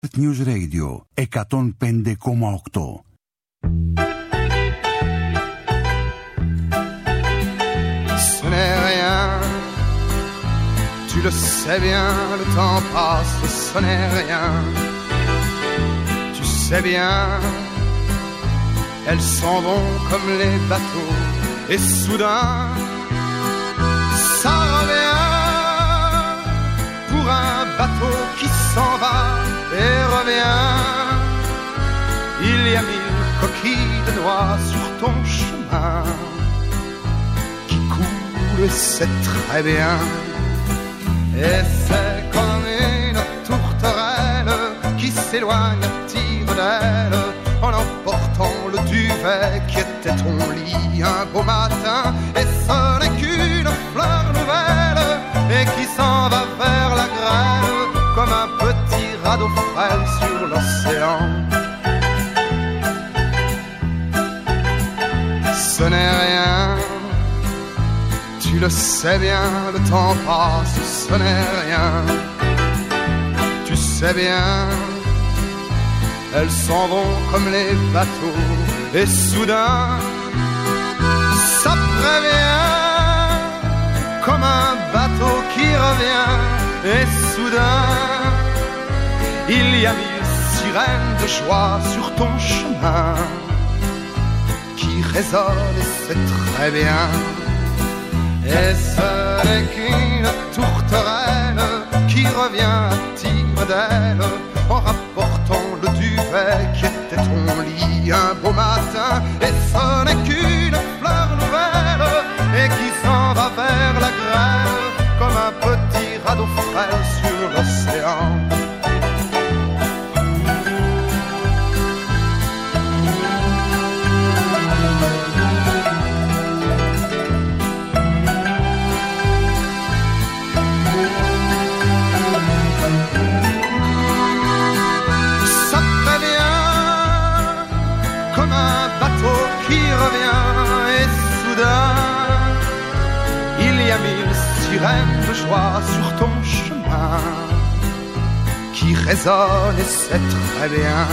News Radio 105,8. Ce n'est rien, tu le sais bien, le temps passe, ce n'est rien. Tu sais bien, elles s'en vont comme les bateaux, et soudain, ça revient pour un bateau qui s'en va et revient. Il y a 1000 coquilles de noix sur ton chemin qui coulent, c'est très bien. Et c'est comme une tourterelle qui s'éloigne à tire d'aile en emportant le duvet qui était ton lit un beau matin. Et ce n'est qu'une fleur nouvelle et qui s'en va vers la grêle comme un petit radeau frêle sur l'océan. Ce n'est rien, tu le sais bien, le temps passe, ce n'est rien. Tu sais bien, elles s'en vont comme les bateaux, et soudain, ça prévient, comme un bateau qui revient, et soudain, il y a 1000 sirènes de joie sur ton chemin qui résonnent, et c'est très bien. Et ce n'est qu'une tourterelle qui revient à tire d'aile en rapportant le duvet qui était ton lit un beau matin. Et ce n'est qu'une fleur nouvelle et qui s'en va vers la grêle comme un petit radeau frêle sur l'océan. Qui revient et soudain il y a 1000 sirènes de joie sur ton chemin qui résonnent et c'est très bien.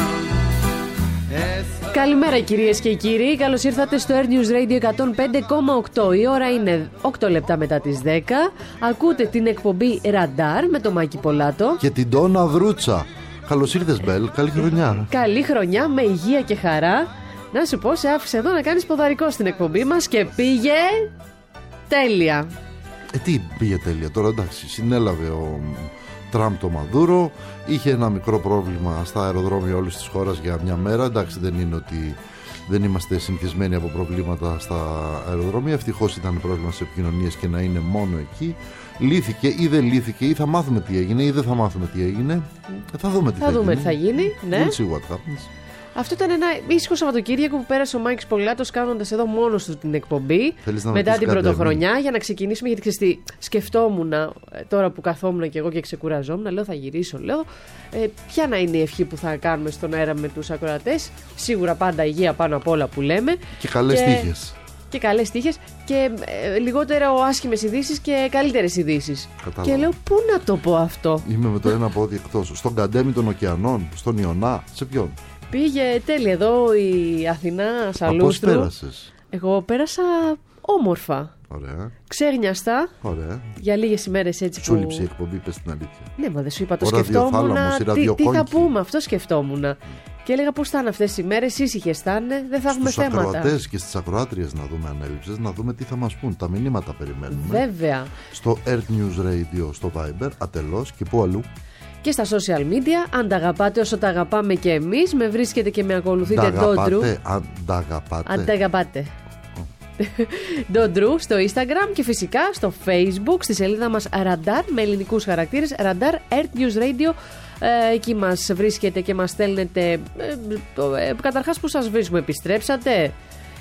Καλημέρα κυρίες και κύριοι, καλώς ήρθατε στο Air News Radio 105,8. Η ώρα είναι 8 λεπτά μετά τις 10. Ακούτε την εκπομπή Ραντάρ με τον Μάκη Πολάτο και την Ντόνα Δρούτσα. Καλώς ήρθες Μπέλ, καλή χρονιά. Καλή χρονιά με υγεία και χαρά. Να σου πω, σε άφησε εδώ να κάνεις ποδαρικό στην εκπομπή μας και πήγε τέλεια. Τι πήγε τέλεια τώρα, εντάξει, συνέλαβε ο Τραμπ το Μαδούρο, είχε ένα μικρό πρόβλημα στα αεροδρόμια όλης της χώρας για μια μέρα. Εντάξει, δεν είναι ότι δεν είμαστε συνηθισμένοι από προβλήματα στα αεροδρόμια. Ευτυχώς ήταν πρόβλημα σε επικοινωνίες και να είναι μόνο εκεί. Λύθηκε ή δεν λύθηκε, ή θα μάθουμε τι έγινε ή δεν θα μάθουμε τι έγινε. Θα δούμε τι θα γίνει. Ναι. We'll see what happens. Αυτό ήταν ένα ήσυχο Σαββατοκύριακο που πέρασε ο Μάικς Πολάτος κάνοντας εδώ μόνος του την εκπομπή μετά την πρωτοχρονιά για να ξεκινήσουμε. Γιατί ξέρεις, σκεφτόμουν τώρα που καθόμουν και εγώ και ξεκουραζόμουν, λέω θα γυρίσω, λέω ποια να είναι η ευχή που θα κάνουμε στον αέρα με τους ακροατές. Σίγουρα πάντα υγεία πάνω απ' όλα που λέμε. Και καλές τύχες. Και καλές τύχες και λιγότερο άσχημες ειδήσεις και καλύτερες ειδήσεις. Και λέω πού να το πω αυτό. Είμαι με το ένα πόδι εκτός. Στον Καντέμι των ωκεανών, στον Ιωνά, σε ποιον? Πήγε τέλεια εδώ η Αθηνά Σαλούστρου. Πώς πέρασες? Εγώ πέρασα όμορφα. Ωραία. Ξέγνιαστα. Ωραία. Για λίγες ημέρες έτσι σου λείψε η εκπομπή, πες την αλήθεια? Ναι, μα δεν σου είπα, το σκεφτόμουν. Τι θα πούμε, αυτό σκεφτόμουν. Και έλεγα πώς θα είναι αυτές οι ημέρες, ήσυχες θα είναι, δεν θα έχουμε θέματα. Στους ακροατές και στις ακροάτριες να δούμε αν έλειψες, να δούμε τι θα μας πούν. Τα μηνύματα περιμένουμε. Βέβαια. Στο Air News Radio, στο Viber, ατελώς και πού αλλού. Και στα social media, αν τα αγαπάτε όσο τα αγαπάμε και εμείς, με βρίσκετε και με ακολουθείτε Ντόντρου. Αν τα αγαπάτε. Ντόντρου στο Instagram και φυσικά στο Facebook, στη σελίδα μας Ραντάρ με ελληνικούς χαρακτήρες, Ραντάρ Earth News Radio. Εκεί μας βρίσκετε και μας στέλνετε καταρχάς που σας βρίσκουμε, επιστρέψατε,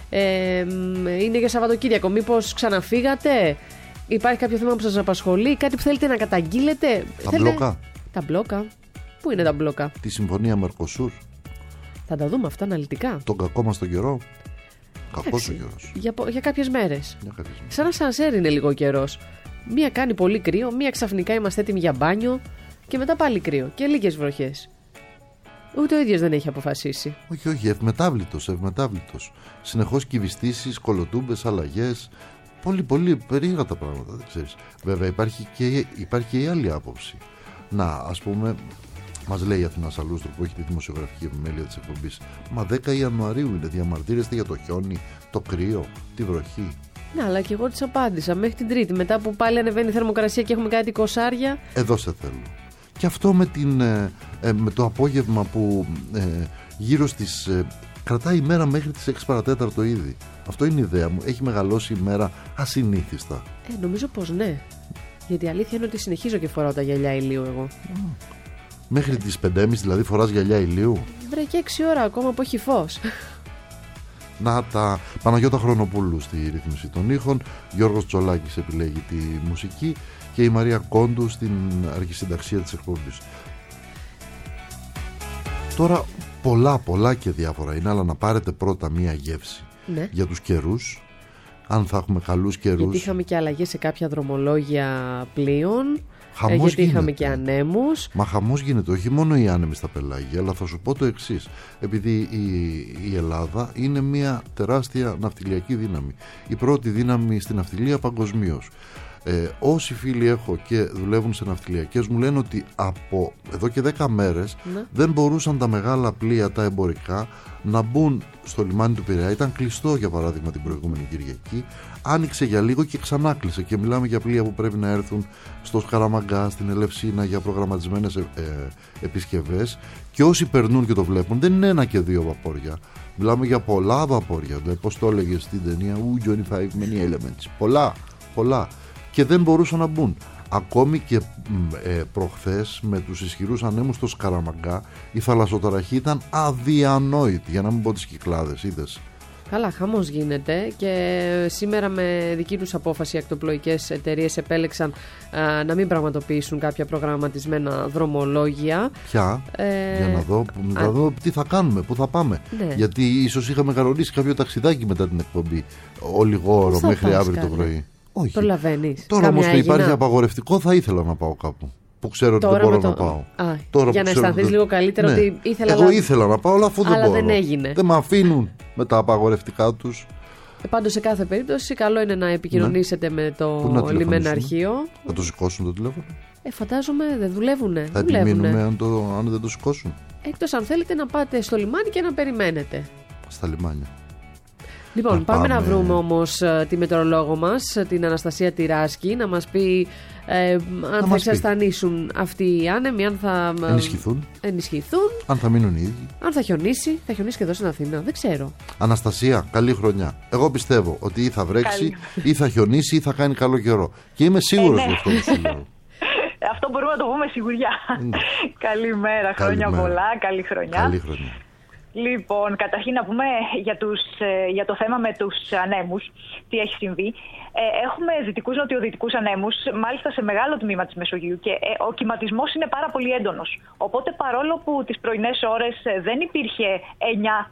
είναι για Σαββατοκύριακο, μήπως ξαναφύγατε, υπάρχει κάποιο θέμα που σας απασχολεί, κάτι που θέλετε να καταγγείλετε. Μπλόκα. Τα μπλόκα. Πού είναι τα μπλόκα? Τη συμφωνία Μερκοσούρ. Θα τα δούμε αυτά αναλυτικά. Τον κακό μας τον καιρό. Κακός ο καιρός. Για κάποιες μέρες. Σαν να σανσέρ είναι λίγο ο καιρός. Μία κάνει πολύ κρύο, μία ξαφνικά είμαστε έτοιμοι για μπάνιο και μετά πάλι κρύο και λίγες βροχές. Ούτε ο ίδιος δεν έχει αποφασίσει. Όχι, ευμετάβλητος. Συνεχώς κυβιστήσεις, κολοτούμπες, αλλαγές. Πολύ περίεργα τα πράγματα, δεν ξέρεις. Βέβαια υπάρχει και η άλλη άποψη. Να, ας πούμε, μας λέει η Αθηνά Σαλούστρου που έχει τη δημοσιογραφική επιμέλεια της εκπομπής, μα 10 Ιανουαρίου είναι, διαμαρτύρεστε για το χιόνι, το κρύο, τη βροχή. Ναι, αλλά και εγώ της απάντησα μέχρι την Τρίτη, μετά που πάλι ανεβαίνει η θερμοκρασία και έχουμε κάτι κοσάρια. Εδώ σε θέλω. Και αυτό με το απόγευμα που γύρω στις... κρατάει η μέρα μέχρι τις 6 παρατέταρτο ήδη. Αυτό είναι η ιδέα μου. Έχει μεγαλώσει η μέρα ασυνήθιστα. Νομίζω πως ναι. Γιατί η αλήθεια είναι ότι συνεχίζω και φοράω τα γυαλιά ηλίου εγώ. Μέχρι τις 5.30 δηλαδή φοράς γυαλιά ηλίου. Βρε και 6 ώρα ακόμα που έχει φως. Να τα Παναγιώτα Χρονοπούλου στη ρύθμιση των ήχων, Γιώργος Τσολάκης επιλέγει τη μουσική και η Μαρία Κόντου στην αρχισυνταξία της εκπομπής. Τώρα πολλά και διάφορα είναι, αλλά να πάρετε πρώτα μία γεύση για τους καιρούς, αν θα έχουμε καλούς καιρούς. Γιατί είχαμε και αλλαγές σε κάποια δρομολόγια πλοίων. Χαμός γιατί γίνεται. είχαμε και ανέμους. Μα χαμός γίνεται, όχι μόνο οι άνεμοι στα πελάγια, αλλά θα σου πω το εξής. Επειδή η Ελλάδα είναι μια τεράστια ναυτιλιακή δύναμη, η πρώτη δύναμη στην ναυτιλία παγκοσμίως. Όσοι φίλοι έχω και δουλεύουν σε ναυτιλιακές μου λένε ότι από εδώ και 10 μέρες δεν μπορούσαν τα μεγάλα πλοία, τα εμπορικά, να μπουν στο λιμάνι του Πειραιά. Ήταν κλειστό, για παράδειγμα, την προηγούμενη Κυριακή. Άνοιξε για λίγο και ξανά κλείσε. Και μιλάμε για πλοία που πρέπει να έρθουν στο Σκαραμαγκά, στην Ελευσίνα για προγραμματισμένες επισκευές. Και όσοι περνούν και το βλέπουν, δεν είναι 1 και 2 βαπόρια. Μιλάμε για πολλά βαπόρια. Δηλαδή, πώς το έλεγε στην ταινία Johnny Five Many Elements. Πολλά. Και δεν μπορούσαν να μπουν. Ακόμη και προχθές με τους ισχυρούς ανέμους στο Σκαραμαγκά η θαλασσοταραχή ήταν αδιανόητη, για να μην πω τις Κυκλάδες, είδες. Καλά, χαμός γίνεται και σήμερα με δική τους απόφαση οι ακτοπλοϊκές εταιρείες επέλεξαν να μην πραγματοποιήσουν κάποια προγραμματισμένα δρομολόγια. Ποια, για να δω τι θα κάνουμε, πού θα πάμε. Ναι. Γιατί ίσως είχαμε κανονίσει κάποιο ταξιδάκι μετά την εκπομπή, ολιγόωρο μέχρι αύριο το πρωί. Όχι. Προλαβαίνεις. Τώρα όμως που υπάρχει απαγορευτικό θα ήθελα να πάω κάπου που ξέρω ότι δεν μπορώ να πάω. Τώρα για να αισθανθείς λίγο καλύτερα ότι ήθελα. Εγώ ήθελα να πάω, αλλά αφού δεν μπορώ. Δεν έγινε. Δεν με αφήνουν με τα απαγορευτικά τους. Πάντως σε κάθε περίπτωση καλό είναι να επικοινωνήσετε με το λιμεναρχείο. Θα το σηκώσουν το τηλέφωνο. Φαντάζομαι δεν δουλεύουνε. Θα επιμείνουμε αν δεν το σηκώσουν. Εκτός αν θέλετε να πάτε στο λιμάνι και να περιμένετε. Στα λιμάνια. Λοιπόν, πάμε να βρούμε όμως τη μετεωρολόγο μας, την Αναστασία Τυράσκη, να μας πει αν θα εξασθανήσουν αυτοί οι άνεμοι, αν θα ενισχυθούν, αν θα μείνουν οι ίδιοι, αν θα χιονίσει. Θα χιονίσει και εδώ στην Αθήνα, δεν ξέρω. Αναστασία, καλή χρονιά. Εγώ πιστεύω ότι ή θα βρέξει, ή θα χιονίσει, ή θα κάνει καλό καιρό. Και είμαι σίγουρος γι' αυτό που σου λέω. Αυτό μπορούμε να το πούμε σιγουριά. Καλημέρα, χρόνια πολλά, καλή χρονιά. Καλή χρονιά. Λοιπόν, καταρχήν να πούμε για το θέμα με τους ανέμους, τι έχει συμβεί. Έχουμε δυτικούς νοτιοδυτικούς ανέμους, μάλιστα σε μεγάλο τμήμα της Μεσογείου και ο κυματισμός είναι πάρα πολύ έντονος. Οπότε παρόλο που τις πρωινές ώρες δεν υπήρχε 9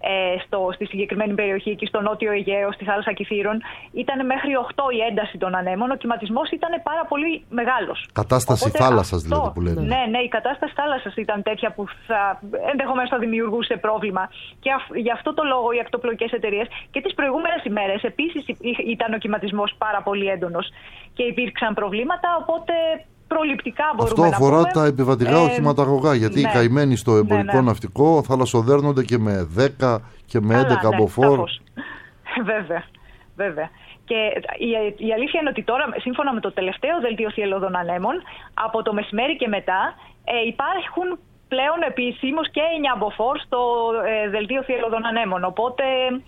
στη συγκεκριμένη περιοχή, εκεί στο νότιο Αιγαίο, στη θάλασσα Κιθήρων, ήταν μέχρι 8 η ένταση των ανέμων. Ο κυματισμός ήταν πάρα πολύ μεγάλος. Κατάσταση θάλασσας δηλαδή που λένε. Ναι, η κατάσταση θάλασσας ήταν τέτοια που ενδεχομένως θα δημιουργούσε πρόβλημα. Και γι' αυτό το λόγο οι ακτοπλοϊκές εταιρείες και τις προηγούμενες ημέρες επίσης ήταν ο κυματισμός πάρα πολύ έντονος και υπήρξαν προβλήματα, οπότε προληπτικά μπορούμε αυτό αφορά να πούμε, τα επιβατικά οχηματαγωγά, γιατί οι καημένοι στο εμπορικό ναυτικό θαλασσοδέρνονται και με 10 και με 11 μποφόρ. Βέβαια. Και η αλήθεια είναι ότι τώρα, σύμφωνα με το τελευταίο δελτίο θυελλώδων ανέμων, από το μεσημέρι και μετά υπάρχουν πλέον επισήμως και 9 μποφόρ στο δελτίο θυελλώδων ανέμων. Οπότε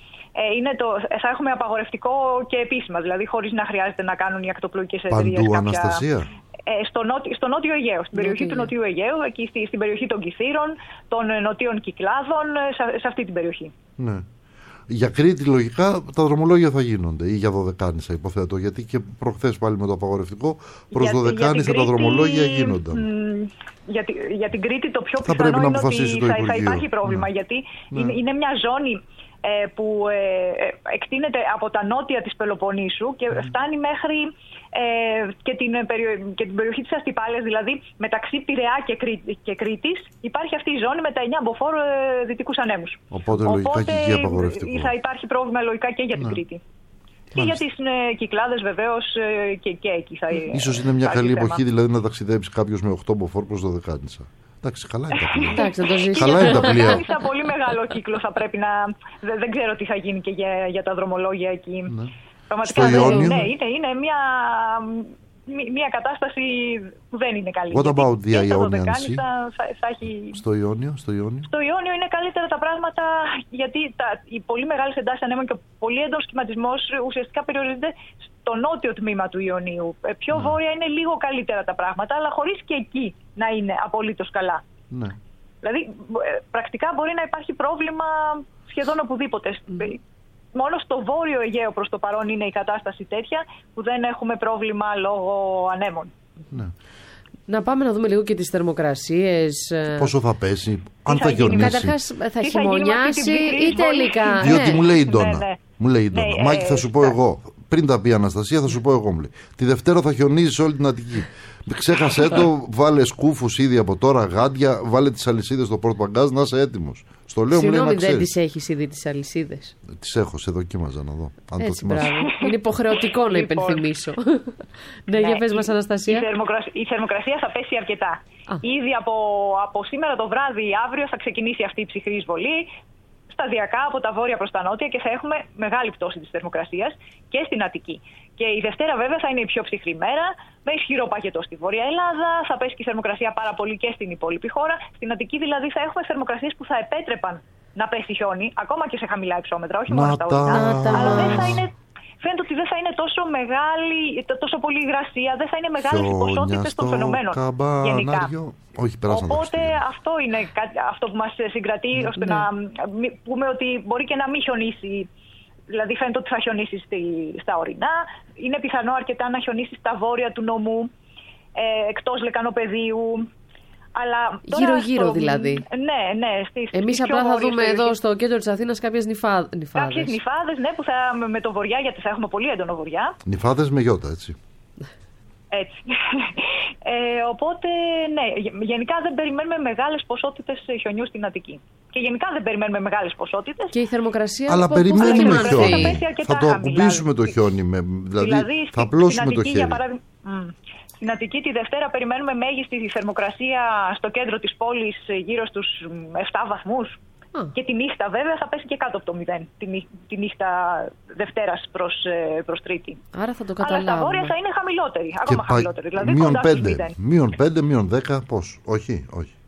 θα έχουμε απαγορευτικό και επίσημα, δηλαδή χωρίς να χρειάζεται να κάνουν οι ακτοπλοϊκές εταιρείες κάποια... Αναστασία. Στο νότιο Αιγαίο, στην περιοχή του Νοτιού Αιγαίου, εκεί στην περιοχή των Κιθήρων, των νοτίων Κυκλάδων, σε αυτή την περιοχή. Ναι. Για Κρήτη λογικά τα δρομολόγια θα γίνονται ή για Δωδεκάνησα υποθέτω, γιατί και προχθές πάλι με το απαγορευτικό προς Δωδεκάνησα τα δρομολόγια γίνονταν. Για την Κρήτη το πιο πιθανό είναι ότι θα υπάρχει πρόβλημα, γιατί είναι μια ζώνη που εκτείνεται από τα νότια της Πελοποννήσου και φτάνει μέχρι και την περιοχή της Αστυπάλειας, δηλαδή μεταξύ Πειραιά και Κρήτης υπάρχει αυτή η ζώνη με τα 9 μποφόρ δυτικούς ανέμους. Οπότε λογικά και εκεί απαγορευτικό. Θα υπάρχει πρόβλημα λογικά και για την Κρήτη. Και για τις Κυκλάδες βεβαίως και εκεί θα είναι. Ίσως είναι μια καλή εποχή δηλαδή να ταξιδέψει κάποιος με 8 μποφόρ προς Δωδεκάνησα. Εντάξει, καλά είναι τα πλοία. Εντάξει, να το ζήσει. Καλά είναι τα πλοία. Σε πολύ μεγάλο κύκλο θα πρέπει να. Δεν ξέρω τι θα γίνει και για τα δρομολόγια εκεί. Ναι. Πραγματικά είναι μια κατάσταση που δεν είναι καλή. What about the Ionian Sea? Στο Ιόνιο είναι καλύτερα τα πράγματα, γιατί οι πολύ μεγάλες εντάσεις ανέμων και ο πολύ έντονος κυματισμός ουσιαστικά περιορίζεται στο νότιο τμήμα του Ιωνίου. Πιο βόρεια είναι λίγο καλύτερα τα πράγματα, αλλά χωρίς και εκεί να είναι απολύτως καλά. Ναι. Δηλαδή, πρακτικά μπορεί να υπάρχει πρόβλημα σχεδόν οπουδήποτε. Μόνο στο βόρειο Αιγαίο προς το παρόν είναι η κατάσταση τέτοια που δεν έχουμε πρόβλημα λόγω ανέμων. Ναι. Να πάμε να δούμε λίγο και τις θερμοκρασίες. Πόσο θα πέσει, αν θα γιονίσει. Καταρχάς θα χειμωνιάσει ή τελικά. Διότι μου λέει η Ντόνα. Μάκη, θα σου πω εγώ. Πριν τα πει η Αναστασία, θα σου πω εγώ. Τη Δευτέρα θα χιονίζει σε όλη την Αττική. Ξέχασέ το, βάλε σκούφους ήδη από τώρα, γάντια, βάλε τις αλυσίδες στο πόρτ μπαγκάζ, να είσαι έτοιμος. Στο λέω, μου λέει να ξέρεις. Συγγνώμη, δεν τις έχεις ήδη τις αλυσίδες? Τις έχω, σε δοκίμαζα να δω. Αν έτσι, το θυμάσαι. Είναι υποχρεωτικό να υπενθυμίσω. Ναι, για πες μας, Αναστασία. Η θερμοκρασία θα πέσει αρκετά. Ήδη από σήμερα το βράδυ, αύριο θα ξεκινήσει αυτή η ψυχρή εισβολή. Σταδιακά από τα βόρεια προς τα νότια και θα έχουμε μεγάλη πτώση της θερμοκρασίας και στην Αττική. Και η Δευτέρα βέβαια θα είναι η πιο ψυχρή μέρα, με ισχυρό παγετό στη Βόρεια Ελλάδα, θα πέσει και η θερμοκρασία πάρα πολύ και στην υπόλοιπη χώρα. Στην Αττική δηλαδή θα έχουμε θερμοκρασίες που θα επέτρεπαν να πέσει χιόνι, ακόμα και σε χαμηλά υψόμετρα, όχι μόνο στα ορεινά. Αλλά δεν θα είναι. Φαίνεται ότι δεν θα είναι τόσο πολύ υγρασία, δεν θα είναι μεγάλες οι ποσότητες των φαινομένων γενικά. Όχι, οπότε αυτό είναι αυτό που μας συγκρατεί, ώστε να πούμε ότι μπορεί και να μην χιονίσει. Δηλαδή φαίνεται ότι θα χιονίσει στα ορεινά. Είναι πιθανό αρκετά να χιονίσει στα βόρεια του νομού, εκτός λεκανοπεδίου. Γύρω-γύρω δηλαδή. Ναι. Εμείς απλά θα δούμε εδώ στο κέντρο της Αθήνας κάποιες νυφάδες. Κάποιες νυφάδες, ναι, που θα με το βοριά, γιατί θα έχουμε πολύ έντονο βοριά. Νυφάδες με γιώτα, έτσι. Έτσι. Οπότε, ναι, γενικά δεν περιμένουμε μεγάλες ποσότητες χιονιού στην Αττική. Και γενικά δεν περιμένουμε μεγάλες ποσότητες. Και η θερμοκρασία. Αλλά περιμένουμε χιόνι. Θα το ακουμπήσουμε το χιόνι. Δηλαδή θα απλώσουμε το χέρι. Στην Αττική τη Δευτέρα περιμένουμε μέγιστη θερμοκρασία στο κέντρο της πόλης γύρω στους 7 βαθμούς. Και τη νύχτα βέβαια θα πέσει και κάτω από το 0. Τη νύχτα Δευτέρας προς Τρίτη. Άρα θα το καταλάβουμε. Αλλά στα βόρεια θα είναι χαμηλότερη. Ακόμα χαμηλότερη. Δηλαδή -5, -10, πώς? Όχι.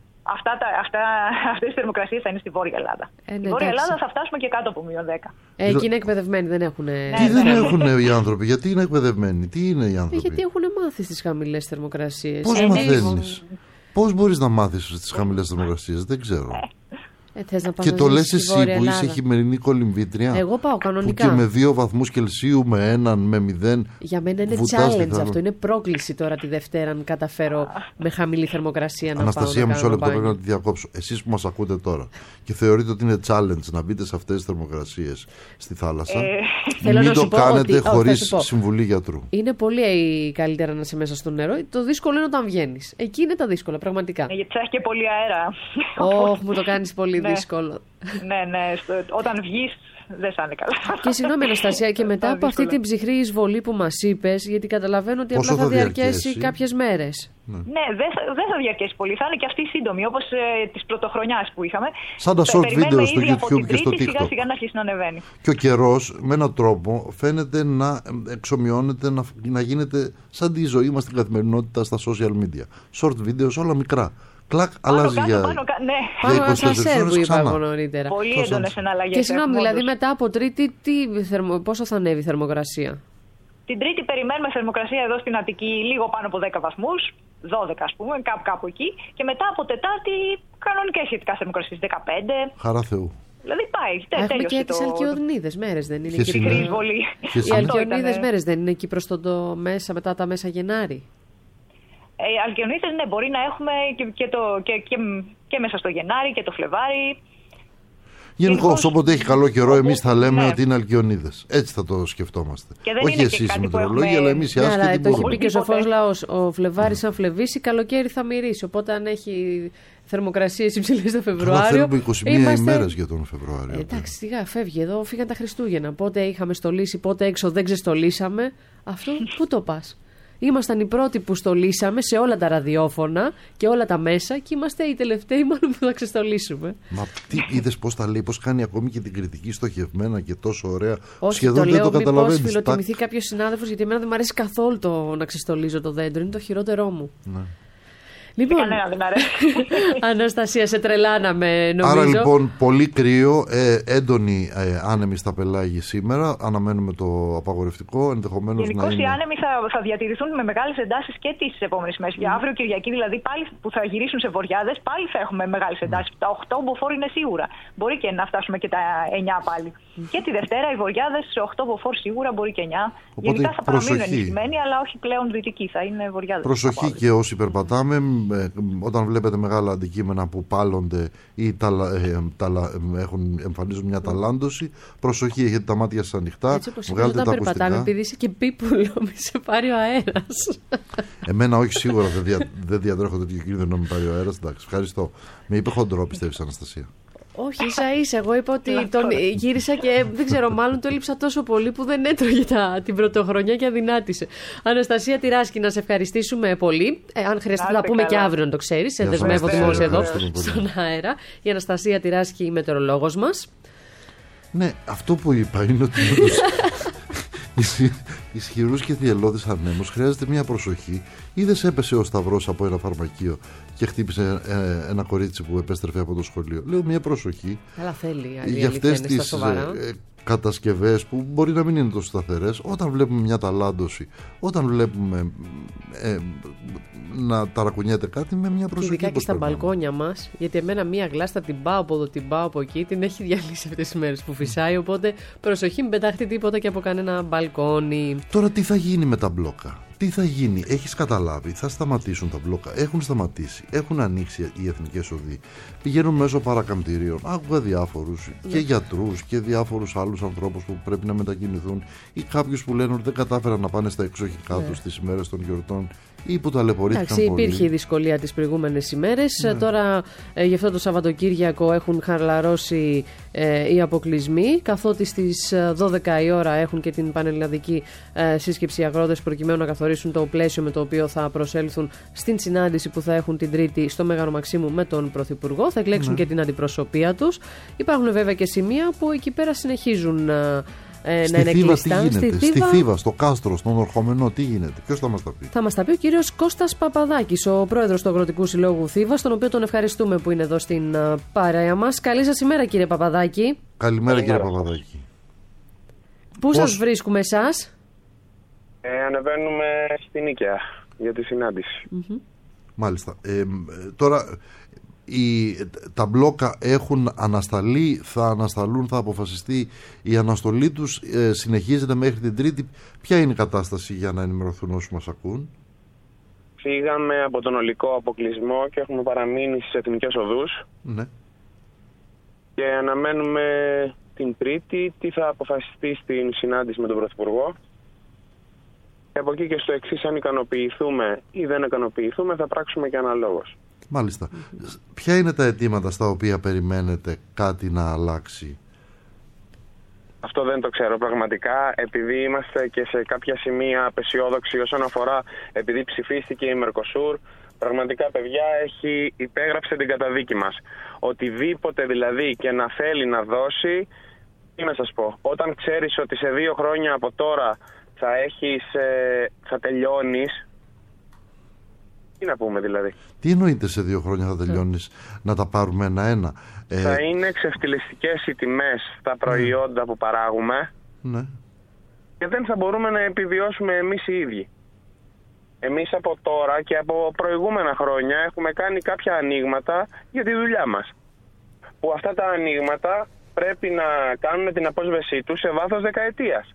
Αυτές οι θερμοκρασίες θα είναι στη Βόρεια Ελλάδα. Στη Βόρεια Ελλάδα θα φτάσουμε και κάτω από -10. Εκεί είναι εκπαιδευμένοι, δεν έχουν. Τι δεν έχουν οι άνθρωποι, γιατί είναι εκπαιδευμένοι, τι είναι οι άνθρωποι? Γιατί έχουν μάθει στις χαμηλές θερμοκρασίες. Πώς μαθαίνεις? Πώς μπορείς να μάθεις στις χαμηλές θερμοκρασίες? Δεν ξέρω. Και το λες εσύ που είσαι χειμερινή κολυμβήτρια. Εγώ πάω κανονικά. Που και με 2 βαθμούς Κελσίου, με 1, με 0. Για μένα είναι challenge αυτό. Είναι πρόκληση τώρα τη Δευτέρα αν καταφέρω με χαμηλή θερμοκρασία να Αναστασία, πάω. μισό λεπτό, πρέπει να τη διακόψω. Εσείς που μας ακούτε τώρα και θεωρείτε ότι είναι challenge να μπείτε σε αυτές τις θερμοκρασίες στη θάλασσα, μην το κάνετε χωρίς συμβουλή γιατρού. Είναι πολύ καλύτερα να είσαι μέσα στο νερό. Το δύσκολο είναι όταν βγαίνεις. Εκεί είναι τα δύσκολα, πραγματικά. Γιατί θα έχει και πολύ αέρα. Όχι, μου το κάνεις πολύ δύσκολο. Ναι. Όταν βγεις δεν θα είναι καλά. Και συγγνώμη, Αναστασία, και μετά από αυτή την ψυχρή εισβολή που μας είπες, γιατί καταλαβαίνω ότι απλά θα διαρκέσει κάποιες μέρες. Ναι, δεν θα διαρκέσει πολύ. Θα είναι και αυτή σύντομη, όπως της πρωτοχρονιάς που είχαμε. Σαν τα short video στο YouTube και στο TikTok. Σιγά-σιγά να αρχίσει να ανεβαίνει. Και ο καιρός με έναν τρόπο φαίνεται να εξομοιώνεται, να γίνεται σαν τη ζωή μας στην καθημερινότητα στα social media. Short videos, όλα μικρά. Κλακ, αλλάζει για 24 ώρες ξανά. Νωρίτερα. Πολύ έντονες εναλλαγές. Και συγγνώμη, δηλαδή μετά από Τρίτη, πόσο θα ανέβει η θερμοκρασία? Την Τρίτη περιμένουμε θερμοκρασία εδώ στην Αττική λίγο πάνω από 10 βαθμούς, 12 ας πούμε, κάπου εκεί. Και μετά από Τετάρτη κανονικές σχετικά θερμοκρασίες, 15. Χαρά Θεού. Δηλαδή πάει, έχουμε και τις Αλκιονίδες μέρες, δεν είναι εκεί? Οι Αλκιονίδες μέρες δεν είναι εκεί προς το μέσα, μετά τα μέσα Γενάρη? Αλκιονίδες, ναι, μπορεί να έχουμε και μέσα στο Γενάρη και το Φλεβάρι. Γενικώς, όποτε έχει καλό καιρό, εμείς θα λέμε ότι είναι Αλκιονίδες. Έτσι θα το σκεφτόμαστε. Όχι εσείς οι μετεωρολόγοι, αλλά εμείς οι άσχετοι μπορούμε. Το έχει πει και ο σοφός λαός. λαός. Ο Φλεβάρης, αν φλεβήσει, καλοκαίρι θα μυρίσει. Οπότε, αν έχει θερμοκρασίες υψηλές το Φεβρουάριο. Θέλουμε 21 ημέρες για τον Φεβρουάριο. Εντάξει, σιγά, φεύγει εδώ, φύγαν τα Χριστούγεννα. Πότε είχαμε στολίσει, πότε έξω δεν ξεστολίσαμε. Αυτό πού το πας? Ήμασταν οι πρώτοι που στολίσαμε σε όλα τα ραδιόφωνα και όλα τα μέσα και είμαστε οι τελευταίοι μάλλον που θα ξεστολίσουμε. Μα τι είδες πώς τα λέει, πώς κάνει ακόμη και την κριτική στοχευμένα και τόσο ωραία. Όχι, σχεδόν το δεν λέω το καταλαβαίνεις. μήπως φιλοτιμηθεί κάποιος συνάδελφος, γιατί εμένα δεν μου αρέσει καθόλου το να ξεστολίζω το δέντρο. Είναι το χειρότερό μου. Ναι. Λοιπόν, κανένα δεν αρέσει. Αναστασία, σε τρελάναμε νομίζω. Άρα λοιπόν πολύ κρύο, έντονη άνεμη στα πελάγη σήμερα. Αναμένουμε το απαγορευτικό, ενδεχομένως να Γενικώς είναι. οι άνεμοι θα διατηρηθούν με μεγάλες εντάσεις και τις επόμενες μέρες. Για αύριο Κυριακή δηλαδή, πάλι που θα γυρίσουν σε βορειάδες, πάλι θα έχουμε μεγάλες εντάσεις. Τα 8 μποφόρ είναι σίγουρα. Μπορεί και να φτάσουμε και τα 9 πάλι. Και τη Δευτέρα οι βορειάδες σε 8 μποφόρ σίγουρα, μπορεί και 9. Οπότε, γενικά θα παραμείνουν προσοχή. ενισχυμένοι, αλλά όχι πλέον δυτικοί. Θα είναι βορειάδες. Προσοχή και όσοι περπατάμε, όταν βλέπετε μεγάλα αντικείμενα που πάλλονται ή εμφανίζουν μια ταλάντωση, προσοχή, έχετε τα μάτια σας ανοιχτά. Έτσι όπως βγάλετε όταν τα περπατάμε, ακουστικά. επειδή είσαι και πίπουλο, μη σε πάρει ο αέρας. Εμένα όχι, σίγουρα δεν διατρέχω τέτοιο κίνδυνο να με πάρει ο αέρας. Εντάξει, ευχαριστώ. Με είπε χοντρό, πιστεύεις, Αναστασία? Όχι, ίσα-ίσα. Εγώ είπα ότι τον γύρισα και δεν ξέρω, μάλλον το έλειψα τόσο πολύ που δεν έτρωγε την πρωτοχρονιά και αδυνάτησε. Αναστασία Τυράσκη, να σε ευχαριστήσουμε πολύ. Αν χρειαστεί, θα πούμε και αύριο, να το ξέρεις. Σε δεσμεύω δημόσια εδώ στον αέρα. Η Αναστασία Τυράσκη, η μετεωρολόγος μας. Ναι, αυτό που είπα είναι ότι ισχυρούς και θυελλώδεις ανέμους χρειάζεται μια προσοχή. Είδες, έπεσε ο Σταυρός από ένα φαρμακείο και χτύπησε ένα κορίτσι που επέστρεφε από το σχολείο. Λέω μια προσοχή. Καλά θέλει. Για αυτές τις κατασκευές που μπορεί να μην είναι τόσο σταθερές. Όταν βλέπουμε μια ταλάντωση, όταν βλέπουμε να ταρακουνιέται κάτι, με μια προσοχή. Ειδικά και στα μπαλκόνια μας, γιατί εμένα μία γλάστα την πάω από εδώ, την πάω από εκεί, την έχει διαλύσει αυτές τις μέρες που φυσάει. Οπότε προσοχή, μην πετάχτει τίποτα και από κανένα μπαλκόνι. Τώρα τι θα γίνει με τα μπλόκα? Τι θα γίνει? Έχεις καταλάβει? Θα σταματήσουν τα μπλόκα? Έχουν σταματήσει? Έχουν ανοίξει οι εθνικές οδοί? Πηγαίνουν μέσω παρακαμπτηρίων? Άκουγα διάφορους και γιατρούς και διάφορους άλλους ανθρώπους που πρέπει να μετακινηθούν, ή κάποιους που λένε ότι δεν κατάφεραν να πάνε στα εξοχικά τους τις ημέρες των γιορτών ή που ταλαιπωρήθηκαν πολύ. Υπήρχε η δυσκολία τις προηγούμενες ημέρες. Τώρα γι' αυτό το Σαββατοκύριακο έχουν χαλαρώσει οι αποκλεισμοί, καθότι στις 12 η ώρα έχουν και την πανελλαδική σύσκεψη αγρότες προκειμένου να καθορίσουν το πλαίσιο με το οποίο θα προσέλθουν στην συνάντηση που θα έχουν την Τρίτη στο Μέγαρο Μαξίμου με τον Πρωθυπουργό. Θα εκλέξουν και την αντιπροσωπεία τους. Υπάρχουν βέβαια και σημεία που εκεί πέρα συνεχίζουν στη Θήβα τι γίνεται? Στη Θήβα, στο Κάστρο, στον Ορχομενό, τι γίνεται? Ποιος θα μας τα πει? Θα μας τα πει ο κύριος Κώστας Παπαδάκης, ο πρόεδρος του Αγροτικού Συλλόγου Θήβα, τον οποίο τον ευχαριστούμε που είναι εδώ στην παρέα μας. Καλή σας ημέρα, κύριε Παπαδάκη. Καλημέρα, κύριε Παπαδάκη. Πού σας βρίσκουμε εσάς? Ανεβαίνουμε στην Νίκαια για τη συνάντηση. Μάλιστα. Τώρα τα μπλόκα έχουν ανασταλεί, θα ανασταλούν, θα αποφασιστεί η αναστολή τους, συνεχίζεται μέχρι την Τρίτη. Ποια είναι η κατάσταση για να ενημερωθούν όσοι μας ακούν? Φύγαμε από τον ολικό αποκλεισμό και έχουμε παραμείνει στις εθνικές οδούς. Ναι. Και αναμένουμε την Τρίτη τι θα αποφασιστεί στην συνάντηση με τον Πρωθυπουργό. Και από εκεί και στο εξής, αν ικανοποιηθούμε ή δεν ικανοποιηθούμε, θα πράξουμε και αναλόγως. Μάλιστα. Ποια είναι τα αιτήματα στα οποία περιμένετε κάτι να αλλάξει? Αυτό δεν το ξέρω πραγματικά, επειδή είμαστε και σε κάποια σημεία απεσιόδοξοι όσον αφορά, επειδή ψηφίστηκε η Μερκοσούρ. Πραγματικά, παιδιά, υπέγραψε την καταδίκη μας. Οτιδήποτε δηλαδή και να θέλει να δώσει, τι να σας πω, όταν ξέρεις ότι σε 2 χρόνια από τώρα θα τελειώνεις, τι να πούμε δηλαδή? Τι εννοείται σε 2 χρόνια θα τελειώνεις? Να τα πάρουμε ένα-ένα? Θα είναι εξευτελιστικές οι τιμές στα προϊόντα που παράγουμε. Ναι. Και δεν θα μπορούμε να επιβιώσουμε εμείς οι ίδιοι. Εμείς από τώρα και από προηγούμενα χρόνια έχουμε κάνει κάποια ανοίγματα για τη δουλειά μας. Που αυτά τα ανοίγματα πρέπει να κάνουν την απόσβεσή τους σε βάθος δεκαετίας.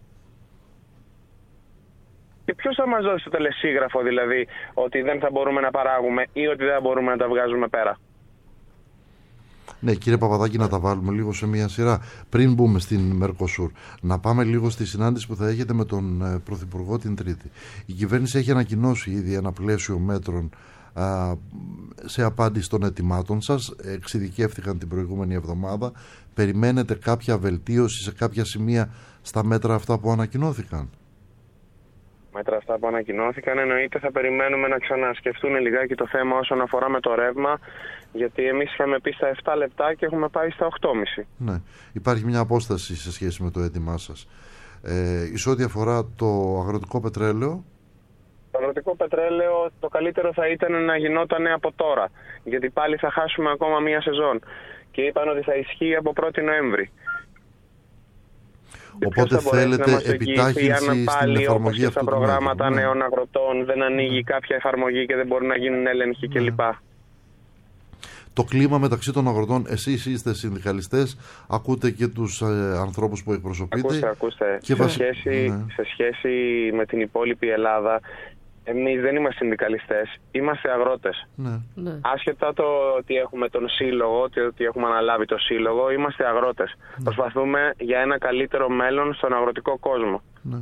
Και ποιος θα μας δώσει το τελεσίγραφο δηλαδή ότι δεν θα μπορούμε να παράγουμε ή ότι δεν μπορούμε να τα βγάζουμε πέρα? Ναι, κύριε Παπαδάκη, να τα βάλουμε λίγο σε μια σειρά. Πριν μπούμε στην Μερκοσούρ, να πάμε λίγο στη συνάντηση που θα έχετε με τον Πρωθυπουργό την Τρίτη. Η κυβέρνηση έχει ανακοινώσει ήδη ένα πλαίσιο μέτρων σε απάντηση των αιτημάτων σας. Εξειδικεύτηκαν την προηγούμενη εβδομάδα. Περιμένετε κάποια βελτίωση σε κάποια σημεία στα μέτρα αυτά που ανακοινώθηκαν? Μέτρα αυτά που ανακοινώθηκαν, εννοείται θα περιμένουμε να ξανασκεφτούν λιγάκι το θέμα όσον αφορά με το ρεύμα, γιατί εμείς είχαμε πει στα 7 λεπτά και έχουμε πάει στα 8,5. Ναι, υπάρχει μια απόσταση σε σχέση με το αίτημά σας. Σε ό,τι αφορά το αγροτικό πετρέλαιο? Το αγροτικό πετρέλαιο το καλύτερο θα ήταν να γινόταν από τώρα, γιατί πάλι θα χάσουμε ακόμα μία σεζόν και είπαν ότι θα ισχύει από 1η Νοέμβρη. Οπότε θέλετε επιτάχυνση στην εφαρμογή αυτού του μέτρου? Προγράμματα νέων αγροτών δεν ανοίγει κάποια εφαρμογή και δεν μπορούν να γίνουν έλεγχοι κλπ. Το κλίμα μεταξύ των αγροτών, εσείς είστε συνδικαλιστές, ακούτε και τους ανθρώπους που εκπροσωπείτε? Ακούστε. Και σε σχέση με την υπόλοιπη Ελλάδα, εμείς δεν είμαστε συνδικαλιστές, είμαστε αγρότες. Ναι. Άσχετα το ότι έχουμε τον σύλλογο, ότι έχουμε αναλάβει το σύλλογο, είμαστε αγρότες. Προσπαθούμε για ένα καλύτερο μέλλον στον αγροτικό κόσμο. Ναι.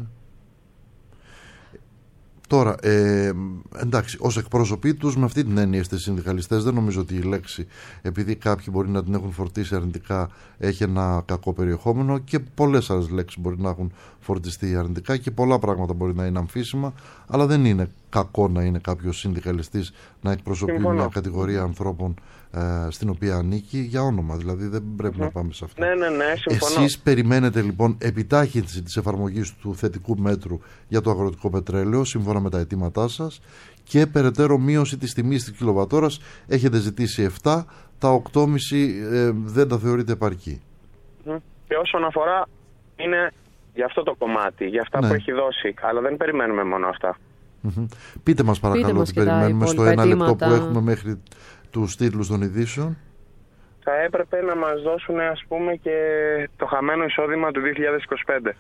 Τώρα, εντάξει, ως εκπρόσωποι τους, με αυτή την έννοια είστε συνδικαλιστές. Δεν νομίζω ότι η λέξη, επειδή κάποιοι μπορεί να την έχουν φορτίσει αρνητικά, έχει ένα κακό περιεχόμενο, και πολλές άλλες λέξεις μπορεί να έχουν φορτιστεί αρνητικά και πολλά πράγματα μπορεί να είναι αμφίσιμα, αλλά δεν είναι κακό να είναι κάποιος συνδικαλιστής να εκπροσωπεί μια κατηγορία ανθρώπων στην οποία ανήκει για όνομα. Δηλαδή δεν πρέπει να πάμε σε αυτό. Ναι, συμφωνώ. Εσείς περιμένετε λοιπόν επιτάχυνση της εφαρμογής του θετικού μέτρου για το αγροτικό πετρέλαιο σύμφωνα με τα αιτήματά σας και περαιτέρω μείωση της τιμής της κιλοβατόρας. Έχετε ζητήσει 7, τα 8,5 δεν τα θεωρείτε επαρκή? Και όσον αφορά είναι για αυτό το κομμάτι, για αυτά που έχει δώσει, αλλά δεν περιμένουμε μόνο αυτά. Πείτε μας παρακαλώ τι περιμένουμε στο 1 λεπτό που έχουμε μέχρι τους τίτλους των ειδήσεων. Θα έπρεπε να μας δώσουν, ας πούμε, και το χαμένο εισόδημα του 2025.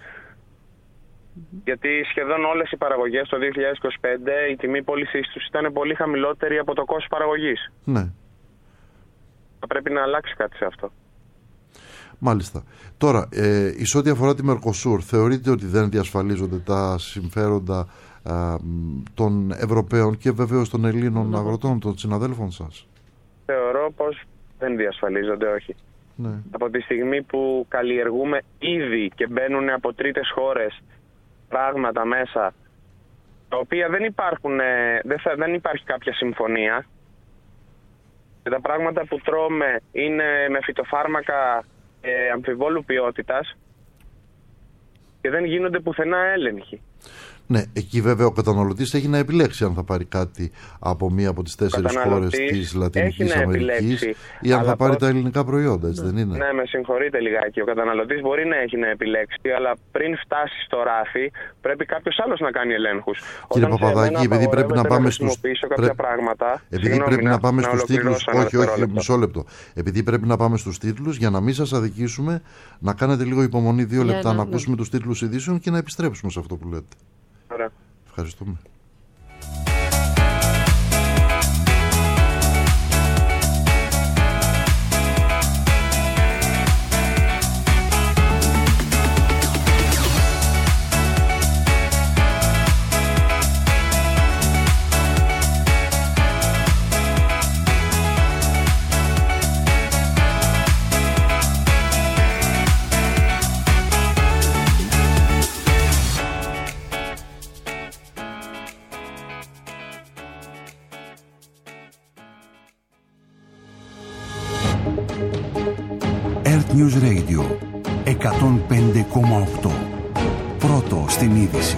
Γιατί σχεδόν όλες οι παραγωγές το 2025 η τιμή πώλησής τους ήταν πολύ χαμηλότερη από το κόστος παραγωγής. Ναι. Θα πρέπει να αλλάξει κάτι σε αυτό. Μάλιστα. Τώρα, εις ό,τι αφορά τη Μερκοσούρ, θεωρείτε ότι δεν διασφαλίζονται τα συμφέροντα των Ευρωπαίων και βεβαίως των Ελλήνων αγροτών, των συναδέλφων σας? Θεωρώ πως δεν διασφαλίζονται, όχι. Ναι. Από τη στιγμή που καλλιεργούμε ήδη και μπαίνουν από τρίτες χώρες πράγματα μέσα, τα οποία δεν υπάρχουν, δεν υπάρχει κάποια συμφωνία, και τα πράγματα που τρώμε είναι με φυτοφάρμακα αμφιβόλου ποιότητας και δεν γίνονται πουθενά έλεγχοι. Ναι, εκεί βέβαια ο καταναλωτής έχει να επιλέξει αν θα πάρει κάτι από μία από τις 4 χώρες της Λατινικής Αμερικής ή αν θα πάρει τα ελληνικά προϊόντα, έτσι δεν είναι? Ναι, με συγχωρείτε λιγάκι. Ο καταναλωτής μπορεί να έχει να επιλέξει, αλλά πριν φτάσει στο ράφι πρέπει κάποιος άλλος να κάνει ελέγχους. Κύριε Παπαδάκη, επειδή πρέπει να πάμε στους τίτλους. Όχι, μισό λεπτό. Επειδή πρέπει να πάμε στους τίτλους, για να μην σας αδικήσουμε, να κάνετε λίγο υπομονή 2 λεπτά, να ακούσουμε τους τίτλους ειδήσεων και να επιστρέψουμε σε αυτό που λέτε. Ωραία. Ευχαριστούμε. News Radio 105,8. Πρώτο στην είδηση.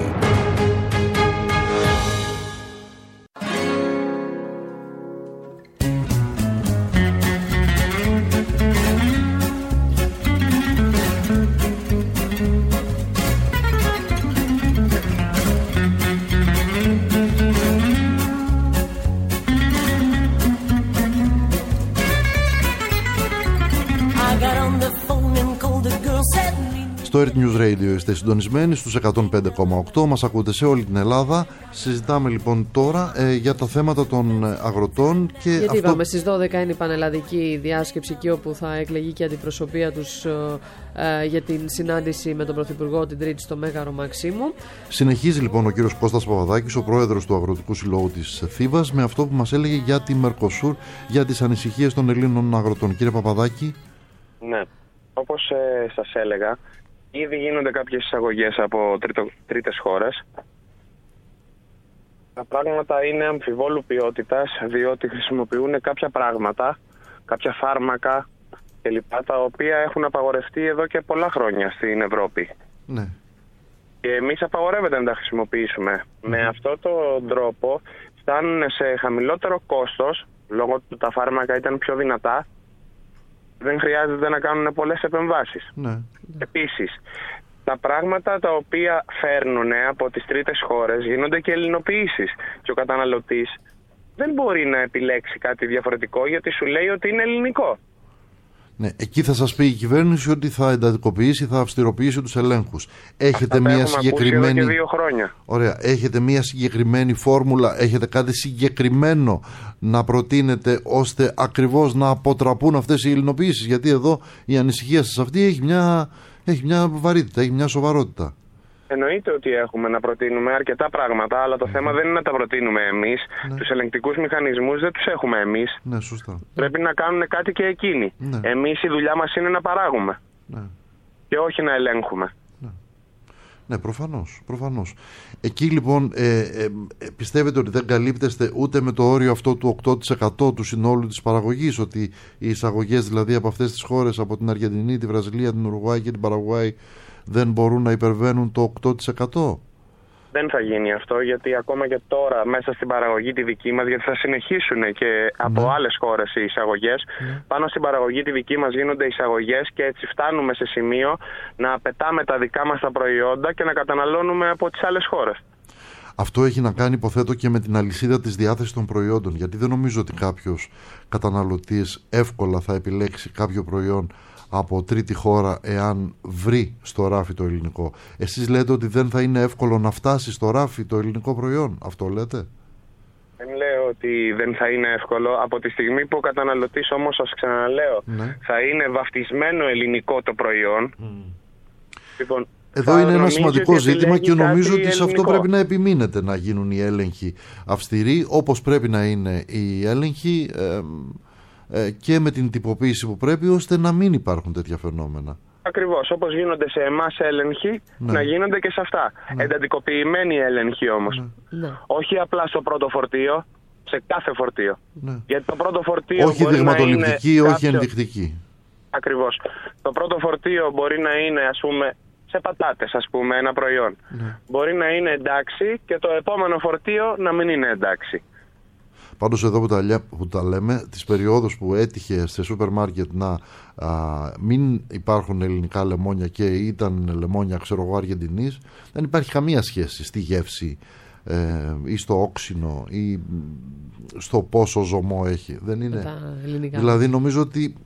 Στο Earth News Radio είστε συντονισμένοι στους 105,8. Μας ακούτε σε όλη την Ελλάδα. Συζητάμε λοιπόν τώρα για τα θέματα των αγροτών. Γιατί είπαμε στις 12 είναι η πανελλαδική διάσκεψη εκεί όπου θα εκλεγεί και η αντιπροσωπεία τους για την συνάντηση με τον Πρωθυπουργό την Τρίτη στο Μέγαρο Μαξίμου. Συνεχίζει λοιπόν ο κύριος Κώστας Παπαδάκης, ο πρόεδρος του Αγροτικού Συλλόγου της Θήβας, με αυτό που μας έλεγε για τη Μερκοσούρ, για τις ανησυχίες των Ελλήνων αγροτών. Κύριε Παπαδάκη. Ναι, όπως σας έλεγα, ήδη γίνονται κάποιες εισαγωγές από τρίτες χώρες. Τα πράγματα είναι αμφιβόλου ποιότητας, διότι χρησιμοποιούν κάποια πράγματα, κάποια φάρμακα κλπ. Τα οποία έχουν απαγορευτεί εδώ και πολλά χρόνια στην Ευρώπη. Ναι. Και εμείς απαγορεύεται να τα χρησιμοποιήσουμε. Με αυτόν τον τρόπο φτάνουν σε χαμηλότερο κόστος, λόγω του τα φάρμακα ήταν πιο δυνατά. Δεν χρειάζεται να κάνουν πολλές επεμβάσεις. Ναι. Επίσης, τα πράγματα τα οποία φέρνουν από τις τρίτες χώρες γίνονται και ελληνοποιήσεις. Και ο καταναλωτής δεν μπορεί να επιλέξει κάτι διαφορετικό γιατί σου λέει ότι είναι ελληνικό. Ναι, εκεί θα σας πει η κυβέρνηση ότι θα εντατικοποιήσει, θα αυστηροποιήσει τους ελέγχους. Έχετε μια συγκεκριμένη... Εδώ και 2 χρόνια. Ωραία. Έχετε μια συγκεκριμένη φόρμουλα, έχετε κάτι συγκεκριμένο να προτείνετε ώστε ακριβώς να αποτραπούν αυτές οι ελληνοποιήσεις? Γιατί εδώ η ανησυχία σας αυτή έχει μια βαρύτητα, έχει μια σοβαρότητα. Εννοείται ότι έχουμε να προτείνουμε αρκετά πράγματα, αλλά το θέμα δεν είναι να τα προτείνουμε εμείς. Ναι. Τους ελεγκτικούς μηχανισμούς δεν τους έχουμε εμείς. Ναι, σωστά. Πρέπει να κάνουν κάτι και εκείνοι. Ναι. Εμείς η δουλειά μας είναι να παράγουμε. Ναι. Και όχι να ελέγχουμε. Ναι, προφανώς. Εκεί λοιπόν πιστεύετε ότι δεν καλύπτεστε ούτε με το όριο αυτό του 8% του συνόλου της παραγωγής, ότι οι εισαγωγές δηλαδή από αυτές τις χώρες, από την Αργεντινή, τη Βραζιλία, την Ουρουγουάη και την Παραγουάη, δεν μπορούν να υπερβαίνουν το 8%? Δεν θα γίνει αυτό, γιατί ακόμα και τώρα μέσα στην παραγωγή τη δική μας, γιατί θα συνεχίσουν και από άλλες χώρες οι εισαγωγές, πάνω στην παραγωγή τη δική μας γίνονται εισαγωγές και έτσι φτάνουμε σε σημείο να πετάμε τα δικά μας τα προϊόντα και να καταναλώνουμε από τις άλλες χώρες. Αυτό έχει να κάνει, υποθέτω, και με την αλυσίδα της διάθεσης των προϊόντων, γιατί δεν νομίζω ότι κάποιος καταναλωτής εύκολα θα επιλέξει κάποιο προϊόν από τρίτη χώρα εάν βρει στο ράφι το ελληνικό. Εσείς λέτε ότι δεν θα είναι εύκολο να φτάσει στο ράφι το ελληνικό προϊόν. Αυτό λέτε? Δεν λέω ότι δεν θα είναι εύκολο. Από τη στιγμή που ο καταναλωτής, όμως, σας ξαναλέω, θα είναι βαφτισμένο ελληνικό το προϊόν. Λοιπόν, εδώ είναι ένα σημαντικό ζήτημα και νομίζω ότι σε αυτό πρέπει να επιμείνετε, να γίνουν οι έλεγχοι αυστηροί, όπως πρέπει να είναι οι έλεγχοι και με την τυποποίηση που πρέπει, ώστε να μην υπάρχουν τέτοια φαινόμενα. Ακριβώς, όπως γίνονται σε εμάς έλεγχοι, να γίνονται και σε αυτά. Εντατικοποιημένοι έλεγχοι όμως. Όχι απλά στο πρώτο φορτίο, σε κάθε φορτίο. Γιατί το πρώτο φορτίο όχι δειγματοληπτική, όχι ενδεικτική. Ακριβώς. Το πρώτο φορτίο μπορεί να είναι, ας πούμε, σε πατάτες, ας πούμε, ένα προϊόν. Μπορεί να είναι εντάξει και το επόμενο φορτίο να μην είναι εντάξει. Πάντως εδώ που τα λέμε, τις περιόδους που έτυχε σε σούπερ μάρκετ να μην υπάρχουν ελληνικά λεμόνια και ήταν λεμόνια, ξέρω εγώ, Αργεντινής, δεν υπάρχει καμία σχέση στη γεύση ή στο όξινο ή στο πόσο ζωμό έχει. Δεν είναι. Δηλαδή νομίζω ότι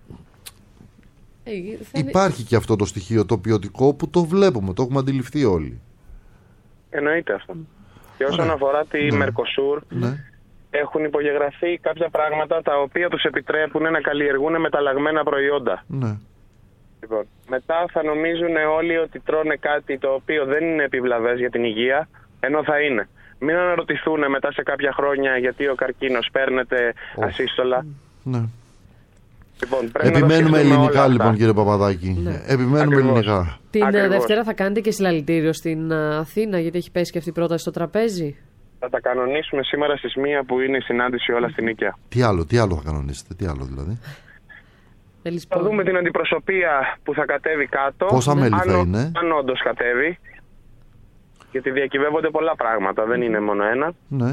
υπάρχει και αυτό το στοιχείο το ποιοτικό που το βλέπουμε, το έχουμε αντιληφθεί όλοι. Εννοείται αυτό. Και όσον αφορά τη Μερκοσούρ, έχουν υπογεγραφεί κάποια πράγματα τα οποία τους επιτρέπουν να καλλιεργούν μεταλλαγμένα προϊόντα. Λοιπόν, μετά θα νομίζουν όλοι ότι τρώνε κάτι το οποίο δεν είναι επιβλαβές για την υγεία, ενώ θα είναι. Μην αναρωτηθούν μετά σε κάποια χρόνια γιατί ο καρκίνος παίρνεται ασύστολα. Λοιπόν, επιμένουμε ελληνικά λοιπόν, κύριε Παπαδάκη. Επιμένουμε ελληνικά. Την Δευτέρα θα κάνετε και συλλαλητήριο στην Αθήνα, γιατί έχει πέσει και αυτή η πρόταση στο τραπέζι. Θα τα κανονίσουμε σήμερα στις 1 που είναι η συνάντηση όλα στην Νίκαια. Τι άλλο θα κανονίσετε, τι άλλο δηλαδή? Θα δούμε την αντιπροσωπεία που θα κατέβει κάτω. Πόσα μέλη θα είναι? Αν όντως κατέβει. Γιατί διακυβεύονται πολλά πράγματα, δεν είναι μόνο ένα.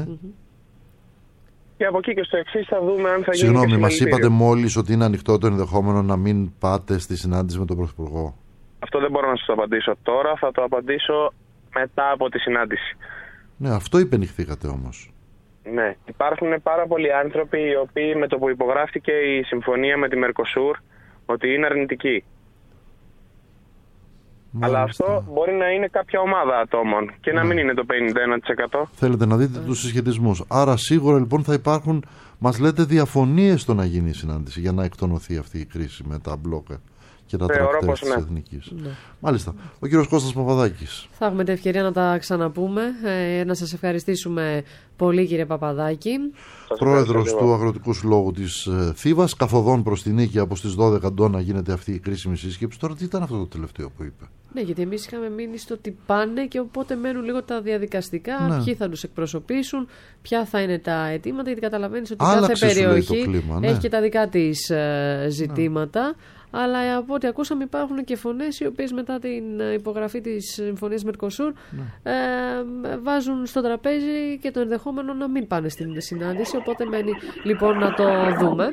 Και από εκεί και στο εξής θα δούμε αν θα γίνει. Συγγνώμη, μας είπατε μόλις ότι είναι ανοιχτό το ενδεχόμενο να μην πάτε στη συνάντηση με τον Πρωθυπουργό. Αυτό δεν μπορώ να σας το απαντήσω τώρα, θα το απαντήσω μετά από τη συνάντηση. Ναι, αυτό υπενηχθήκατε όμως. Ναι, υπάρχουν πάρα πολλοί άνθρωποι οι οποίοι με το που υπογράφηκε η συμφωνία με τη Μερκοσούρ ότι είναι αρνητικοί. Αλλά αυτό μπορεί να είναι κάποια ομάδα ατόμων και να μην είναι το 51%. Θέλετε να δείτε τους συσχετισμούς. Άρα σίγουρα λοιπόν θα υπάρχουν, μας λέτε, διαφωνίες στο να γίνει η συνάντηση για να εκτονωθεί αυτή η κρίση με τα μπλοκ και τα τρακτέρ της Εθνικής. Ναι. Μάλιστα. Ο κύριος Κώστας Παπαδάκης. Θα έχουμε την ευκαιρία να τα ξαναπούμε. Να σας ευχαριστήσουμε πολύ, κύριε Παπαδάκη. Πρόεδρος του Αγροτικού Συλλόγου της Θήβας, καθοδόν προς την Νίκη από στις 12 Αντώνα γίνεται αυτή η κρίσιμη σύσκεψη. Τώρα τι ήταν αυτό το τελευταίο που είπε? Ναι, γιατί εμείς είχαμε μείνει στο ότι πάνε και οπότε μένουν λίγο τα διαδικαστικά, ναι. Ποιοι θα τους εκπροσωπήσουν, ποια θα είναι τα αιτήματα, γιατί καταλαβαίνεις ότι κάθε περιοχή κλίμα, ναι. Έχει και τα δικά της ζητήματα. Ναι. Αλλά από ό,τι ακούσαμε υπάρχουν και φωνές οι οποίες μετά την υπογραφή της Συμφωνίας Μερκοσούρ βάζουν στο τραπέζι και το ενδεχόμενο να μην πάνε στην συνάντηση. Οπότε μένει λοιπόν να το δούμε.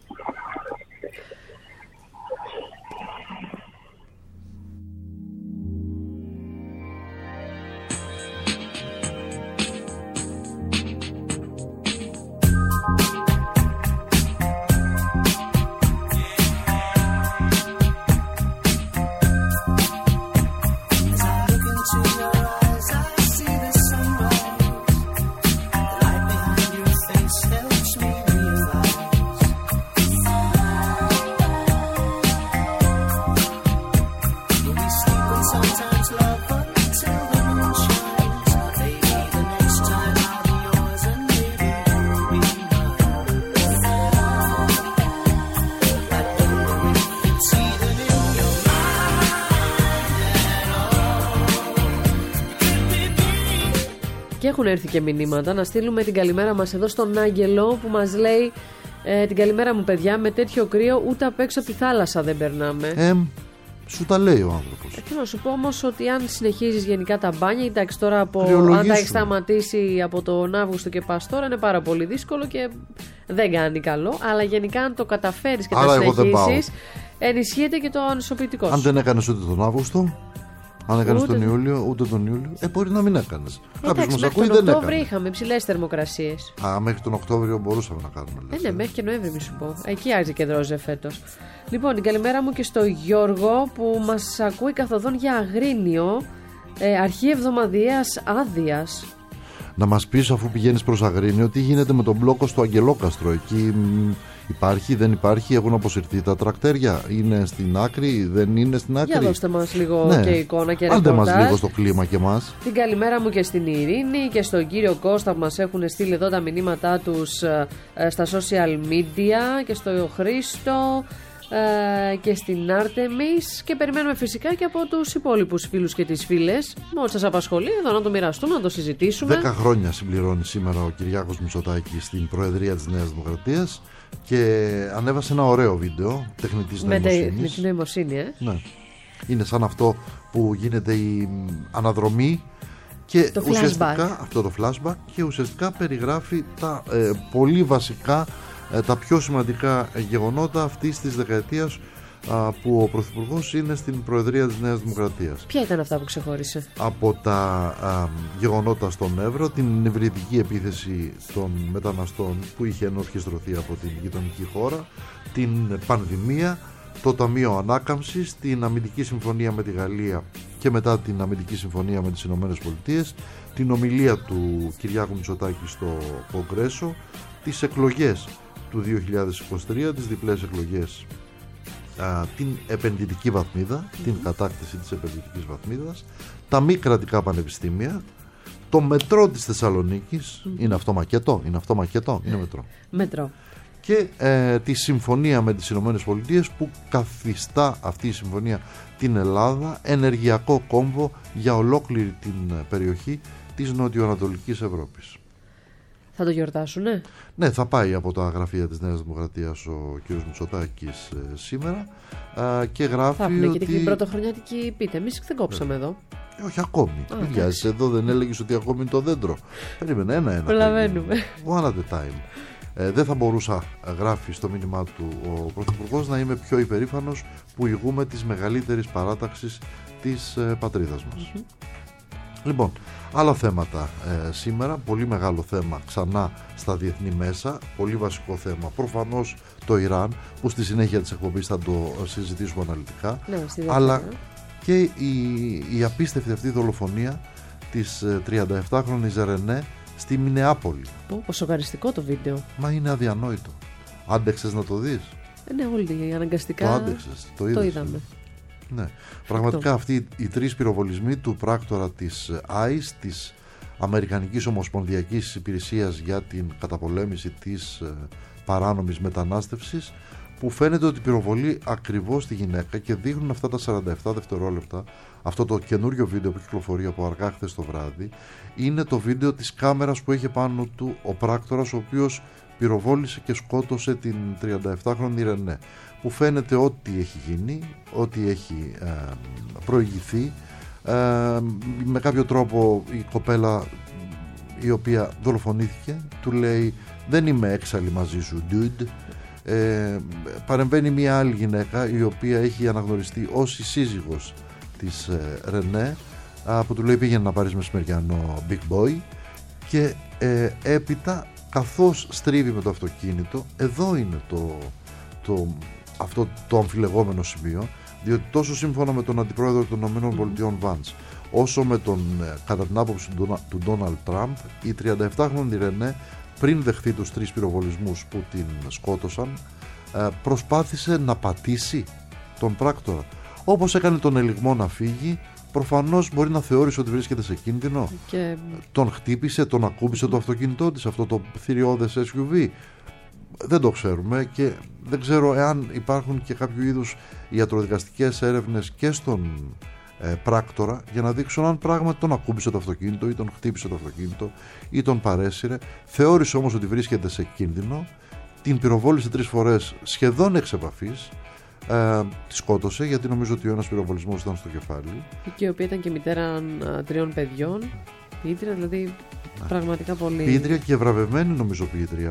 Και έχουν έρθει και μηνύματα. Να στείλουμε την καλημέρα μας εδώ στον Άγγελο που μας λέει την καλημέρα μου παιδιά, με τέτοιο κρύο ούτε απ' έξω από τη θάλασσα δεν περνάμε. Σου τα λέει ο άνθρωπος. Θέλω να σου πω όμως ότι αν συνεχίζεις γενικά τα μπάνια, εντάξει τώρα αν τα έχεις σταματήσει από τον Αύγουστο και πας τώρα είναι πάρα πολύ δύσκολο και δεν κάνει καλό. Αλλά γενικά αν το καταφέρεις και τα συνεχίσεις, ενισχύεται και το ανισοποιητικό σου. Αν δεν έκανες ούτε τον Αύγουστο, αν έκανες τον Ιούλιο, ούτε τον Ιούλιο, μπορεί να μην έκανες. Κάποιος μας ακούει, δεν έκανε. Τον Οκτώβριο είχαμε υψηλές θερμοκρασίες. Μέχρι τον Οκτώβριο μπορούσαμε να κάνουμε. Ναι, μέχρι και Νοέμβρη, μη σου πω. Εκεί άρχισε και δρόζε φέτος. Λοιπόν, την καλημέρα μου και στο Γιώργο που μας ακούει καθοδόν για Αγρίνιο, αρχή εβδομαδιαίας άδειας. Να μας πεις, αφού πηγαίνεις προς Αγρίνιο, τι γίνεται με τον μπλόκο στο Αγγελόκαστρο? Εκεί υπάρχει, δεν υπάρχει, έχουν αποσυρθεί τα τρακτέρια, είναι στην άκρη, δεν είναι στην άκρη? Για δώστε μας λίγο και εικόνα και ρεπορτάζ. Άντε μας λίγο στο κλίμα και μας. Την καλημέρα μου και στην Ειρήνη και στον κύριο Κώστα που μας έχουν στείλει εδώ τα μηνύματά τους στα social media, και στο Χρήστο και στην Άρτεμις, και περιμένουμε φυσικά και από τους υπόλοιπους φίλους και τις φίλες. Μόλις σας απασχολεί εδώ να το μοιραστούμε, να το συζητήσουμε. 10 χρόνια συμπληρώνει σήμερα ο Κυριάκος Μητσοτάκης στην Προεδρία της Νέας Δημοκρατίας και ανέβασε ένα ωραίο βίντεο τεχνητής νοημοσύνης. Με την νοημοσύνη, Ναι. Είναι σαν αυτό που γίνεται η αναδρομή και το ουσιαστικά αυτό το flashback, και ουσιαστικά περιγράφει τα πολύ βασικά, τα πιο σημαντικά γεγονότα αυτής της δεκαετίας που ο Πρωθυπουργός είναι στην Προεδρία της Νέας Δημοκρατίας. Ποια ήταν αυτά που ξεχώρισε? Από τα γεγονότα στον Εύρο, την υβριδική επίθεση των μεταναστών που είχε ενορχιστρωθεί από την γειτονική χώρα, την πανδημία, το Ταμείο Ανάκαμψης, την αμυντική συμφωνία με τη Γαλλία και μετά την αμυντική συμφωνία με τις Ηνωμένες Πολιτείες, την ομιλία του Κυριάκου Μητσοτάκη στο Κογκρέσο, τις εκλογές του 2023, τις διπλές εκλογές, την επενδυτική βαθμίδα, την κατάκτηση της επενδυτικής βαθμίδας, τα μη κρατικά πανεπιστήμια, το μετρό της Θεσσαλονίκης. Είναι αυτό μακέτο, είναι μετρό. Και τη συμφωνία με τις Ηνωμένες Πολιτείες που καθιστά αυτή η συμφωνία την Ελλάδα ενεργειακό κόμβο για ολόκληρη την περιοχή της νοτιοανατολικής Ευρώπης. Θα το γιορτάσουνε? Ναι, θα πάει από τα γραφεία της Νέας Δημοκρατίας ο κ. Μητσοτάκης σήμερα και γράφει θα ότι... και την πρωτοχρονιάτικη πίτα. Εμείς δεν κόψαμε εδώ. Όχι ακόμη. Μην βιάζεις, εδώ δεν έλεγες ότι ακόμη είναι το δέντρο. Περίμενε ένα. Προλαβαίνουμε. One at a time. Δεν θα μπορούσα, γράφει στο μήνυμά του ο Πρωθυπουργός, να είμαι πιο υπερήφανος που ηγούμε της μεγαλύτερης παράταξης της πατρίδας μας. Λοιπόν, άλλα θέματα σήμερα, πολύ μεγάλο θέμα ξανά στα διεθνή μέσα, πολύ βασικό θέμα προφανώς το Ιράν, που στη συνέχεια της εκπομπής θα το συζητήσουμε αναλυτικά, αλλά και η απίστευτη αυτή δολοφονία της 37χρονης Ρενέ στη Μινεάπολη. Πω, σοκαριστικό το βίντεο. Μα είναι αδιανόητο. Άντεξες να το δεις? Ναι, όλοι αναγκαστικά το άντεξες, το είδαμε. Ναι. Πραγματικά αυτοί οι 3 πυροβολισμοί του πράκτορα της ICE, της Αμερικανικής Ομοσπονδιακής Υπηρεσίας για την καταπολέμηση της παράνομης μετανάστευσης, που φαίνεται ότι πυροβολεί ακριβώς τη γυναίκα, και δείχνουν αυτά τα 47 δευτερόλεπτα. Αυτό το καινούριο βίντεο που κυκλοφορεί από αργά χθες το βράδυ είναι το βίντεο της κάμερας που είχε πάνω του ο πράκτορας, ο οποίος πυροβόλησε και σκότωσε την 37χρονη Ρενέ, που φαίνεται ό,τι έχει γίνει, ό,τι έχει προηγηθεί. Με κάποιο τρόπο η κοπέλα η οποία δολοφονήθηκε του λέει «Δεν είμαι έξαλλη μαζί σου, dude». Παρεμβαίνει μια άλλη γυναίκα η οποία έχει αναγνωριστεί ως η σύζυγος της Ρενέ, που του λέει «Πήγαινε να πάρεις μεσημεριανό big boy», και έπειτα, καθώς στρίβει με το αυτοκίνητο, εδώ είναι αυτό το αμφιλεγόμενο σημείο, διότι τόσο σύμφωνα με τον αντιπρόεδρο των ΗΠΑ Vance, όσο με κατά την άποψη του Ντόναλντ Τραμπ, η 37χρονη Ρενέ, πριν δεχθεί τους 3 πυροβολισμούς που την σκότωσαν, προσπάθησε να πατήσει τον πράκτορα. Όπως έκανε τον ελιγμό να φύγει, προφανώς μπορεί να θεώρησε ότι βρίσκεται σε κίνδυνο. Και... τον χτύπησε, τον ακούμπησε το αυτοκίνητό της, αυτό το θηριώδες SUV. Δεν το ξέρουμε, και δεν ξέρω εάν υπάρχουν και κάποιο είδους ιατροδικαστικές έρευνες και στον πράκτορα για να δείξουν αν πράγματι τον ακούμπησε το αυτοκίνητο ή τον χτύπησε το αυτοκίνητο ή τον παρέσυρε. Θεώρησε όμως ότι βρίσκεται σε κίνδυνο, την πυροβόλησε 3 φορές σχεδόν εξ επαφής, τη σκότωσε, γιατί νομίζω ότι ο ένας πυροβολισμός ήταν στο κεφάλι, και η οποία ήταν και μητέρα 3 παιδιών, ποιήτρια, δηλαδή πραγματικά πολύ ποιήτρια, και βραβευμένη νομίζω ποιήτρια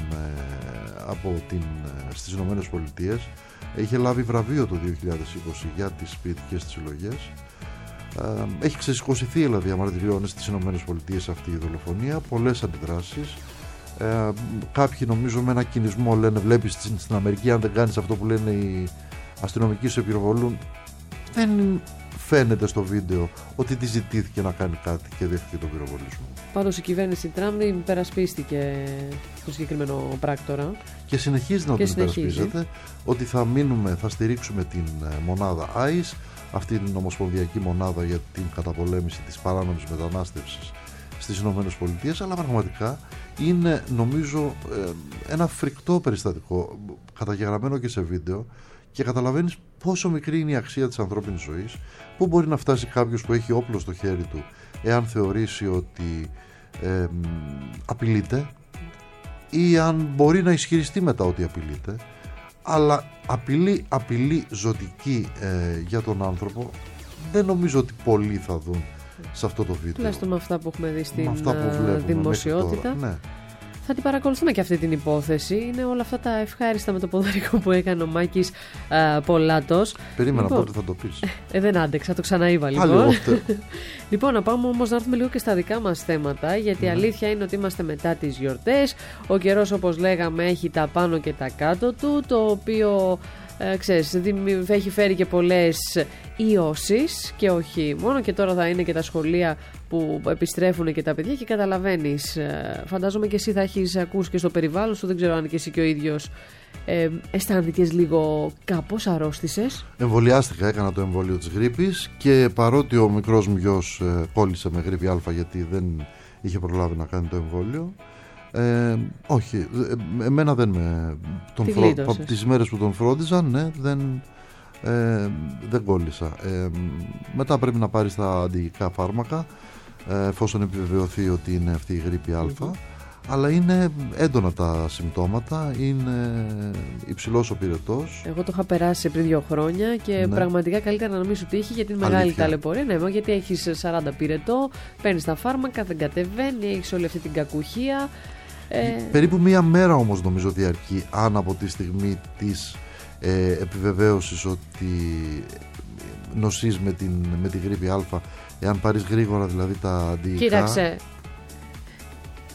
στις Ηνωμένες Πολιτείες. Είχε λάβει βραβείο το 2020 για τις ποιητικές της συλλογές. Έχει ξεσηκωθεί δηλαδή, διαμαρτυριώνει στις Ηνωμένες Πολιτείες αυτή η δολοφονία, πολλές αντιδράσεις. Κάποιοι νομίζω με ένα κινησμό λένε, βλέπεις στην Αμερική αν δεν κάνεις αυτό που λένε οι αστυνομικοί σε πυροβολούν. Δεν φαίνεται στο βίντεο ότι τη ζητήθηκε να κάνει κάτι και δέχτηκε τον πυροβολισμό. Πάντως η κυβέρνηση Τραμπ υπερασπίστηκε το συγκεκριμένο πράκτορα και συνεχίζει να τον υπερασπίζεται, ότι θα στηρίξουμε την μονάδα ICE, αυτή την ομοσπονδιακή μονάδα για την καταπολέμηση της παράνομης μετανάστευσης στις Ηνωμένες Πολιτείες. Αλλά πραγματικά είναι νομίζω ένα φρικτό περιστατικό, καταγεγραμμένο και σε βίντεο, και καταλαβαίνεις πόσο μικρή είναι η αξία της ανθρώπινης ζωής, πού μπορεί να φτάσει κάποιος που έχει όπλο στο χέρι του εάν θεωρήσει ότι απειλείται, ή αν μπορεί να ισχυριστεί μετά ότι απειλείται, αλλά απειλή ζωτική για τον άνθρωπο δεν νομίζω ότι πολλοί θα δουν σε αυτό το βίντεο. Τουλάχιστον με αυτά που έχουμε δει στην δημοσιότητα. Ναι. Θα την παρακολουθούμε και αυτή την υπόθεση. Είναι όλα αυτά τα ευχάριστα με το ποδαρικό που έκανε ο Μάκης Πολάτος. Περίμενα πότε θα το πεις. Δεν άντεξα, το ξαναείπα λοιπόν. Λοιπόν, να πάμε όμως να έρθουμε λίγο και στα δικά μας θέματα, γιατί η αλήθεια είναι ότι είμαστε μετά τις γιορτές. Ο καιρός, όπως λέγαμε, έχει τα πάνω και τα κάτω του, το οποίο έχει φέρει και πολλές ιώσεις, και όχι μόνο, και τώρα θα είναι και τα σχολεία που επιστρέφουν και τα παιδιά, και καταλαβαίνεις, φαντάζομαι και εσύ θα έχεις ακούσει και στο περιβάλλον σου, δεν ξέρω αν και εσύ και ο ίδιος αισθάνθηκες λίγο κάπως, αρρώστησες? Εμβολιάστηκα, έκανα το εμβόλιο της γρίπης, και παρότι ο μικρός μου γιος κόλλησε με γρίπη Α γιατί δεν είχε προλάβει να κάνει το εμβόλιο, όχι, εμένα δεν με τις μέρες που τον φρόντιζαν, ναι, δεν κόλλησα. Μετά πρέπει να πάρεις τα αντιγυκά φάρμακα, εφόσον επιβεβαιωθεί ότι είναι αυτή η γρίπη Α, αλλά είναι έντονα τα συμπτώματα, είναι υψηλός ο πυρετός. Εγώ το είχα περάσει πριν 2 χρόνια και πραγματικά καλύτερα να μην σου τύχει, γιατί είναι μεγάλη ταλαιπωρία. Ναι, γιατί έχεις 40 πυρετό, παίρνεις τα φάρμακα, δεν κατεβαίνει, έχεις όλη αυτή την κακουχία. Περίπου 1 μέρα όμως νομίζω διαρκεί, αν από τη στιγμή της επιβεβαίωσης ότι νοσείς με τη γρίπη Α, εάν πάρεις γρήγορα δηλαδή τα αντιϊκά. Κοίταξε,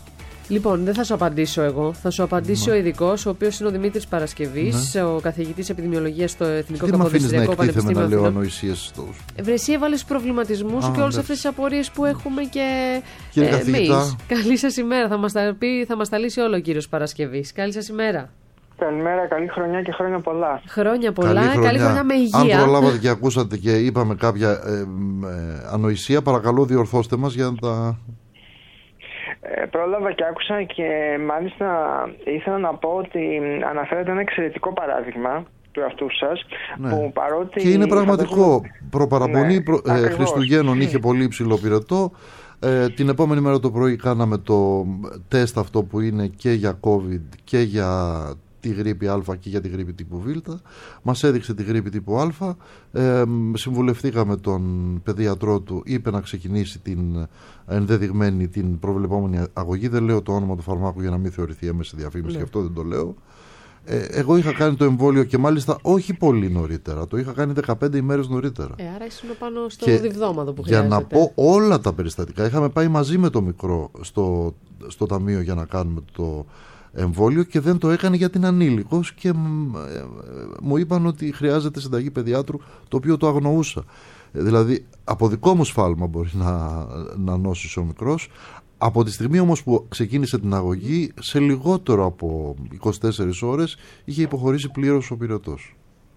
Λοιπόν, δεν θα σου απαντήσω εγώ. Θα σου απαντήσει ο ειδικός, ο οποίος είναι ο Δημήτρης Παρασκευής, ο καθηγητής επιδημιολογίας στο Εθνικό Καποδιστριακό Πανεπιστήμιο Αθηνών. Τι με αφήνεις να εκτίθεμαι να λέω ανοησίες στους. Εσύ έβαλες τους προβληματισμούς σου και όλες αυτές τις απορίες που έχουμε και εμείς. Καλή σας ημέρα. Θα μας τα λύσει όλο ο κύριος Παρασκευής. Καλή σας ημέρα. Καλημέρα, καλή χρονιά και χρόνια πολλά. Χρόνια πολλά, καλή χρονιά με υγεία. Αν προλάβατε και ακούσατε και είπαμε κάποια ανοησία, παρακαλώ διορθώστε μας για να τα... Πρόλαβα και άκουσα και μάλιστα ήθελα να πω ότι αναφέρατε ένα εξαιρετικό παράδειγμα του εαυτού σας, που παρότι... Και είναι πραγματικό. Προπαραπονή Χριστουγέννων είχε πολύ υψηλό πυρετό. Την επόμενη μέρα το πρωί κάναμε το τεστ αυτό που είναι και για COVID και για τη γρίπη Α και για τη γρίπη τύπου Β. Μας έδειξε τη γρίπη τύπου Α. Συμβουλευτήκαμε τον παιδιατρό του, είπε να ξεκινήσει την ενδεδειγμένη, την προβλεπόμενη αγωγή. Δεν λέω το όνομα του φαρμάκου για να μην θεωρηθεί έμεση διαφήμιση, γι' αυτό δεν το λέω. Εγώ είχα κάνει το εμβόλιο και μάλιστα όχι πολύ νωρίτερα. Το είχα κάνει 15 ημέρες νωρίτερα. Άρα ήσουν πάνω στο διβδόματο που χρειάζεται. Για να πω όλα τα περιστατικά, είχαμε πάει μαζί με το μικρό στο ταμείο για να κάνουμε το εμβόλιο και δεν το έκανε γιατί είναι ανήλικος και μου είπαν ότι χρειάζεται συνταγή παιδιάτρου, το οποίο το αγνοούσα. Δηλαδή από δικό μου σφάλμα μπορεί να νόσησε ο μικρός. Από τη στιγμή όμως που ξεκίνησε την αγωγή, σε λιγότερο από 24 ώρες είχε υποχωρήσει πλήρως ο πυρετός.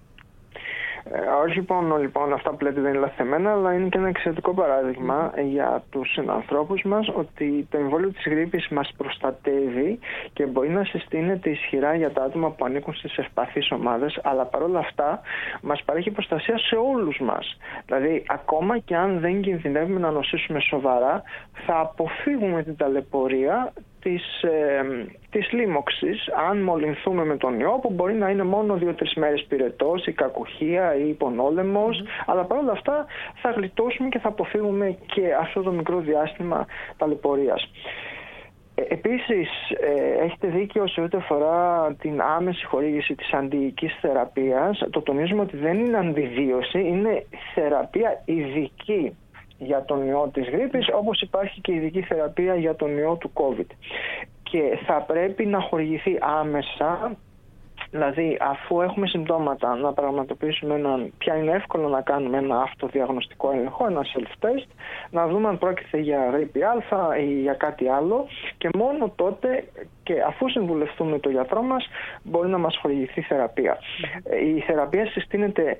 Όχι μόνο λοιπόν αυτά που λέτε δεν είναι λαθεμένα, αλλά είναι και ένα εξαιρετικό παράδειγμα για τους συνανθρώπους μας ότι το εμβόλιο της γρίπης μας προστατεύει και μπορεί να συστήνεται ισχυρά για τα άτομα που ανήκουν στις ευπαθείς ομάδες, αλλά παρόλα αυτά μας παρέχει προστασία σε όλους μας. Δηλαδή ακόμα και αν δεν κινδυνεύουμε να νοσήσουμε σοβαρά, θα αποφύγουμε την ταλαιπωρία της λίμωξης αν μολυνθούμε με τον ιό, που μπορεί να είναι μόνο 2-3 μέρες πυρετός ή κακουχία ή υπονόλεμος, αλλά παρόλα αυτά θα γλιτώσουμε και θα αποφύγουμε και αυτό το μικρό διάστημα ταλαιπωρίας. Επίσης, έχετε δίκιο σε ό,τι αφορά την άμεση χορήγηση της αντιϊκής θεραπείας. Το τονίζουμε ότι δεν είναι αντιβίωση, είναι θεραπεία ειδική για τον ιό της γρίπης, όπως υπάρχει και ειδική θεραπεία για τον ιό του COVID. Και θα πρέπει να χορηγηθεί άμεσα, δηλαδή αφού έχουμε συμπτώματα να πραγματοποιήσουμε πια είναι εύκολο να κάνουμε ένα αυτοδιαγνωστικό έλεγχο, ένα self-test, να δούμε αν πρόκειται για γρίπη Α ή για κάτι άλλο, και μόνο τότε και αφού συμβουλευτούμε τον γιατρό μας μπορεί να μας χορηγηθεί θεραπεία. Η θεραπεία συστήνεται,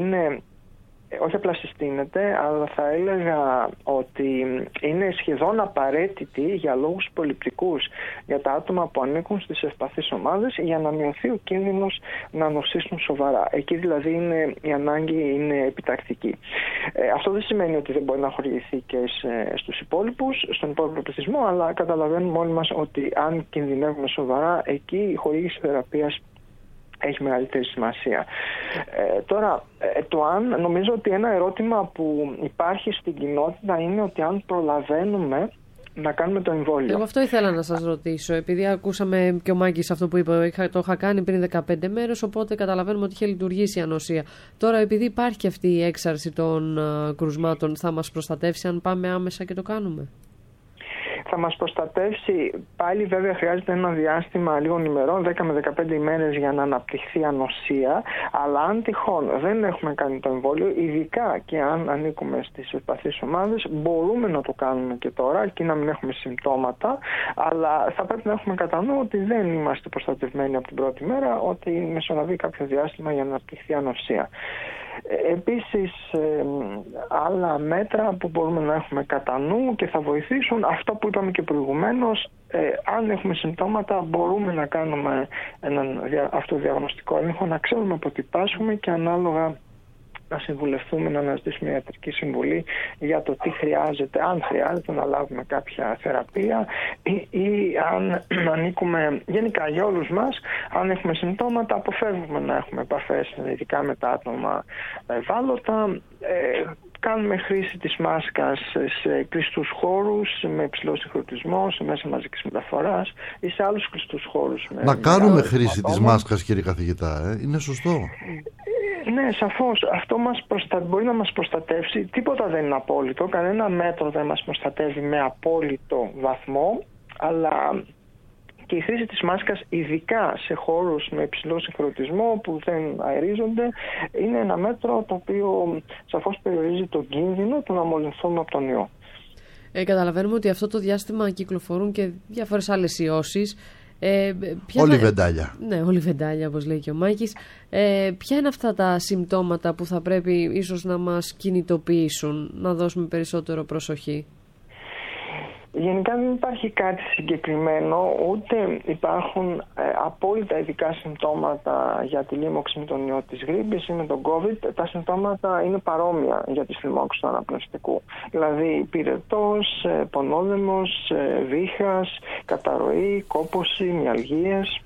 όχι απλά συστήνεται, αλλά θα έλεγα ότι είναι σχεδόν απαραίτητη για λόγους προληπτικούς για τα άτομα που ανήκουν στις ευπαθείς ομάδες, για να μειωθεί ο κίνδυνος να νοσήσουν σοβαρά. Εκεί δηλαδή η ανάγκη είναι επιτακτική. Αυτό δεν σημαίνει ότι δεν μπορεί να χορηγηθεί και στους υπόλοιπους, στον υπόλοιπο πληθυσμό, αλλά καταλαβαίνουμε όλοι μας ότι αν κινδυνεύουμε σοβαρά, εκεί η χορήγηση θεραπείας έχει μεγαλύτερη σημασία. Τώρα, νομίζω ότι ένα ερώτημα που υπάρχει στην κοινότητα είναι ότι αν προλαβαίνουμε να κάνουμε το εμβόλιο. Εγώ αυτό ήθελα να σας ρωτήσω, επειδή ακούσαμε και ο Μάκης αυτό που είπε, το είχα κάνει πριν 15 μέρες, οπότε καταλαβαίνουμε ότι είχε λειτουργήσει η ανοσία. Τώρα, επειδή υπάρχει και αυτή η έξαρση των κρουσμάτων, θα μας προστατεύσει αν πάμε άμεσα και το κάνουμε? Θα μας προστατεύσει, πάλι βέβαια χρειάζεται ένα διάστημα λίγων ημερών, 10 με 15 ημέρες για να αναπτυχθεί ανοσία, αλλά αν τυχόν δεν έχουμε κάνει το εμβόλιο, ειδικά και αν ανήκουμε στις ευπαθείς ομάδες, μπορούμε να το κάνουμε και τώρα, αρκεί να μην έχουμε συμπτώματα, αλλά θα πρέπει να έχουμε κατά νου ότι δεν είμαστε προστατευμένοι από την πρώτη μέρα, ότι μεσολαβεί κάποιο διάστημα για να αναπτυχθεί ανοσία. Επίσης, άλλα μέτρα που μπορούμε να έχουμε κατά νου και θα βοηθήσουν, αυτό που είπαμε και προηγουμένως, αν έχουμε συμπτώματα μπορούμε να κάνουμε έναν αυτοδιαγνωστικό έλεγχο, να ξέρουμε από τι πάσχουμε και ανάλογα να συμβουλευτούμε, να αναζητήσουμε ιατρική συμβουλή για το τι χρειάζεται, αν χρειάζεται να λάβουμε κάποια θεραπεία ή αν ανήκουμε, γενικά για όλους μας, αν έχουμε συμπτώματα αποφεύγουμε να έχουμε επαφές ειδικά με τα άτομα ευάλωτα. Κάνουμε χρήση της μάσκας σε κλειστούς χώρους, με υψηλό συγχρονισμό, σε μέσα μαζικής μεταφοράς ή σε άλλους κλειστούς χώρους. Να κάνουμε χρήση της μάσκας, κύριε καθηγητά, είναι σωστό. Ναι, σαφώς. Αυτό μπορεί να μας προστατεύσει. Τίποτα δεν είναι απόλυτο. Κανένα μέτρο δεν μας προστατεύει με απόλυτο βαθμό. Αλλά και η χρήση της μάσκας, ειδικά σε χώρους με υψηλό συγχρονισμό που δεν αερίζονται, είναι ένα μέτρο το οποίο σαφώς περιορίζει τον κίνδυνο του να μολυνθούμε από τον ιό. Καταλαβαίνουμε ότι αυτό το διάστημα κυκλοφορούν και διάφορες άλλες ιώσεις. Όλη βεντάλια. Ναι, όλη βεντάλια, όπως λέει και ο Μάκης. Ποια είναι αυτά τα συμπτώματα που θα πρέπει ίσως να μας κινητοποιήσουν, να δώσουμε περισσότερο προσοχή? Γενικά δεν υπάρχει κάτι συγκεκριμένο, ούτε υπάρχουν απόλυτα ειδικά συμπτώματα για τη λίμωξη με τον ιό της γρίπης ή με τον COVID. Τα συμπτώματα είναι παρόμοια για τις λοιμώξεις του αναπνευστικού. Δηλαδή πυρετός, πονόδαιμος, βήχας, καταρροή, κόπωση, μυαλγίες.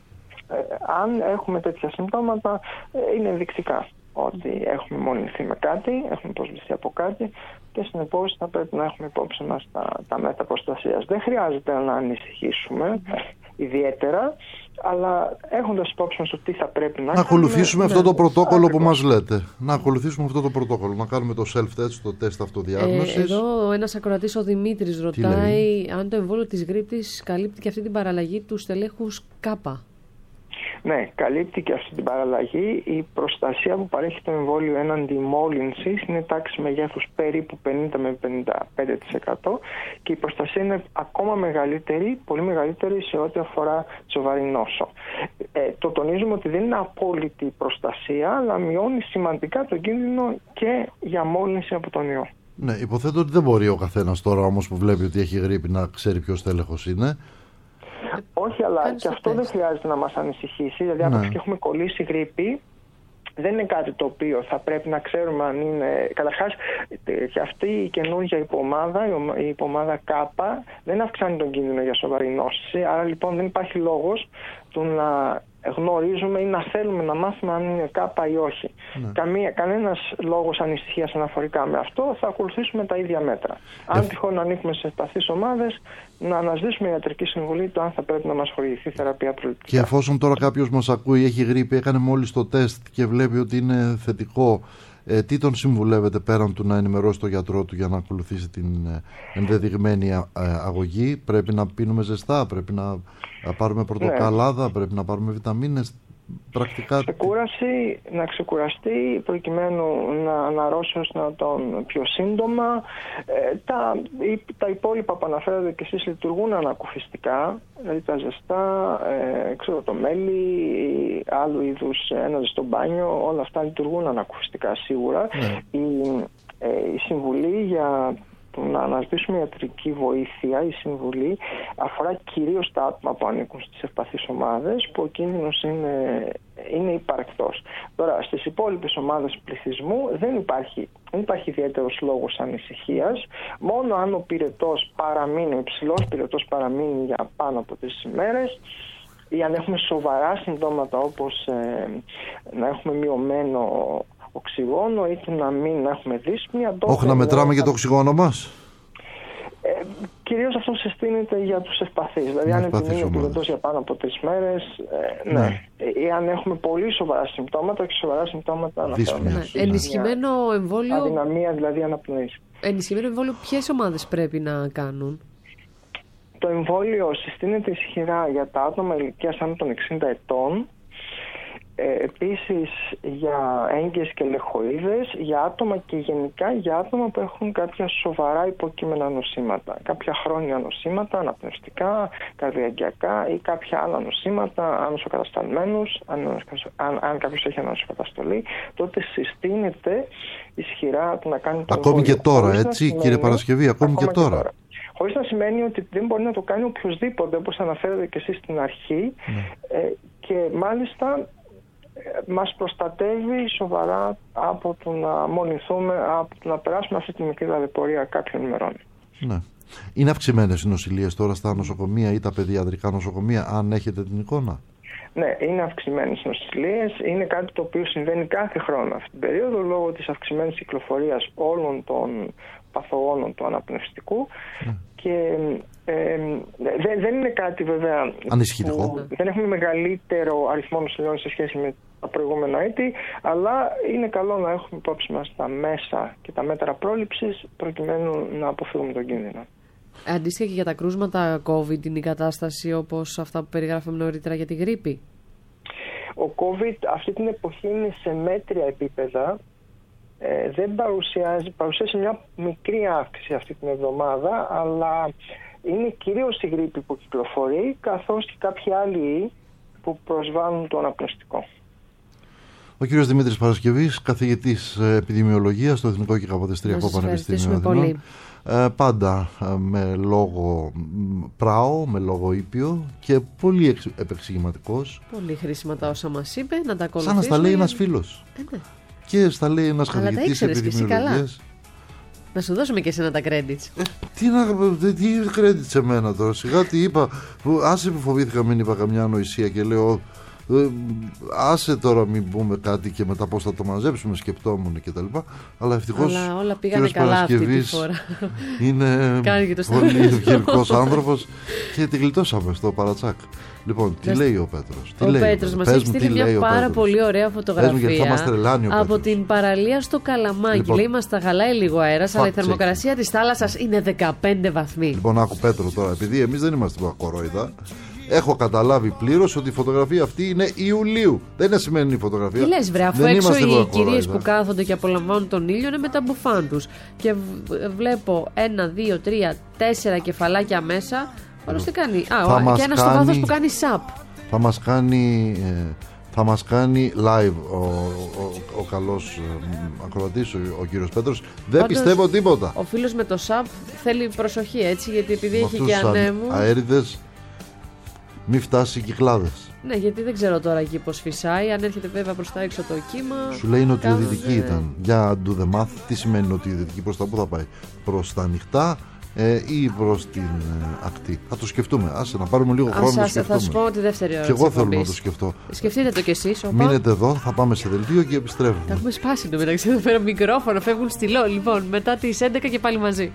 Αν έχουμε τέτοια συμπτώματα, είναι ενδεικτικά ότι έχουμε μολυνθεί με κάτι, έχουμε προσβληθεί από κάτι και συνεπώς θα πρέπει να έχουμε υπόψη μας τα μέτρα προστασίας. Δεν χρειάζεται να ανησυχήσουμε ιδιαίτερα, αλλά έχοντας υπόψη μας το τι θα πρέπει να ακολουθήσουμε αυτό το πρωτόκολλο που μας λέτε. Να ακολουθήσουμε αυτό το πρωτόκολλο, να κάνουμε το self-test, το τεστ αυτοδιάγνωσης. Εδώ ένας ακροατής, ο Δημήτρης, ρωτάει αν το εμβόλιο της γρίπης καλύπτει και αυτή την παραλλαγή του στελέχους Κάπα. Ναι, καλύπτει και αυτή την παραλλαγή. Η προστασία που παρέχει το εμβόλιο έναντι μόλυνσης είναι τάξη μεγέθους περίπου 50 με 55% και η προστασία είναι ακόμα μεγαλύτερη, πολύ μεγαλύτερη σε ό,τι αφορά σοβαρή νόσο. Το τονίζουμε ότι δεν είναι απόλυτη προστασία, αλλά μειώνει σημαντικά τον κίνδυνο και για μόλυνση από τον ιό. Ναι, υποθέτω ότι δεν μπορεί ο καθένας τώρα όμως που βλέπει ότι έχει γρίπη να ξέρει ποιος τέλεχος είναι. Όχι, αλλά και αυτό δεν χρειάζεται να μας ανησυχήσει. Δηλαδή, αν έχουμε κολλήσει γρίπη, δεν είναι κάτι το οποίο θα πρέπει να ξέρουμε αν είναι. Καταρχάς, και αυτή η καινούργια υπομάδα, η υπομάδα ΚΑΠΑ, δεν αυξάνει τον κίνδυνο για σοβαρή νόσηση. Άρα, λοιπόν, δεν υπάρχει λόγος του να γνωρίζουμε ή να θέλουμε να μάθουμε αν είναι ΚΑΠΑ ή όχι. Κανένας λόγος ανησυχίας αναφορικά με αυτό, θα ακολουθήσουμε τα ίδια μέτρα. Αν τυχόν ανήκουμε σε ευπαθείς ομάδες, να αναζητήσουμε ιατρική συμβουλή το αν θα πρέπει να μας χορηγηθεί θεραπεία προληπτικά. Και εφόσον τώρα κάποιος μας ακούει, έχει γρίπη, έκανε μόλις το τεστ και βλέπει ότι είναι θετικό, τι τον συμβουλεύετε πέραν του να ενημερώσει τον γιατρό του για να ακολουθήσει την ενδεδειγμένη αγωγή? Πρέπει να πίνουμε ζεστά, πρέπει να πάρουμε πορτοκαλάδα, πρέπει να πάρουμε βιταμίνες? Πρακτικά... Να ξεκουραστεί προκειμένου να αναρρώσει ώστε να τον πιο σύντομα. Τα υπόλοιπα που αναφέρατε και εσείς λειτουργούν ανακουφιστικά, δηλαδή τα ζεστά, το μέλι, άλλου είδους ένα ζεστό μπάνιο, όλα αυτά λειτουργούν ανακουφιστικά σίγουρα. Η συμβουλή για να αναζητήσουμε ιατρική βοήθεια, η συμβουλή αφορά κυρίως τα άτομα που ανήκουν στις ευπαθείς ομάδες, που ο κίνδυνος είναι υπαρκτός. Τώρα, στις υπόλοιπες ομάδες πληθυσμού δεν υπάρχει ιδιαίτερος λόγος ανησυχίας. Μόνο αν ο πυρετός παραμείνει, ο υψηλός πυρετός παραμείνει για πάνω από 3 ημέρες, ή αν έχουμε σοβαρά συμπτώματα όπως να έχουμε μειωμένο οξυγόνο ή να έχουμε δύσπνοια. Όχι να μετράμε και το οξυγόνο μας. Κυρίως αυτό συστήνεται για τους ευπαθείς. Δηλαδή αν επιμείνει ο πυρετός για πάνω από 3 μέρες, ναι. Ή αν έχουμε πολύ σοβαρά συμπτώματα και σοβαρά συμπτώματα αναφέρονται. Ενισχυμένο εμβόλιο. Αδυναμία δηλαδή αναπνοής. Ενισχυμένο εμβόλιο ποιες ομάδες πρέπει να κάνουν? Το εμβόλιο συστήνεται ισχυρά για τα άτομα ηλικίας άνω των 60 ετών. Επίσης για έγκυες και λεχοίδες, για άτομα και γενικά για άτομα που έχουν κάποια σοβαρά υποκείμενα νοσήματα, κάποια χρόνια νοσήματα, αναπνευστικά, καρδιαγγειακά ή κάποια άλλα νοσήματα, ανοσοκατασταλμένους. Αν κάποιος έχει ανοσοκαταστολή, τότε συστήνεται ισχυρά να κάνει το ακόμη και τώρα, έτσι κύριε Παρασκευή, ακόμη και τώρα. Χωρίς να σημαίνει ότι δεν μπορεί να το κάνει οποιοδήποτε, όπως αναφέρετε και εσείς στην αρχή, και μάλιστα μας προστατεύει σοβαρά από το να μολυνθούμε, από το να περάσουμε αυτή τη μικρή ταλαιπωρία κάποιων ημερών. Ναι. Είναι αυξημένες οι νοσηλίες τώρα στα νοσοκομεία ή τα παιδιατρικά νοσοκομεία, αν έχετε την εικόνα? Ναι, είναι αυξημένες νοσηλίες. Είναι κάτι το οποίο συμβαίνει κάθε χρόνο αυτή την περίοδο λόγω της αυξημένης κυκλοφορίας όλων των παθογόνων του αναπνευστικού. Και δεν είναι κάτι βέβαια ανησυχητικό. Δεν έχουμε μεγαλύτερο αριθμό νοσηλιών σε σχέση με τα προηγούμενα έτη, αλλά είναι καλό να έχουμε υπόψη μας τα μέσα και τα μέτρα πρόληψης προκειμένου να αποφύγουμε τον κίνδυνο. Αντίστοιχα και για τα κρούσματα COVID είναι η κατάσταση όπως αυτά που περιγράφαμε νωρίτερα για τη γρίπη? Ο COVID αυτή την εποχή είναι σε μέτρια επίπεδα. Δεν παρουσίασε μια μικρή αύξηση αυτή την εβδομάδα, αλλά είναι κυρίως η γρίπη που κυκλοφορεί, καθώς και κάποιοι άλλοι που προσβάλλουν το αναπνευστικό. Ο κύριος Δημήτρης Παρασκευής, καθηγητής επιδημιολογίας στο Εθνικό και Καποδιστριακό Πανεπιστήμιο Αθηνών. Πάντα με λόγο πράο, με λόγο ήπιο και πολύ επεξηγηματικός. Πολύ χρήσιμα τα όσα μας είπε, να τα ακολουθήσουμε. Σαν να στα λέει ένας φίλος. Ναι. Και στα λέει ένας καθηγητής επιδημιολογίας. Να σου δώσουμε και εσένα τα credits. Τι credits εμένα τώρα, σιγά τι είπα. Άσε που φοβήθηκα μην είπα καμιά ανοησία και λέω άσε τώρα μην πούμε κάτι και μετά πώς θα το μαζέψουμε, σκεπτόμουν και τα λοιπά. Αλλά ευτυχώς όλα πήγανε καλά αυτή τη φορά. Είναι πολύ ευγενικός άνθρωπος και τη γλιτώσαμε στο παρατσάκ. Λοιπόν, τι λέει ο Πέτρος? Ο Πέτρος μας έχει στείλει μια πάρα πολύ ωραία φωτογραφία από την παραλία στο Καλαμάκι. Λοιπόν, λέει μας τα γαλάει λίγο αέρας, αλλά η θερμοκρασία της θάλασσας είναι 15 βαθμοί. Λοιπόν, άκου Πέτρο τώρα, επειδή εμείς δεν είμαστε κορόιδα, έχω καταλάβει πλήρως ότι η φωτογραφία αυτή είναι Ιουλίου. Δεν είναι σημερινή φωτογραφία. Τι λες βρε, αφού έξω οι κυρίες που κάθονται και απολαμβάνουν τον ήλιο είναι με τα μπουφάν τους. Και βλέπω 1, 2, 3, 4 κεφαλάκια μέσα. Όλος τι κάνει? Και ένα στο βάθος που κάνει σαπ. Θα μας κάνει live ο καλός ακροατής, ο κύριος Πέτρος. Δεν πιστεύω τίποτα. Ο φίλος με το σαπ θέλει προσοχή, έτσι, γιατί επειδή έχει και ανέμους αέριδες, μη φτάσει κυκλάδες. Ναι, γιατί δεν ξέρω τώρα εκεί πως φυσάει. Αν έρχεται βέβαια προς τα έξω το κύμα. Σου λέει νοτιοδυτική ήταν. Για do the math, τι σημαίνει νοτιοδυτική? Προς τα πού θα πάει? Προς τα ανοιχτά ή προς την ακτή? Θα το σκεφτούμε. Άσε να πάρουμε λίγο χρόνο να το σκεφτούμε. Θα σου πω τη δεύτερη ώρα. Και εγώ θέλω να το σκεφτώ. Σκεφτείτε το κι εσείς. Μείνετε εδώ, θα πάμε σε δελτίο και επιστρέφουμε. Τα έχουμε σπάσει το μεταξύ. Εδώ πέρα μικρόφωνο, φεύγουν στυλό. Λοιπόν, μετά τις 11 και πάλι μαζί.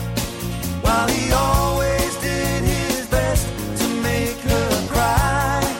While he always did his best to make her cry.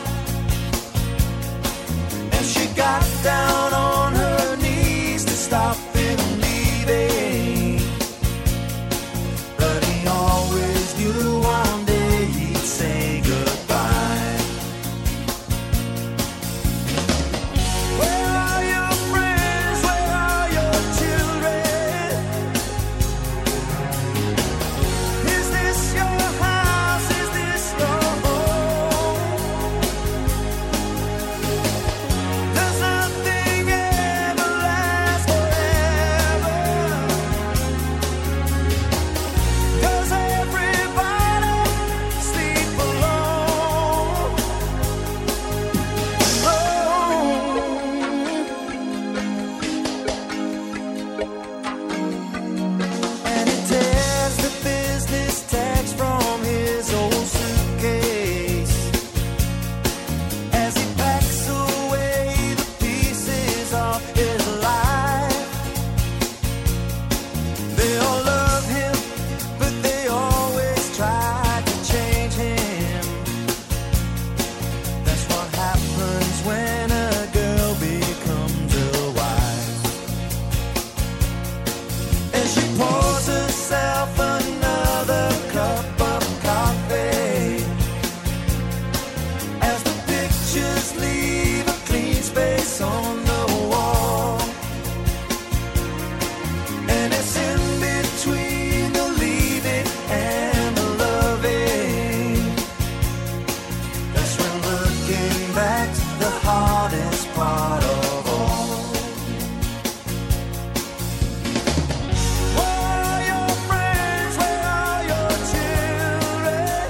taking back the hardest part of all. Where are your friends? Where are your children?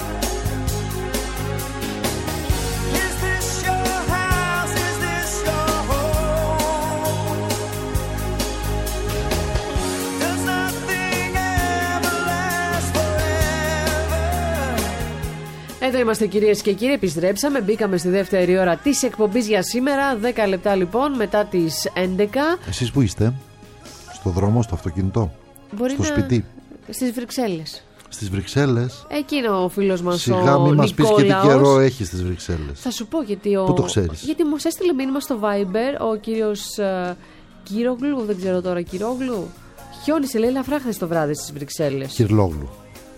Is this your house? Is this your home? Does nothing ever last forever? Εδώ είμαστε κυρίες και κύριοι, επιστρέψαμε, μπήκαμε στη δεύτερη ώρα της εκπομπής για σήμερα. 10 λεπτά λοιπόν μετά τις 11. Εσείς που είστε? Στο δρόμο, στο αυτοκίνητο, στο σπίτι? Στις Βρυξέλλες. Στις Βρυξέλλες. Εκείνο ο φίλος μας Σιγά μην μας πεις και τι καιρό έχει στις Βρυξέλλες. Θα σου πω γιατί Πού το ξέρεις? Γιατί μου έστειλε μήνυμα στο Viber ο κύριος Κυρόγλου, δεν ξέρω τώρα, Κυρόγλου. Χιόνισε, λέει, ελαφρά χθες το βράδυ στις Βρυξέλλες. Κυρλόγλου.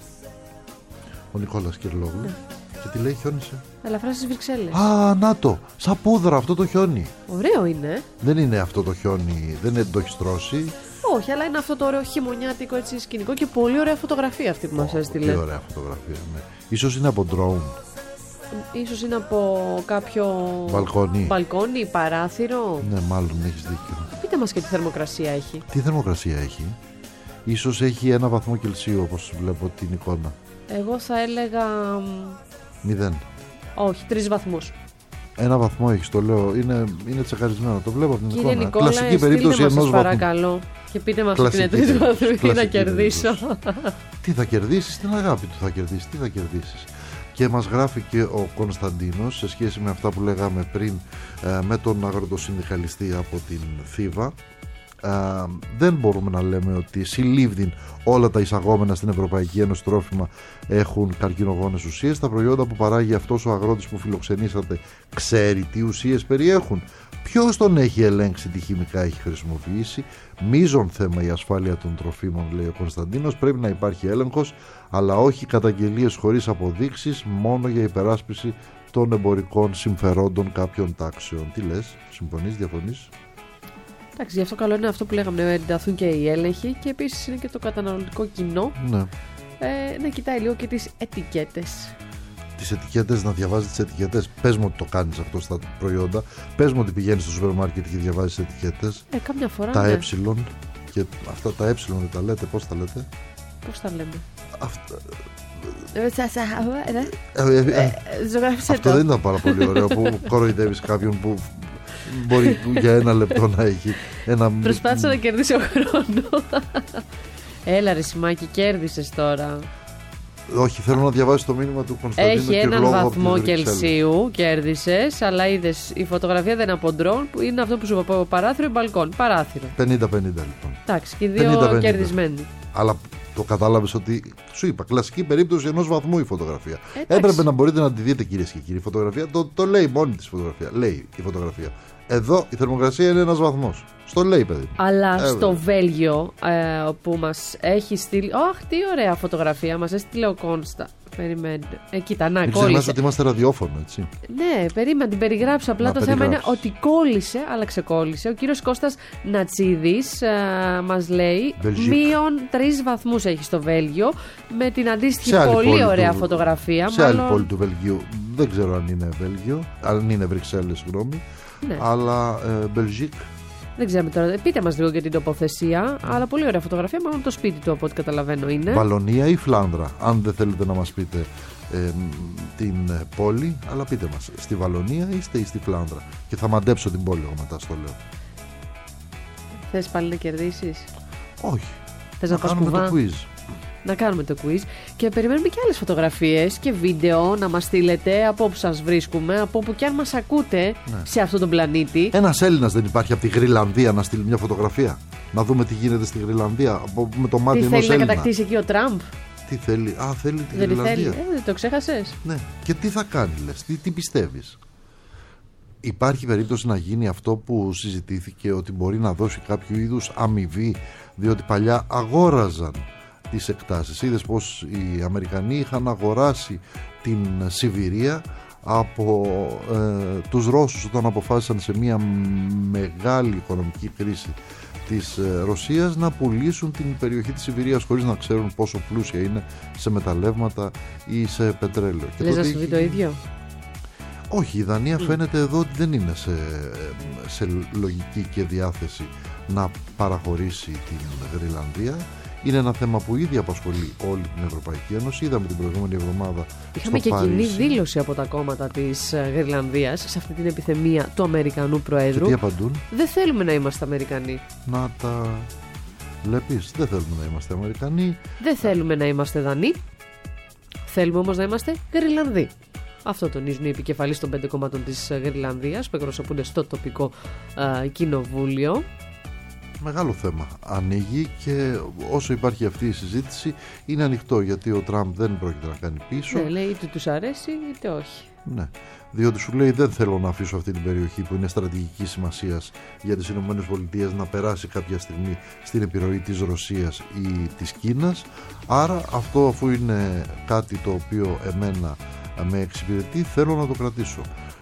Ο Νικόλας Κυρλόγλου. Ναι. Και τι λέει, χιόνισε? Ελαφρά στις Βρυξέλλες. Α, να το! Σαν πούδρα αυτό το χιόνι. Ωραίο είναι. Δεν είναι αυτό το χιόνι, δεν το έχει τρώσει. Όχι, αλλά είναι αυτό το ωραίο χειμωνιάτικο έτσι σκηνικό και πολύ ωραία φωτογραφία αυτή που μας έστειλε. Πολύ ωραία φωτογραφία, ναι. Ίσως είναι από drone. Ίσως είναι από κάποιο μπαλκόνι, παράθυρο. Ναι, μάλλον έχεις δίκιο. Πείτε μας και τι θερμοκρασία έχει. Τι θερμοκρασία έχει? Ίσως έχει 1 βαθμό Κελσίου όπως βλέπω την εικόνα. Εγώ θα έλεγα 0. Όχι, 3 βαθμούς. 1 βαθμό έχει, το λέω. Είναι τσεκαρισμένο. Το βλέπω από την Κύριε εικόνα. Νικόλα, κλασική περίπτωση ενός βαθμού. Παρακαλώ. Και πείτε μας ότι είναι 3 βαθμοί να κερδίσω. Τι θα κερδίσεις, την αγάπη του θα κερδίσεις. Τι θα κερδίσεις? Και μας γράφει και ο Κωνσταντίνος σε σχέση με αυτά που λέγαμε πριν με τον αγροτοσυνδικαλιστή από την Θήβα. Δεν μπορούμε να λέμε ότι συλλήβδην όλα τα εισαγόμενα στην Ευρωπαϊκή Ένωση τρόφιμα έχουν καρκινογόνες ουσίες. Τα προϊόντα που παράγει αυτός ο αγρότης που φιλοξενήσατε ξέρει τι ουσίες περιέχουν? Ποιος τον έχει ελέγξει, τι χημικά έχει χρησιμοποιήσει? Μείζον θέμα η ασφάλεια των τροφίμων, λέει ο Κωνσταντίνος. Πρέπει να υπάρχει έλεγχος, αλλά όχι καταγγελίες χωρίς αποδείξεις, μόνο για υπεράσπιση των εμπορικών συμφερόντων κάποιων τάξεων. Τι λες, συμφωνείς, διαφωνείς? Εντάξει, γι' αυτό καλό είναι αυτό που λέγαμε, να ενταθούν και οι έλεγχοι και επίσης είναι και το καταναλωτικό κοινό να κοιτάει λίγο και τις ετικέτες. Τις ετικέτες, να διαβάζει τις ετικέτες. Πες μου ότι το κάνεις αυτό στα προϊόντα. Πες μου ότι πηγαίνεις στο σούπερ μάρκετ και διαβάζεις ετικέτες. Κάμια φορά. Τα ναι. και αυτά τα δεν τα λέτε, πώς τα λέτε? Πώς τα λέμε? Αυτό δεν ήταν πάρα πολύ ωραίο που κοροϊδεύεις κάποιον που μπορεί για 1 λεπτό να έχει ένα... Προσπάθησα να κερδίσω χρόνο. Έλα ρε Σιμάκη, κέρδισες τώρα. Όχι, θέλω να διαβάσεις το μήνυμα του Κωνσταντίνου. Έχει 1 βαθμό Κελσίου, κέρδισες. Αλλά είδες, η φωτογραφία δεν είναι από ντρόν, που είναι αυτό που σου είπα από παράθυρο ή μπαλκόν. Παράθυρο. 50-50 λοιπόν. Εντάξει, και οι δύο κερδισμένοι. Αλλά το κατάλαβες ότι σου είπα, κλασική περίπτωση 1 βαθμού η φωτογραφία. Έπρεπε να μπορείτε να τη δείτε, κυρίες και κύριοι. Η φωτογραφία το λέει μόνη της φωτογραφία. Λέει η φωτογραφία. Εδώ η θερμοκρασία είναι 1 βαθμός. Στο λέει, παιδί. Αλλά στο Βέλγιο που μας έχει στείλει. Αχ, τι ωραία φωτογραφία. Μας έστειλε ο Κόνστα. Περιμένετε. Κοίτα, να κόλλησε. Ξεχνάς ότι είμαστε ραδιόφωνο, έτσι. Ναι, περίμενα, την περιγράψω. Απλά το θέμα είναι ότι κόλλησε, αλλά ξεκόλλησε. Ο κύριος Κώστας Νατσίδης μας λέει μείον 3 βαθμούς έχει στο Βέλγιο. Με την αντίστοιχη πολύ ωραία φωτογραφία. Σε άλλη πόλη του Βελγίου. Δεν ξέρω αν είναι Βέλγιο. Αν είναι Βρυξέλλες, συγγνώμη. Ναι. Αλλά Μπελζίκ. Δεν ξέρουμε τώρα. Πείτε μας λίγο για την τοποθεσία. Αλλά πολύ ωραία φωτογραφία. Μάλλον το σπίτι του, από ό,τι καταλαβαίνω, είναι. Βαλονία ή Φλάνδρα. Αν δεν θέλετε να μας πείτε την πόλη, αλλά πείτε μας. Στη Βαλονία είστε ή στη Φλάνδρα. Και θα μαντέψω την πόλη εγώ μετά, στο λέω. Θες πάλι να κερδίσεις? Όχι. Θες να πας κουβά? Να κάνουμε το quiz και περιμένουμε και άλλες φωτογραφίες και βίντεο να μας στείλετε από όπου σας βρίσκουμε, από όπου και αν μας ακούτε σε αυτόν τον πλανήτη. Ένας Έλληνας δεν υπάρχει από τη Γρυλανδία να στείλει μια φωτογραφία? Να δούμε τι γίνεται στη Γρυλανδία με το μάτι ενός Έλληνα. Τι θέλει να κατακτήσει εκεί ο Τραμπ? Τι θέλει? Θέλει τη Γρυλανδία. Δεν το ξέχασες? Ναι. Και τι θα κάνει, λες? Τι πιστεύεις? Υπάρχει περίπτωση να γίνει αυτό που συζητήθηκε, ότι μπορεί να δώσει κάποιο είδους αμοιβή, διότι παλιά αγόραζαν τις εκτάσεις. Είδες πως οι Αμερικανοί είχαν αγοράσει την Σιβηρία από τους Ρώσους όταν αποφάσισαν σε μια μεγάλη οικονομική κρίση της Ρωσίας να πουλήσουν την περιοχή της Σιβηρίας χωρίς να ξέρουν πόσο πλούσια είναι σε μεταλλεύματα ή σε πετρέλαιο. Λες να συμβεί το ίδιο? Όχι, η Δανία φαίνεται εδώ ότι δεν είναι σε λογική και διάθεση να παραχωρήσει την Γρυλανδία. Είναι ένα θέμα που ήδη απασχολεί όλη την Ευρωπαϊκή Ένωση. Είδαμε την προηγούμενη εβδομάδα. Είχαμε και κοινή δήλωση από τα κόμματα της Γρυλανδίας σε αυτή την επιθυμία του Αμερικανού Προέδρου. Και τι απαντούν? Δεν θέλουμε να είμαστε Αμερικανοί. Να τα βλέπεις, δεν θέλουμε να είμαστε Αμερικανοί. Δεν θέλουμε να είμαστε Δανείοι. Θέλουμε όμως να είμαστε Γρυλανδοί. Αυτό τονίζουν οι επικεφαλείς των 5 κομμάτων της Γρυλανδίας που εκπροσωπούνται στο τοπικό κοινοβούλιο. Μεγάλο θέμα ανοίγει και όσο υπάρχει αυτή η συζήτηση είναι ανοιχτό, γιατί ο Τραμπ δεν πρόκειται να κάνει πίσω. Ναι, λέει είτε τους αρέσει είτε όχι. Ναι, διότι σου λέει δεν θέλω να αφήσω αυτή την περιοχή που είναι στρατηγικής σημασίας για τις ΗΠΑ να περάσει κάποια στιγμή στην επιρροή της Ρωσίας ή της Κίνας. Άρα αυτό, αφού είναι κάτι το οποίο εμένα με εξυπηρετεί, θέλω να το κρατήσω.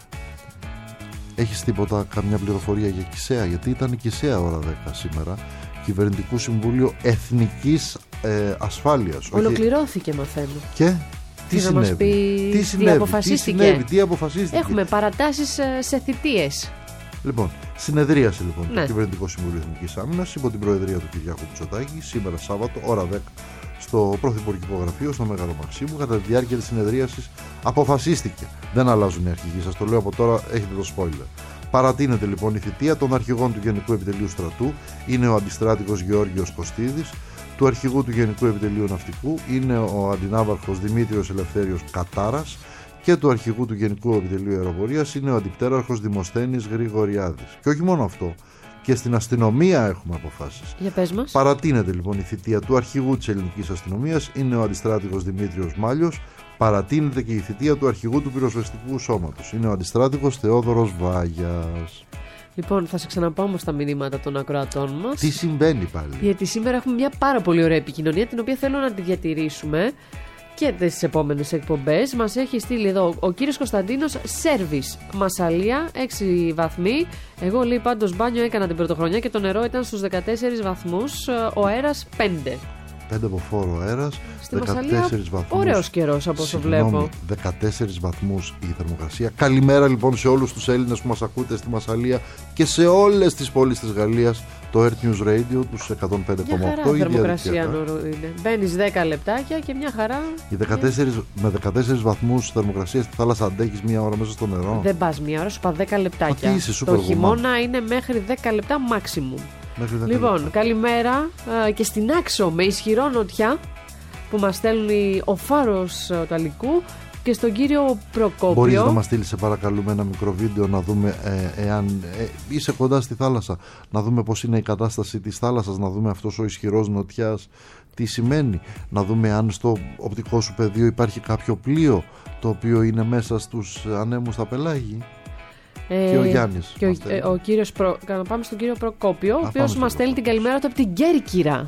Έχεις τίποτα, καμιά πληροφορία για Κισέα? Γιατί ήταν Κισέα ώρα 10 σήμερα, Κυβερνητικού Συμβούλιο Εθνικής Ασφάλειας. Ολοκληρώθηκε, μαθαίνω. Και τι να μας πει τι αποφασίστηκε. Τι αποφασίστηκε. Έχουμε παρατάσεις σε θητείες. Λοιπόν, συνεδρίασε λοιπόν Ναι. το Κυβερνητικό Συμβούλιο Εθνικής Άμυνας υπό την προεδρία του Κυριάκου Μητσοτάκη σήμερα Σάββατο, ώρα 10, στο Πρωθυπουργικό Γραφείο, στο Μέγαρο Μαξίμου. Κατά τη διάρκεια της συνεδρίασης αποφασίστηκε. Δεν αλλάζουν οι αρχηγοί, σας το λέω από τώρα, έχετε το spoiler. Παρατείνεται λοιπόν η θητεία των αρχηγών του Γενικού Επιτελείου Στρατού, είναι ο αντιστράτηγος Γεώργιος Κωστίδης, του αρχηγού του Γενικού Επιτελείου Ναυτικού είναι ο αντινάβαρχος Δημήτριος Ελευθέριος Κατάρας και του αρχηγού του Γενικού Επιτελείου Αεροπορίας είναι ο αντιπτέραρχος Δημοσθένης Γρηγοριάδης. Και όχι μόνο αυτό, και στην αστυνομία έχουμε αποφάσεις. Για πες μας. Παρατείνεται λοιπόν η θητεία του αρχηγού της ελληνικής αστυνομίας, είναι ο αντιστράτηγος Δημήτριος Μάλιος. Παρατείνεται και η θητεία του αρχηγού του πυροσβεστικού σώματος, είναι ο αντιστράτηγος Θεόδωρος Βάγιας. Λοιπόν, θα σε ξαναπάω όμως τα μηνύματα των ακροατών μας. Τι συμβαίνει πάλι? Γιατί σήμερα έχουμε μια πάρα πολύ ωραία επικοινωνία, την οποία θέλω να τη διατηρήσουμε και τις επόμενες εκπομπές. Μας έχει στείλει εδώ ο κύριος Κωνσταντίνος, Σέρβις, Μασσαλία, 6 βαθμοί. Εγώ, λέει, πάντως μπάνιο έκανα την πρωτοχρονιά και το νερό ήταν στους 14 βαθμούς, ο αέρας 5. 5 από φόρο αέρας, 14 βαθμούς. Ωραίος καιρός από όσο βλέπω. 14 βαθμούς η θερμοκρασία. Καλημέρα λοιπόν σε όλους τους Έλληνες που μας ακούτε στη Μασσαλία και σε όλες τις πόλεις της Γαλλίας. Το Earth News Radio, τους 105,8. Η θερμοκρασία είναι. Μπαίνεις 10 λεπτάκια και μια χαρά. Με 14 βαθμούς θερμοκρασία στη θάλασσα αντέχεις μια ώρα μέσα στο νερό? Δεν πας μια ώρα, σου πά 10 λεπτάκια. Το χειμώνα είναι μέχρι 10 λεπτά maximum. Λοιπόν, καλημέρα και στην Άξο με ισχυρό νοτιά που μας στέλνει ο Φάρος του Αλικού και στον κύριο Προκόπιο. Μπορείς να μας στείλεις, σε παρακαλούμε, ένα μικρό βίντεο να δούμε εάν είσαι κοντά στη θάλασσα, να δούμε πώς είναι η κατάσταση της θάλασσας, να δούμε αυτός ο ισχυρός νοτιάς τι σημαίνει, να δούμε αν στο οπτικό σου πεδίο υπάρχει κάποιο πλοίο το οποίο είναι μέσα στους ανέμους στα πελάγη. Και ο Γιάννης. Και ο κύριος πάμε στον κύριο Προκόπιο, ο οποίος μας στέλνει την καλημέρα του από την Κέρκυρα.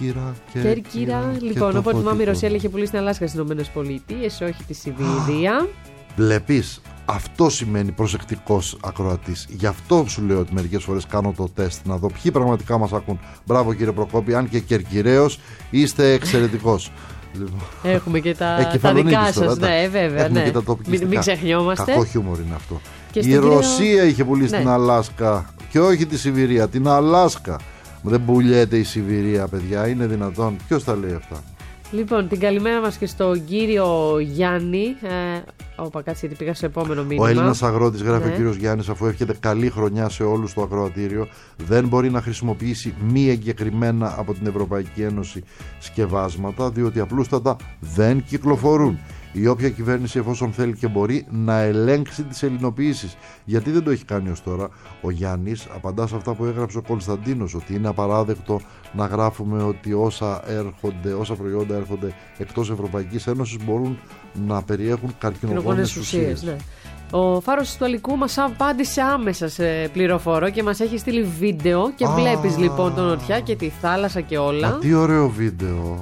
Κέρκυρα. Λοιπόν, οπότε θυμάμαι η Ρωσία είχε πουλήσει στην Αλάσκα στις ΗΠΑ, όχι τη Σιβηρία. Βλέπεις, αυτό σημαίνει προσεκτικός ακροατής. Γι' αυτό σου λέω ότι μερικές φορές κάνω το τεστ να δω ποιοι πραγματικά μας ακούν. Μπράβο κύριε Προκόπη, αν και Κερκυραίος είστε εξαιρετικός. Λοιπόν. Έχουμε και τα δικά σας, ναι, βέβαια. Ναι. Μην ξεχνιόμαστε. Κακό χιούμορ είναι αυτό. Η Ρωσία είχε πουλήσει την Αλάσκα και όχι τη Σιβηρία, την Αλάσκα. Δεν πουλιέται η Σιβηρία, παιδιά, είναι δυνατόν? Ποιος τα λέει αυτά? Λοιπόν, την καλημέρα μας και στον κύριο Γιάννη. Κάτσε, γιατί πήγα στο επόμενο μήνυμα. Ο Έλληνας αγρότης, γράφει ο κύριος Γιάννης, αφού εύχεται καλή χρονιά σε όλους στο ακροατήριο, δεν μπορεί να χρησιμοποιήσει μη εγκεκριμένα από την Ευρωπαϊκή Ένωση σκευάσματα, διότι απλούστατα δεν κυκλοφορούν. Η όποια κυβέρνηση, εφόσον θέλει και μπορεί, να ελέγξει τις ελληνοποιήσεις. Γιατί δεν το έχει κάνει ως τώρα? Ο Γιάννης απαντά σε αυτά που έγραψε ο Κωνσταντίνος, ότι είναι απαράδεκτο να γράφουμε ότι όσα προϊόντα έρχονται εκτός Ευρωπαϊκής Ένωσης μπορούν να περιέχουν καρκινογόνες ουσίες. Ναι. Ο Φάρος του Αλικού μας απάντησε άμεσα σε πληροφορό και μας έχει στείλει βίντεο και βλέπεις λοιπόν τον νοτιά και τη θάλασσα και όλα. Μα τι ωραίο βίντεο.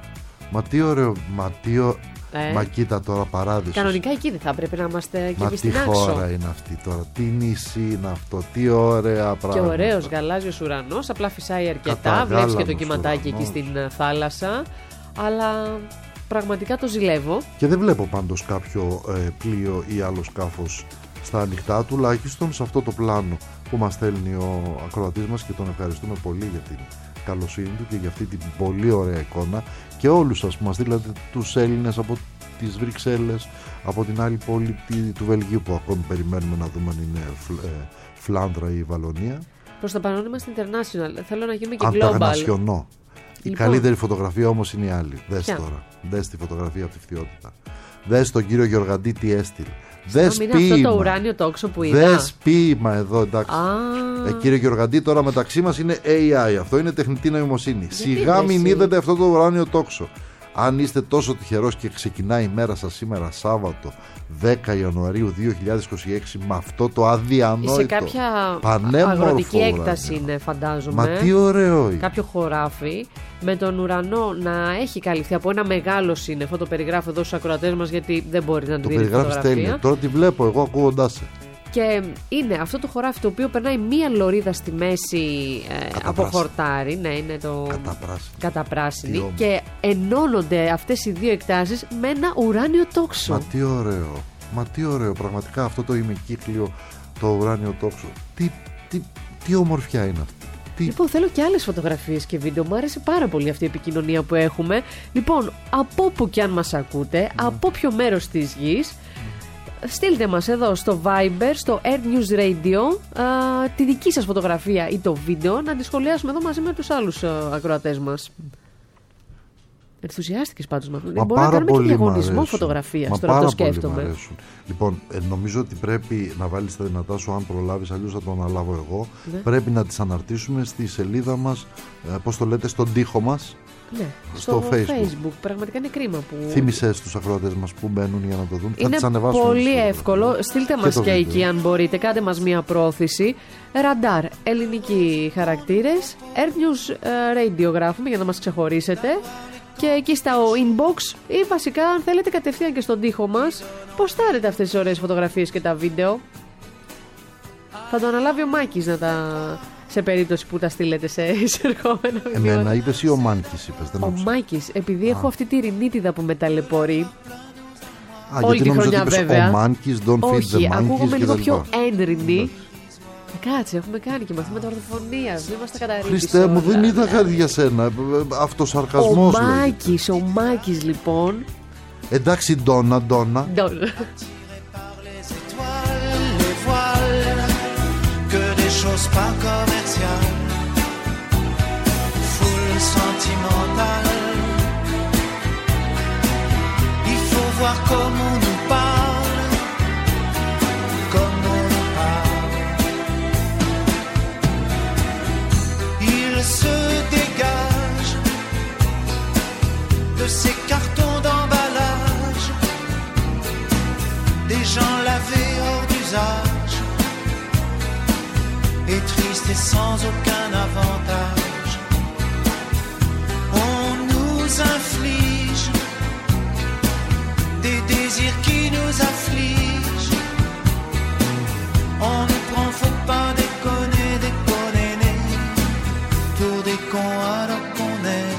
Μα κοίτα τώρα, παράδεισος. Κανονικά εκεί δεν θα έπρεπε να είμαστε και εμείς στην Άξο. Τι χώρα είναι αυτή τώρα, τι νησί είναι αυτό, τι ωραία πράγματα. Και ωραίος γαλάζιος ουρανός, απλά φυσάει αρκετά. Βλέπεις και το κυματάκι εκεί στην θάλασσα. Αλλά πραγματικά το ζηλεύω. Και δεν βλέπω πάντως κάποιο πλοίο ή άλλο σκάφος στα ανοιχτά, τουλάχιστον σε αυτό το πλάνο που μας στέλνει ο ακροατής μας, και τον ευχαριστούμε πολύ για την καλοσύνη του και για αυτή την πολύ ωραία εικόνα, και όλους σας που μας στείλατε, τους Έλληνες από τις Βρυξέλλες, από την άλλη πόλη του Βελγίου που ακόμη περιμένουμε να δούμε αν είναι Φλάνδρα ή Βαλονία. Προς το παρόν είμαστε international. Θέλω να γίνουμε και global. Ανταγνασιονό. Η Λοιπόν. καλύτερη φωτογραφία όμως είναι η άλλη. Δες τώρα. Δες τη φωτογραφία από τη Φθιότητα. Δες τον κύριο Γεωργαντή τι έστειλε. Δες Είναι ποίημα. αυτό το ουράνιο τόξο που είδα. Δες ποίημα εδώ, εντάξει. Κύριε Γεωργαντή, τώρα μεταξύ μας είναι AI. Αυτό είναι τεχνητή νοημοσύνη. Σιγά μην εσύ? είδατε αυτό το ουράνιο τόξο. Αν είστε τόσο τυχερός και ξεκινάει η μέρα σας σήμερα Σάββατο 10 Ιανουαρίου 2026 με αυτό το αδιανόητο Σε κάποια αγροτική έκταση είναι, φαντάζομαι. Μα τι ωραίο είναι. Κάποιο χωράφι με τον ουρανό να έχει καλυφθεί από ένα μεγάλο σύννεφο. Το περιγράφω εδώ στους ακροατές μας, γιατί δεν μπορεί να Το δει περιγράφεις φωτογραφία. τέλεια. Τώρα τη βλέπω εγώ ακούγοντάς σε. Και είναι αυτό το χωράφι το οποίο περνάει μία λωρίδα στη μέση από χορτάρι. Ναι, είναι το καταπράσινη. Τι Και ενώνονται αυτές οι δύο εκτάσεις με ένα ουράνιο τόξο. Μα τι ωραίο. Μα τι ωραίο. Πραγματικά αυτό το ημικύκλιο, το ουράνιο τόξο. Τι ομορφιά είναι αυτή. Λοιπόν, θέλω και άλλες φωτογραφίες και βίντεο. Μου άρεσε πάρα πολύ αυτή η επικοινωνία που έχουμε. Λοιπόν, από όπου και αν μας ακούτε, από ποιο μέρος της γης, στείλτε μας εδώ στο Viber, στο Air News Radio, τη δική σας φωτογραφία ή το βίντεο, να τη σχολιάσουμε εδώ μαζί με τους άλλους ακροατές μας. Ενθουσιάστηκες πάντως με αυτό. Μπορούμε να κάνουμε και διαγωνισμό φωτογραφίας, τώρα το σκέφτομαι. Λοιπόν, νομίζω ότι πρέπει να βάλεις τα δυνατά σου, αν προλάβεις, αλλιώς θα το αναλάβω εγώ. Ναι. Πρέπει να τις αναρτήσουμε στη σελίδα μας, πώς το λέτε, στον τοίχο μας. Ναι, στο Facebook. Πραγματικά είναι κρίμα που. Θύμισέ στους ακροατές μας που μπαίνουν για να το δουν. Είναι πολύ εύκολο. Στείλτε μας και εκεί αν μπορείτε. Κάντε μας μια πρόθεση. Ραντάρ, ελληνικοί χαρακτήρες. Air News Radio γράφουμε για να μας ξεχωρίσετε. Και εκεί στα inbox ή βασικά αν θέλετε κατευθείαν και στον τοίχο μας, ποστάρετε αυτές τις ωραίες φωτογραφίες και τα βίντεο. Θα το αναλάβει ο Μάκης να τα... σε περίπτωση που τα στείλετε σε εισερχόμενα μηνύματα. Εμένα είπες ή ο Μάνκης είπες? Ο Μάκης, επειδή έχω αυτή τη ρινίτιδα που με ταλαιπωρεί όλη γιατί τη χρονιά βέβαια. Ο Μάνκης, don't feed the monkeys. Όχι, ακούγομαι λίγο πιο έντρινη. Κάτσε, έχουμε κάνει και μαθήματα ορθοφωνίας. Δεν είμαστε καταρρύψεις. Χριστέ μου, δεν είδα κάτι για σένα. Αυτοσαρκασμός. Ο Μάκης λοιπόν. Εντάξει, Ντόνα. Chose pas commerciales, foule sentimentale. Il faut voir comme on nous parle, comme on nous parle. Il se dégage de ces cartons d'emballage, des gens lavés hors d'usage. Et triste et sans aucun avantage, on nous inflige des désirs qui nous affligent. On nous prend, faut pas déconner, tour des cons alors qu'on est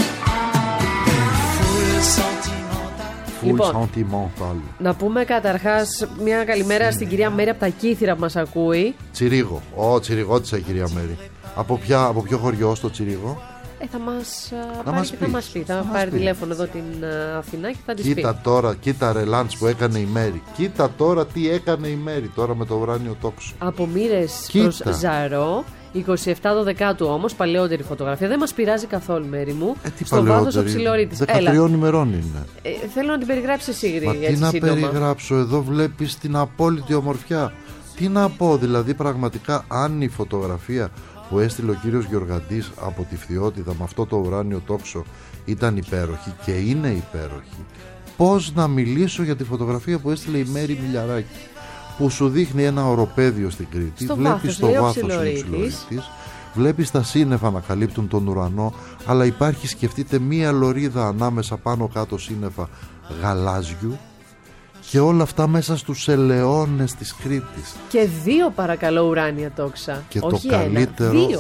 foule sentimentale. Λοιπόν, να πούμε καταρχάς μια καλημέρα στην κυρία Μέρη από τα Κύθυρα που μας ακούει. Τσιρίγο, τσιριγώτησα η κυρία Μέρη. Από ποιο χωριό στο Τσιρίγο? Θα μας πει. Θα πάρει τηλέφωνο εδώ την Αθηνά και θα της πει. Κοίτα τώρα, κοίτα ρελάντς που έκανε η Μέρη. Κοίτα τώρα τι έκανε η Μέρη τώρα με το ουράνιο τόξο. Από Μοίρες προς Ζαρό, 27 Δεκάτου όμως, παλαιότερη φωτογραφία. Δεν μας πειράζει καθόλου, Μέρη μου. Στο βάθος ο Ψιλορίτης. 13 ημερών είναι. Θέλω να την περιγράψεις εσύ, Μα τι να περιγράψω, εδώ βλέπεις την απόλυτη ομορφιά. Τι να πω, δηλαδή πραγματικά αν η φωτογραφία που έστειλε ο κύριος Γεωργαντής από τη Φθιότητα με αυτό το ουράνιο τόξο ήταν υπέροχη και είναι υπέροχη, πώς να μιλήσω για τη φωτογραφία που έστειλε η Μέρη Μιλιαράκη, που σου δείχνει ένα οροπέδιο στην Κρήτη. Βλέπεις το βάθος ο Ψιλορίτης, βλέπεις τα σύννεφα να καλύπτουν τον ουρανό, αλλά υπάρχει, σκεφτείτε, μία λωρίδα ανάμεσα πάνω κάτω σύννεφα γαλάζιου, και όλα αυτά μέσα στους ελαιώνες της Κρήτης. Και 2 παρακαλώ ουράνια τόξα. Και όχι το καλύτερο, 1, 2.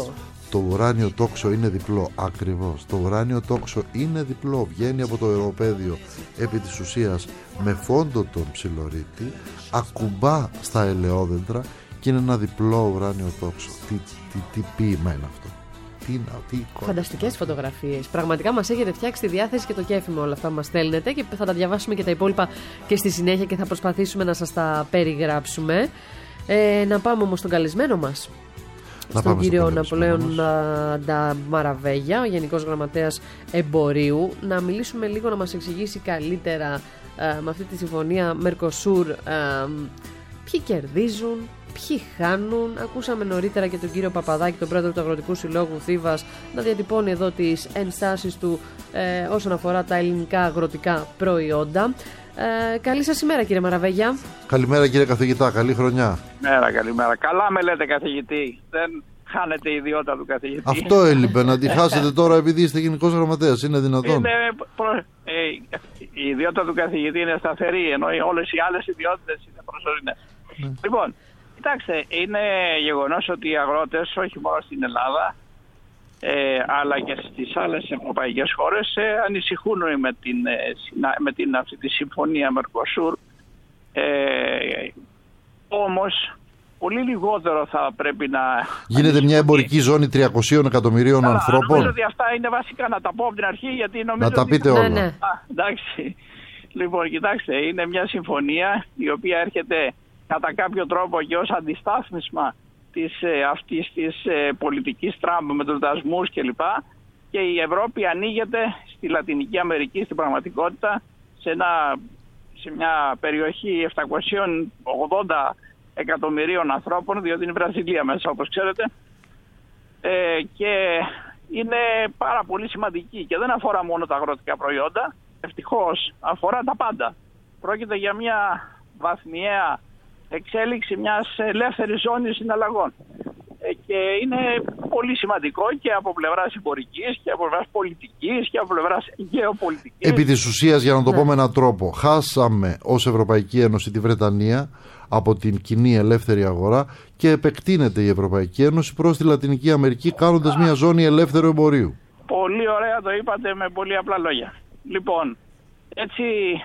Το ουράνιο τόξο είναι διπλό. Ακριβώς. Το ουράνιο τόξο είναι διπλό. Βγαίνει από το αεροπέδιο επί της ουσίας με φόντο τον ψιλορίτη, ακουμπά στα ελαιόδεντρα και είναι ένα διπλό ουράνιο τόξο. Τι ποίημα είναι αυτό. Φανταστικές φωτογραφίες. Πραγματικά μας έχετε φτιάξει τη διάθεση και το κέφι με όλα αυτά που μας στέλνετε και θα τα διαβάσουμε και τα υπόλοιπα και στη συνέχεια και θα προσπαθήσουμε να σας τα περιγράψουμε. Να πάμε όμως στον καλεσμένο μας. Στον κύριο Ναπολέον Μαραβέγια, ο Γενικός Γραμματέας Εμπορίου, να μιλήσουμε λίγο, να μας εξηγήσει καλύτερα με αυτή τη συμφωνία Μερκοσούρ ποιοι κερδίζουν, ποιοι χάνουν. Ακούσαμε νωρίτερα και τον κύριο Παπαδάκη, τον πρόεδρο του Αγροτικού Συλλόγου Θήβας, να διατυπώνει εδώ τις ενστάσεις του όσον αφορά τα ελληνικά αγροτικά προϊόντα. Καλή σας ημέρα, κύριε Μαραβέγια. Καλημέρα, κύριε καθηγητά, καλή χρονιά. Καλημέρα. Καλά με λέτε, καθηγητή. Δεν χάνετε η ιδιότητα του καθηγητή. Αυτό έλειπε, να τη χάσετε τώρα επειδή είστε Γενικός Γραμματέας. Είναι δυνατόν? Η ιδιότητα του καθηγητή είναι σταθερή, ενώ όλες οι άλλες ιδιότητες είναι προσωρινές. Λοιπόν, κοιτάξτε, είναι γεγονός ότι οι αγρότες, όχι μόνο στην Ελλάδα, αλλά και στις άλλες ευρωπαϊκές χώρες, ανησυχούν με αυτή τη συμφωνία Μερκοσούρ. Όμως πολύ λιγότερο θα πρέπει να γίνεται μια εμπορική ζώνη 300 εκατομμυρίων ανθρώπων. Νομίζω ότι αυτά είναι βασικά, να τα πω από την αρχή, γιατί νομίζω να τα πείτε όλα. Ναι. Εντάξει. Λοιπόν, κοιτάξτε, είναι μια συμφωνία η οποία έρχεται κατά κάποιο τρόπο και ως αντιστάθμισμα αυτής της πολιτικής Τραμπ με τους δασμούς κλπ. Και η Ευρώπη ανοίγεται στη Λατινική Αμερική στην πραγματικότητα σε μια περιοχή 780 εκατομμυρίων ανθρώπων, διότι είναι η Βραζιλία μέσα, όπως ξέρετε, και είναι πάρα πολύ σημαντική και δεν αφορά μόνο τα αγροτικά προϊόντα, ευτυχώς αφορά τα πάντα. Πρόκειται για μια βαθμιαία εξέλιξη μιας ελεύθερης ζώνης συναλλαγών. Και είναι πολύ σημαντικό και από πλευράς εμπορικής και από πλευράς πολιτικής και από πλευράς γεωπολιτικής. Επί της ουσίας, για να το πω με έναν τρόπο, χάσαμε ως Ευρωπαϊκή Ένωση τη Βρετανία από την κοινή ελεύθερη αγορά και επεκτείνεται η Ευρωπαϊκή Ένωση προς τη Λατινική Αμερική, κάνοντας μια ζώνη ελεύθερου εμπορίου. Πολύ ωραία το είπατε με πολύ απλά λόγια. Λοιπόν, έτσι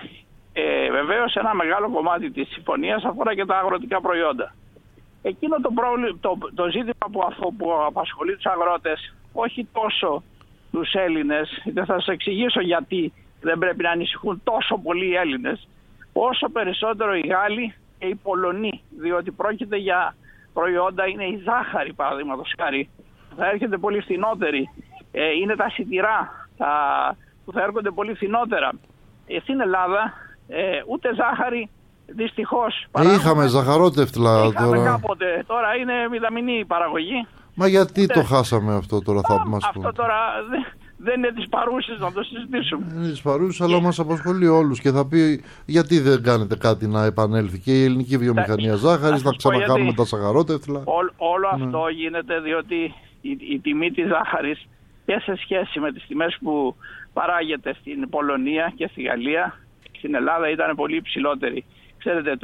βεβαίως ένα μεγάλο κομμάτι της συμφωνίας αφορά και τα αγροτικά προϊόντα. Εκείνο το ζήτημα που απασχολεί τους αγρότες, όχι τόσο τους Έλληνες, δεν θα σας εξηγήσω γιατί δεν πρέπει να ανησυχούν τόσο πολύ οι Έλληνες, όσο περισσότερο οι Γάλλοι και οι Πολωνοί, διότι πρόκειται για προϊόντα, είναι η ζάχαρη παραδείγματος χάρη, θα έρχεται πολύ φθηνότερη, είναι τα σιτηρά που θα έρχονται πολύ φθηνότερα. Στην Ελλάδα ούτε ζάχαρη, δυστυχώς. Είχαμε ζαχαρότευτλα τώρα. Κάποτε, τώρα είναι μηδαμινή η παραγωγή. Μα γιατί το χάσαμε αυτό τώρα, θα μας πούμε. Αυτό τώρα δεν είναι της παρούσης να το συζητήσουμε. Είναι της παρούσης, αλλά μας απασχολεί όλους και θα πει γιατί δεν κάνετε κάτι να επανέλθει και η ελληνική βιομηχανία ζάχαρης, να ξανακάνουμε τα ζαχαρότευτλα. Όλο αυτό γίνεται διότι η τιμή της ζάχαρης και σε σχέση με τις τιμές που παράγεται στην Πολωνία και στη Γαλλία, στην Ελλάδα ήταν πολύ υψηλότερη. Ξέρετε,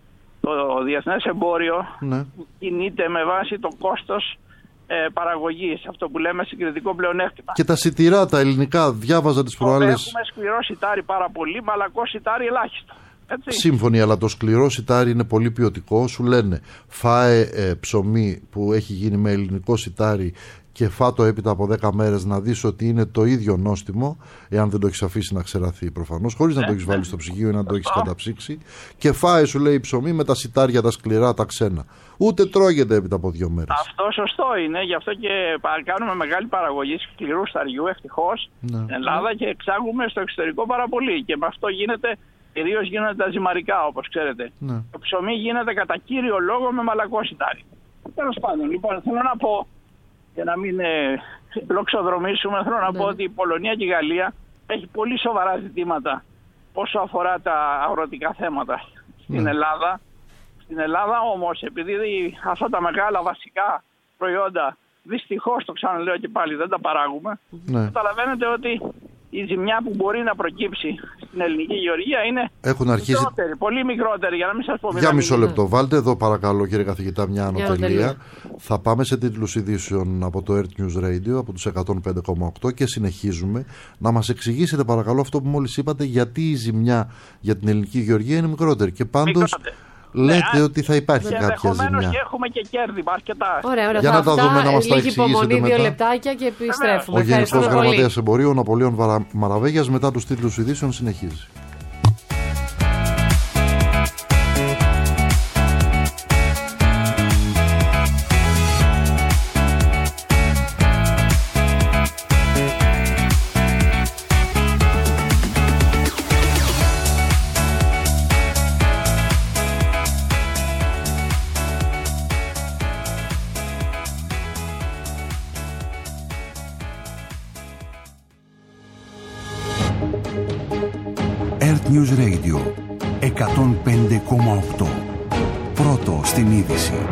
το διεθνές εμπόριο κινείται με βάση το κόστος παραγωγής, αυτό που λέμε συγκριτικό πλεονέκτημα. Και τα σιτηρά, τα ελληνικά, διάβαζα τις προάλλες. Έχουμε σκληρό σιτάρι πάρα πολύ, μαλακό σιτάρι ελάχιστο. Έτσι. Σύμφωνοι, αλλά το σκληρό σιτάρι είναι πολύ ποιοτικό. Σου λένε φάε ψωμί που έχει γίνει με ελληνικό σιτάρι και φάτο έπειτα από 10 μέρες να δεις ότι είναι το ίδιο νόστιμο, εάν δεν το έχεις αφήσει να ξεραθεί προφανώς, χωρίς να το έχεις βάλει στο ψυγείο ή να το έχεις καταψύξει. Και φάε, σου λέει, ψωμί με τα σιτάρια, τα σκληρά, τα ξένα. Ούτε τρώγεται έπειτα από 2 μέρες. Αυτό σωστό είναι, γι' αυτό και κάνουμε μεγάλη παραγωγή σκληρού σταριού ευτυχώς στην Ελλάδα και εξάγουμε στο εξωτερικό πάρα πολύ. Και με αυτό κυρίως γίνονται τα ζυμαρικά, όπως ξέρετε. Το ψωμί γίνεται κατά κύριο λόγο με μαλακό σιτάρι. Τέλος πάντων, λοιπόν, θέλω να πω, για να μην λοξοδρομήσουμε, θέλω να πω ότι η Πολωνία και η Γαλλία έχει πολύ σοβαρά ζητήματα όσο αφορά τα αγροτικά θέματα στην Ελλάδα. Στην Ελλάδα όμως, επειδή αυτά τα μεγάλα βασικά προϊόντα, δυστυχώς το ξαναλέω και πάλι, δεν τα παράγουμε, καταλαβαίνετε ότι η ζημιά που μπορεί να προκύψει στην ελληνική γεωργία είναι μικρότερη, πολύ μικρότερη, για να μην σας πω. Για μισό λεπτό, βάλτε εδώ παρακαλώ κύριε καθηγητά μια ανωτελεία. Θα πάμε σε τίτλους ειδήσεων από το Earth News Radio, από τους 105,8 και συνεχίζουμε. Να μας εξηγήσετε παρακαλώ αυτό που μόλις είπατε, γιατί η ζημιά για την ελληνική γεωργία είναι μικρότερη. Και πάντως λέτε ότι θα υπάρχει κάποια ζημιά. Και έχουμε και κέρδη αρκετά. Ωραία, για να τα δούμε, να μας τα εξηγήσετε μετά. 2 λεπτάκια και επιστρέφουμε. Ο Γενικός Γραμματέας Εμπορίου, ο Ναπολέων Μαραβέγιας, μετά τους τίτλους ειδήσεων συνεχίζει. News Radio 105,8. Πρώτο στην είδηση.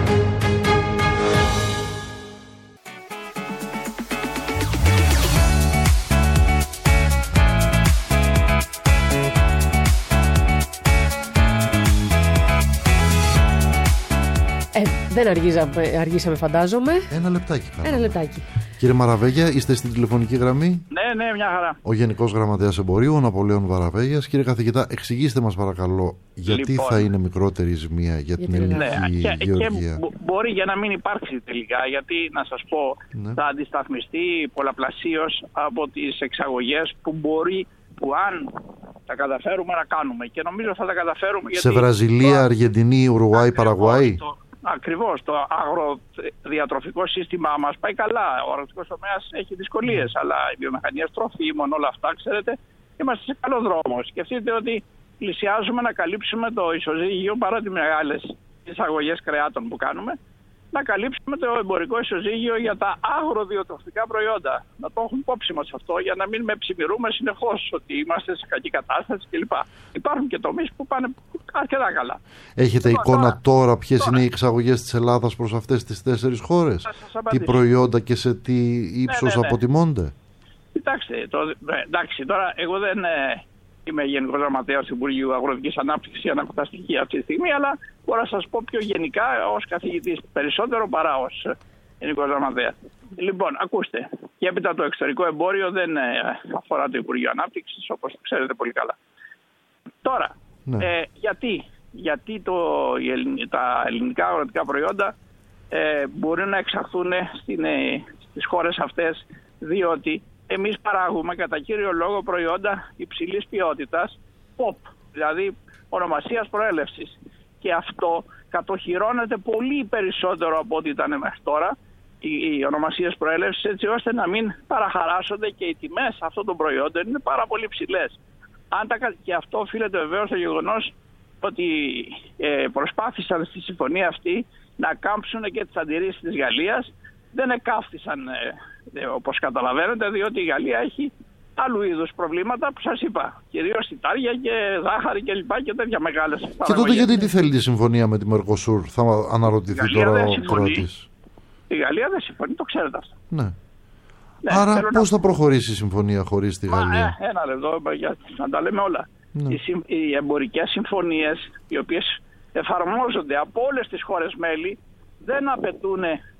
Δεν αργήσαμε φαντάζομαι. Ένα λεπτάκι. Ένα λεπτάκι. Κύριε Μαραβέγια, είστε στην τηλεφωνική γραμμή? Ναι, μια χαρά. Ο Γενικός Γραμματέας Εμπορίου, ο Ναπολέων Μαραβέγιας. Κύριε καθηγητά, εξηγήστε μας παρακαλώ γιατί θα είναι μικρότερη η ζημία για την ελληνική γεωργία. Και μπορεί για να μην υπάρξει τελικά, γιατί να σας πω θα αντισταθμιστεί πολλαπλασίως από τις εξαγωγές που αν τα καταφέρουμε να κάνουμε. Και νομίζω θα τα καταφέρουμε. Σε Βραζιλία, Αργεντινή, Ουρουάη, Παραγουάη. Ακριβώς, το αγροδιατροφικό σύστημα μας πάει καλά. Ο αγροτικός τομέας έχει δυσκολίες, αλλά η βιομηχανία τροφίμων, όλα αυτά, ξέρετε, είμαστε σε καλό δρόμο. Σκεφτείτε ότι πλησιάζουμε να καλύψουμε το ισοζύγιο, παρά τις μεγάλες εισαγωγές κρεάτων που κάνουμε, να καλύψουμε το εμπορικό ισοζύγιο για τα αγροδιατροφικά προϊόντα. Να το έχουμε υπόψη μας αυτό, για να μην με ψημιρούμε συνεχώς ότι είμαστε σε κακή κατάσταση κλπ. Υπάρχουν και τομείς που πάνε αρκετά καλά. Έχετε εικόνα τώρα ποιες είναι οι εξαγωγές της Ελλάδας προς αυτές τις 4 χώρες? Τι προϊόντα και σε τι ύψος αποτιμώνται? Κοιτάξτε, εντάξει, τώρα εγώ δεν είμαι Γενικός Γραμματέας του Υπουργείου Αγροτικής Ανάπτυξης ή Αναπτυξιακή αυτή τη στιγμή, αλλά μπορώ να σας πω πιο γενικά ως καθηγητής περισσότερο παρά ως Γενικός Γραμματέας. Λοιπόν, ακούστε, και έπειτα το εξωτερικό εμπόριο δεν αφορά το Υπουργείο Ανάπτυξης, όπως το ξέρετε πολύ καλά. Τώρα, γιατί τα ελληνικά αγροτικά προϊόντα μπορούν να εξαχθούν στις χώρες αυτές, διότι εμείς παράγουμε κατά κύριο λόγο προϊόντα υψηλής ποιότητας, POP, δηλαδή ονομασίας προέλευσης. Και αυτό κατοχυρώνεται πολύ περισσότερο από ό,τι ήταν μέχρι τώρα, οι ονομασίες προέλευσης, έτσι ώστε να μην παραχαράσσονται και οι τιμές αυτών των προϊόντων είναι πάρα πολύ ψηλές. Και αυτό οφείλεται βεβαίως στο γεγονός ότι προσπάθησαν στη συμφωνία αυτή να κάμψουν και τις αντιρρήσεις της Γαλλίας. Δεν εκάφθησαν όπως καταλαβαίνετε, διότι η Γαλλία έχει άλλου είδους προβλήματα που σας είπα. Κυρίως σιτάρια και ζάχαρη και λοιπά και τέτοια μεγάλες παραγωγές. Και τότε γιατί τη θέλει τη συμφωνία με τη Μερκοσούρ, θα αναρωτηθεί τώρα ο Κρότης. Η Γαλλία δεν συμφωνεί, το ξέρετε αυτό. Ναι. Άρα πώς θα προχωρήσει η συμφωνία χωρίς τη Γαλλία? Ένα λεπτό, να τα λέμε όλα. Ναι. Οι εμπορικές συμφωνίες, οι οποίες εφαρμόζονται από όλες τις χώρες μέλη, δεν απαιτούν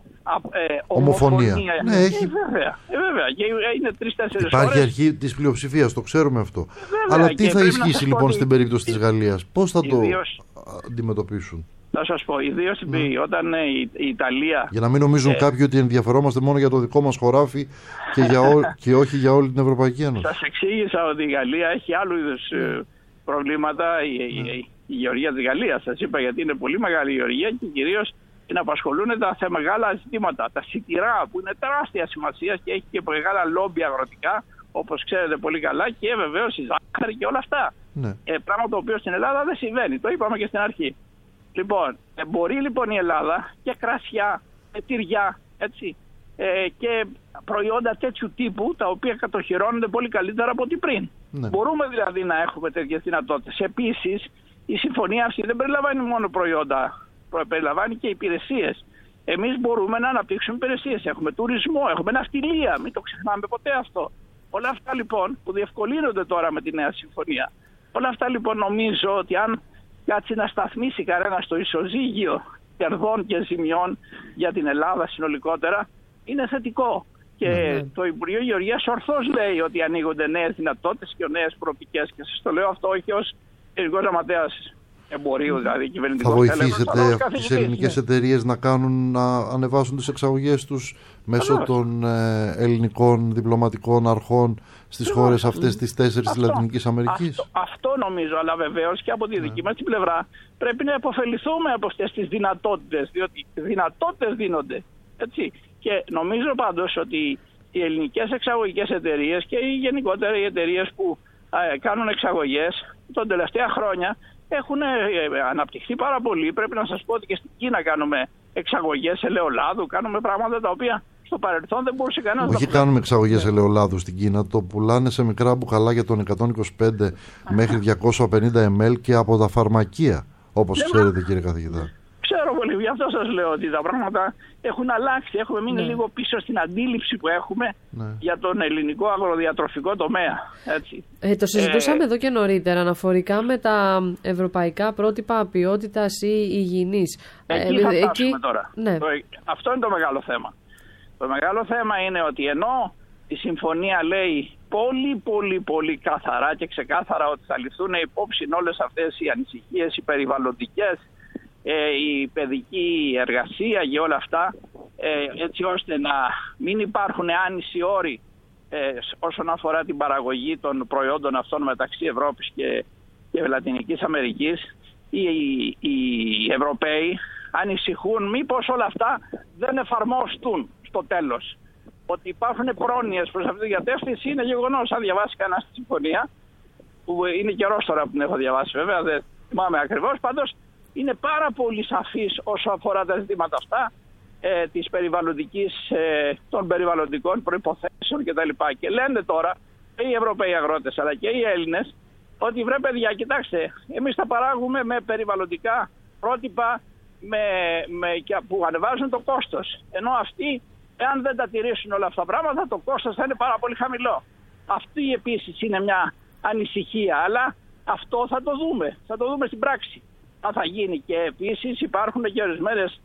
ομοφωνία. Ναι, έχει. Βέβαια. Και είναι 3-4 Υπάρχει αρχή της πλειοψηφίας, το ξέρουμε αυτό. Αλλά τι θα ισχύσει λοιπόν στην περίπτωση της Γαλλίας? Πώς θα το αντιμετωπίσουν? Θα σας πω, ιδίως όταν η Ιταλία... Για να μην νομίζουν κάποιοι ότι ενδιαφερόμαστε μόνο για το δικό μας χωράφι και όχι για όλη την Ευρωπαϊκή Ένωση. Σας εξήγησα ότι η Γαλλία έχει άλλου είδους προβλήματα, η γεωργία της Γαλλίας. Σας είπα γιατί είναι πολύ μεγάλη η γεωργία και κυρίως να απασχολούν σε μεγάλα ζητήματα. Τα σιτηρά που είναι τεράστια σημασία και έχει και μεγάλα λόμπι αγροτικά, όπως ξέρετε πολύ καλά, και βεβαίως η ζάχαρη και όλα αυτά. Ναι. Πράγμα το οποίο στην Ελλάδα δεν συμβαίνει. Το είπαμε και στην αρχή. Λοιπόν, μπορεί λοιπόν η Ελλάδα και κρασιά, τυριά, έτσι, και προϊόντα τέτοιου τύπου, τα οποία κατοχυρώνονται πολύ καλύτερα από ό,τι πριν. Ναι. Μπορούμε δηλαδή να έχουμε τέτοιες δυνατότητες. Επίσης, η συμφωνία αυτή δεν περιλαμβάνει μόνο προϊόντα, περιλαμβάνει και υπηρεσίες. Εμείς μπορούμε να αναπτύξουμε υπηρεσίες. Έχουμε τουρισμό, έχουμε ναυτιλία, μην το ξεχνάμε ποτέ αυτό. Όλα αυτά λοιπόν που διευκολύνονται τώρα με τη νέα συμφωνία, όλα αυτά λοιπόν νομίζω ότι αν κάτσει να σταθμίσει κανένα στο ισοζύγιο κερδών και ζημιών για την Ελλάδα συνολικότερα, είναι θετικό. Και το Υπουργείο Γεωργίας ορθώς λέει ότι ανοίγονται νέες δυνατότητες και νέες προοπτικές. Και σας το λέω αυτό όχι ως ελληνικός γραμματέας εμπορίου, δηλαδή κυβερνητικός. Θα βοηθήσετε τις ελληνικές εταιρείες να ανεβάσουν τις εξαγωγές τους μέσω των ελληνικών διπλωματικών αρχών στις χώρες αυτές τις 4 της Λατινικής Αμερικής? Αυτό νομίζω, αλλά βεβαίως και από τη δική μας την πλευρά πρέπει να υποφεληθούμε από αυτές τις δυνατότητες, διότι οι δυνατότητες δίνονται. Έτσι. Και νομίζω πάντως ότι οι ελληνικές εξαγωγικές εταιρείες και οι γενικότερα οι εταιρείες που κάνουν εξαγωγές τα τελευταία χρόνια έχουν αναπτυχθεί πάρα πολύ. Πρέπει να σας πω ότι και στην Κίνα κάνουμε εξαγωγές ελαιολάδου, κάνουμε πράγματα τα οποία στο παρελθόν δεν μπορούσε κανένας να... Όχι, κάνουμε εξαγωγές ελαιολάδου στην Κίνα, το πουλάνε σε μικρά μπουκαλάκια των 125 μέχρι 250 ml και από τα φαρμακεία, όπως ξέρετε κύριε καθηγητά. Ξέρω πολύ, γι' αυτό σας λέω ότι τα πράγματα έχουν αλλάξει. Έχουμε μείνει λίγο πίσω στην αντίληψη που έχουμε για τον ελληνικό αγροδιατροφικό τομέα. Έτσι. Το συζητούσαμε εδώ και νωρίτερα αναφορικά με τα ευρωπαϊκά πρότυπα ποιότητας ή υγιεινής. Εκεί θα φτάσουμε τώρα. Ναι. Αυτό είναι το μεγάλο θέμα. Το μεγάλο θέμα είναι ότι ενώ η συμφωνία λέει πολύ καθαρά και ξεκάθαρα ότι θα ληφθούν υπόψη όλες αυτές οι ανησυχίες, οι περιβαλλοντικές, η παιδική εργασία και όλα αυτά, έτσι ώστε να μην υπάρχουν άνισοι όροι όσον αφορά την παραγωγή των προϊόντων αυτών μεταξύ Ευρώπης και Λατινικής Αμερικής. Οι Ευρωπαίοι ανησυχούν μήπως όλα αυτά δεν εφαρμόστούν στο τέλος. Ότι υπάρχουν πρόνοιες προς αυτή την κατεύθυνση είναι γεγονός. Αν διαβάσει κανένα τη συμφωνία, που είναι καιρός τώρα που την έχω διαβάσει βέβαια, δεν θυμάμαι ακριβώς, πάντως είναι πάρα πολύ σαφής όσο αφορά τα ζητήματα αυτά της των περιβαλλοντικών προϋποθέσεων κτλ. Και λένε τώρα και οι Ευρωπαίοι αγρότες αλλά και οι Έλληνες ότι βρε παιδιά, κοιτάξτε, εμείς θα παράγουμε με περιβαλλοντικά πρότυπα που ανεβάζουν το κόστος. Ενώ αυτοί, εάν δεν τα τηρήσουν όλα αυτά τα πράγματα, το κόστος θα είναι πάρα πολύ χαμηλό. Αυτή επίσης είναι μια ανησυχία, αλλά αυτό θα το δούμε. Θα το δούμε στην πράξη. Θα γίνει. Και επίσης υπάρχουν και ορισμένες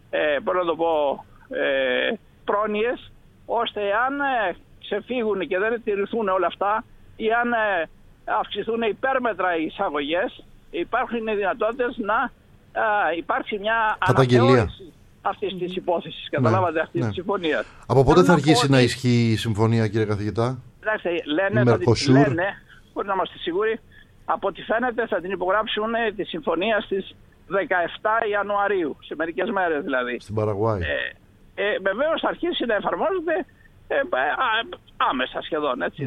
πρόνοιες, ώστε αν ξεφύγουν και δεν τηρηθούν όλα αυτά ή αν αυξηθούν υπέρμετρα οι εισαγωγές, υπάρχουν οι δυνατότητες να υπάρξει μια αναθεώρηση αυτής της υπόθεσης. Καταλάβατε, αυτής της συμφωνίας. Από πότε θα αρχίσει να ισχύει η συμφωνία, κύριε καθηγητά? Λένε, μπορεί να είμαστε σίγουροι, από ό,τι φαίνεται θα την υπογράψουν τη συμφωνία στις 17 Ιανουαρίου, σε μερικές μέρες δηλαδή. Στην Παραγουάη. Βεβαίως θα αρχίσει να εφαρμόζεται άμεσα σχεδόν. Έτσι.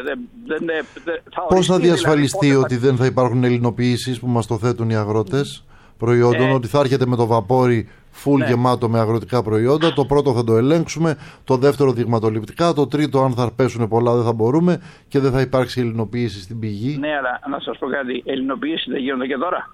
Πώς θα διασφαλιστεί δηλαδή, ότι δεν θα υπάρχουν ελληνοποιήσεις που μας το θέτουν οι αγρότες προϊόντων, ότι θα έρχεται με το βαπόρι φουλ γεμάτο με αγροτικά προϊόντα? Το πρώτο θα το ελέγξουμε, το δεύτερο δειγματοληπτικά, το τρίτο αν θα πέσουν πολλά δεν θα μπορούμε και δεν θα υπάρξει ελληνοποίηση στην πηγή. Ναι, αλλά να σας πω κάτι, ελληνοποίηση δεν γίνονται και τώρα?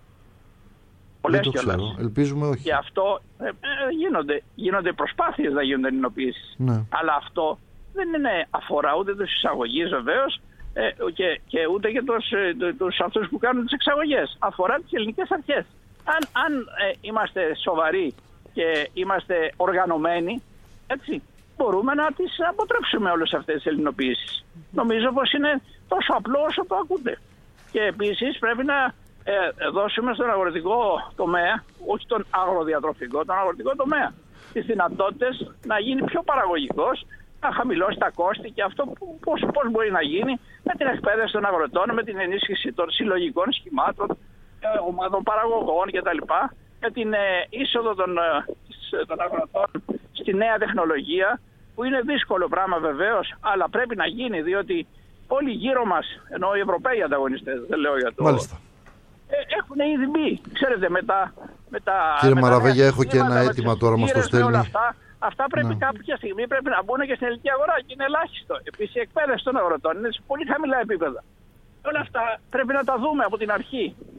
Δεν το ξέρω, ελπίζουμε όχι. Και αυτό γίνονται προσπάθειες να γίνονται ελληνοποίησεις. Ναι. Αλλά αυτό δεν αφορά ούτε τους εισαγωγείς βεβαίως και ούτε και τους αυτούς που κάνουν τις εξαγωγές. Αφορά τις ελληνικές αρχές. Αν είμαστε σοβαροί και είμαστε οργανωμένοι, έτσι, μπορούμε να τις αποτρέψουμε όλες αυτές τις ελληνοποίησεις. Νομίζω πως είναι τόσο απλό όσο το ακούτε. Και επίσης πρέπει να δώσουμε στον αγροτικό τομέα, όχι τον αγροδιατροφικό, τον αγροτικό τομέα, τις δυνατότητες να γίνει πιο παραγωγικός, να χαμηλώσει τα κόστη και αυτό πώς μπορεί να γίνει με την εκπαίδευση των αγροτών, με την ενίσχυση των συλλογικών σχημάτων, ομάδων παραγωγών κτλ. Με την είσοδο των αγροτών στη νέα τεχνολογία, που είναι δύσκολο πράγμα βεβαίως, αλλά πρέπει να γίνει, διότι όλοι γύρω μας, ενώ οι Ευρωπαίοι ανταγωνιστές, δεν λέω για το... Μάλιστα. Έχουν ήδη μπει, ξέρετε, με τα Κύριε Μαραβέγια, έχω και ένα αίτημα τώρα, μας το στέλνει. Αυτά πρέπει κάποια στιγμή να μπουν και στην ελληνική αγορά και είναι ελάχιστο. Επίσης η εκπαίδευση των αγροτών είναι σε πολύ χαμηλά επίπεδα. Όλα αυτά πρέπει να τα δούμε από την αρχή.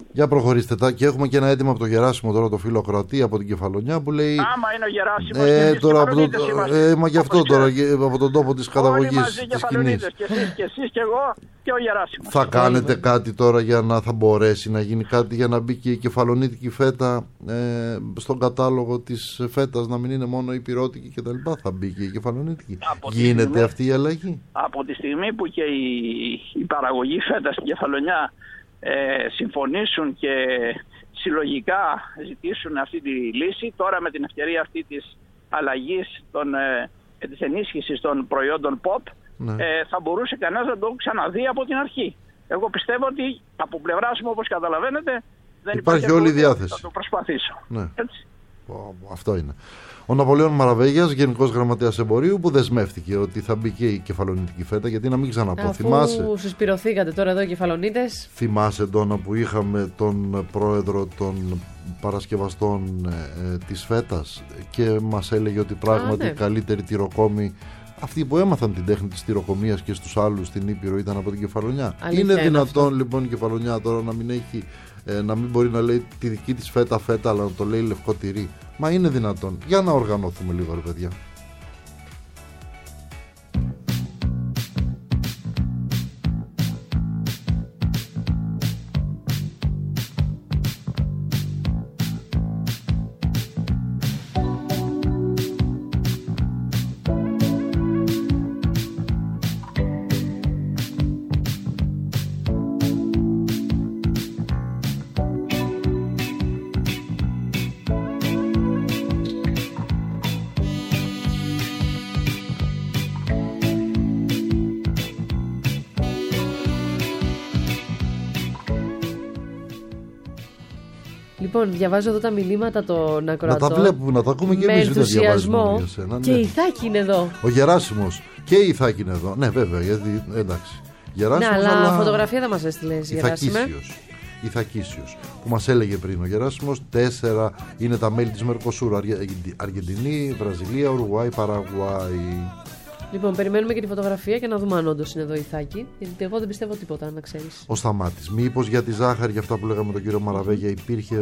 Για προχωρήστε. Και έχουμε και ένα έτοιμο από το Γεράσιμο τώρα, το φίλο ακροατή από την Κεφαλονιά που λέει. Άμα είναι ο Γεράσιμος. Τώρα μα και αυτό τώρα από τον τόπο της καταγωγής της σκηνής. Και εσείς και εγώ και ο Γεράσιμος. Θα κάνετε κάτι τώρα για να θα μπορέσει να γίνει κάτι για να μπει και η κεφαλονίτικη φέτα στον κατάλογο της φέτας, να μην είναι μόνο η πυρώτικη κτλ. Θα μπει και η κεφαλονίτικη. Γίνεται αυτή η αλλαγή? Από τη στιγμή που και η παραγωγή φέτα στην Κεφαλονιά συμφωνήσουν και συλλογικά ζητήσουν αυτή τη λύση, τώρα με την ευκαιρία αυτή της αλλαγής της ενίσχυσης των προϊόντων POP, θα μπορούσε κανένας να το ξαναδεί από την αρχή. Εγώ πιστεύω ότι από πλευράς μου, όπως καταλαβαίνετε, δεν υπάρχει όλη η διάθεση. Θα το προσπαθήσω. Ναι. Έτσι. Αυτό είναι. Ο Ναπολέων Μαραβέγιας, Γενικός Γραμματέας Εμπορίου, που δεσμεύτηκε ότι θα μπει και η κεφαλονίτικη φέτα, γιατί να μην ξαναπώ. Αφού θυμάσαι. συσπηρωθήκατε τώρα εδώ οι κεφαλονίτες. Θυμάσαι, Ντόνα, που είχαμε τον πρόεδρο των παρασκευαστών της φέτας και μας έλεγε ότι πράγματι η καλύτερη τυροκόμη, αυτοί που έμαθαν την τέχνη της τυροκομείας και στους άλλους στην Ήπειρο, ήταν από την Κεφαλονιά. Είναι δυνατόν λοιπόν η Κεφαλονιά τώρα να μην έχει, να μην μπορεί να λέει τη δική της φέτα, αλλά να το λέει λευκό τυρί? Μα είναι δυνατόν? Για να οργανωθούμε λίγο, ρε παιδιά. Λοιπόν, διαβάζω εδώ τα μηνύματα των ακροατών. Να τα βλέπουμε, να τα ακούμε και εμείς. Με ενθουσιασμό. Και η Ιθάκη είναι εδώ. Ο Γεράσιμος και η Ιθάκη είναι εδώ. Ναι, βέβαια, γιατί εντάξει. Γεράσιμος, ναι, αλλά φωτογραφία δεν μας έστειλες, Γεράσιμε. Ιθακίσιος, που μας έλεγε πριν ο Γεράσιμος. 4 είναι τα μέλη της Μερκοσούρ: Αργεντινή, Βραζιλία, Ουρουγουάη, Παραγουάη. Λοιπόν, περιμένουμε και τη φωτογραφία και να δούμε αν όντως είναι εδώ η Ιθάκη. Γιατί εγώ δεν πιστεύω τίποτα, να ξέρεις. Ο Σταμάτης. Μήπως για τη ζάχαρη, για αυτά που λέγαμε τον κύριο Μαραβέγια,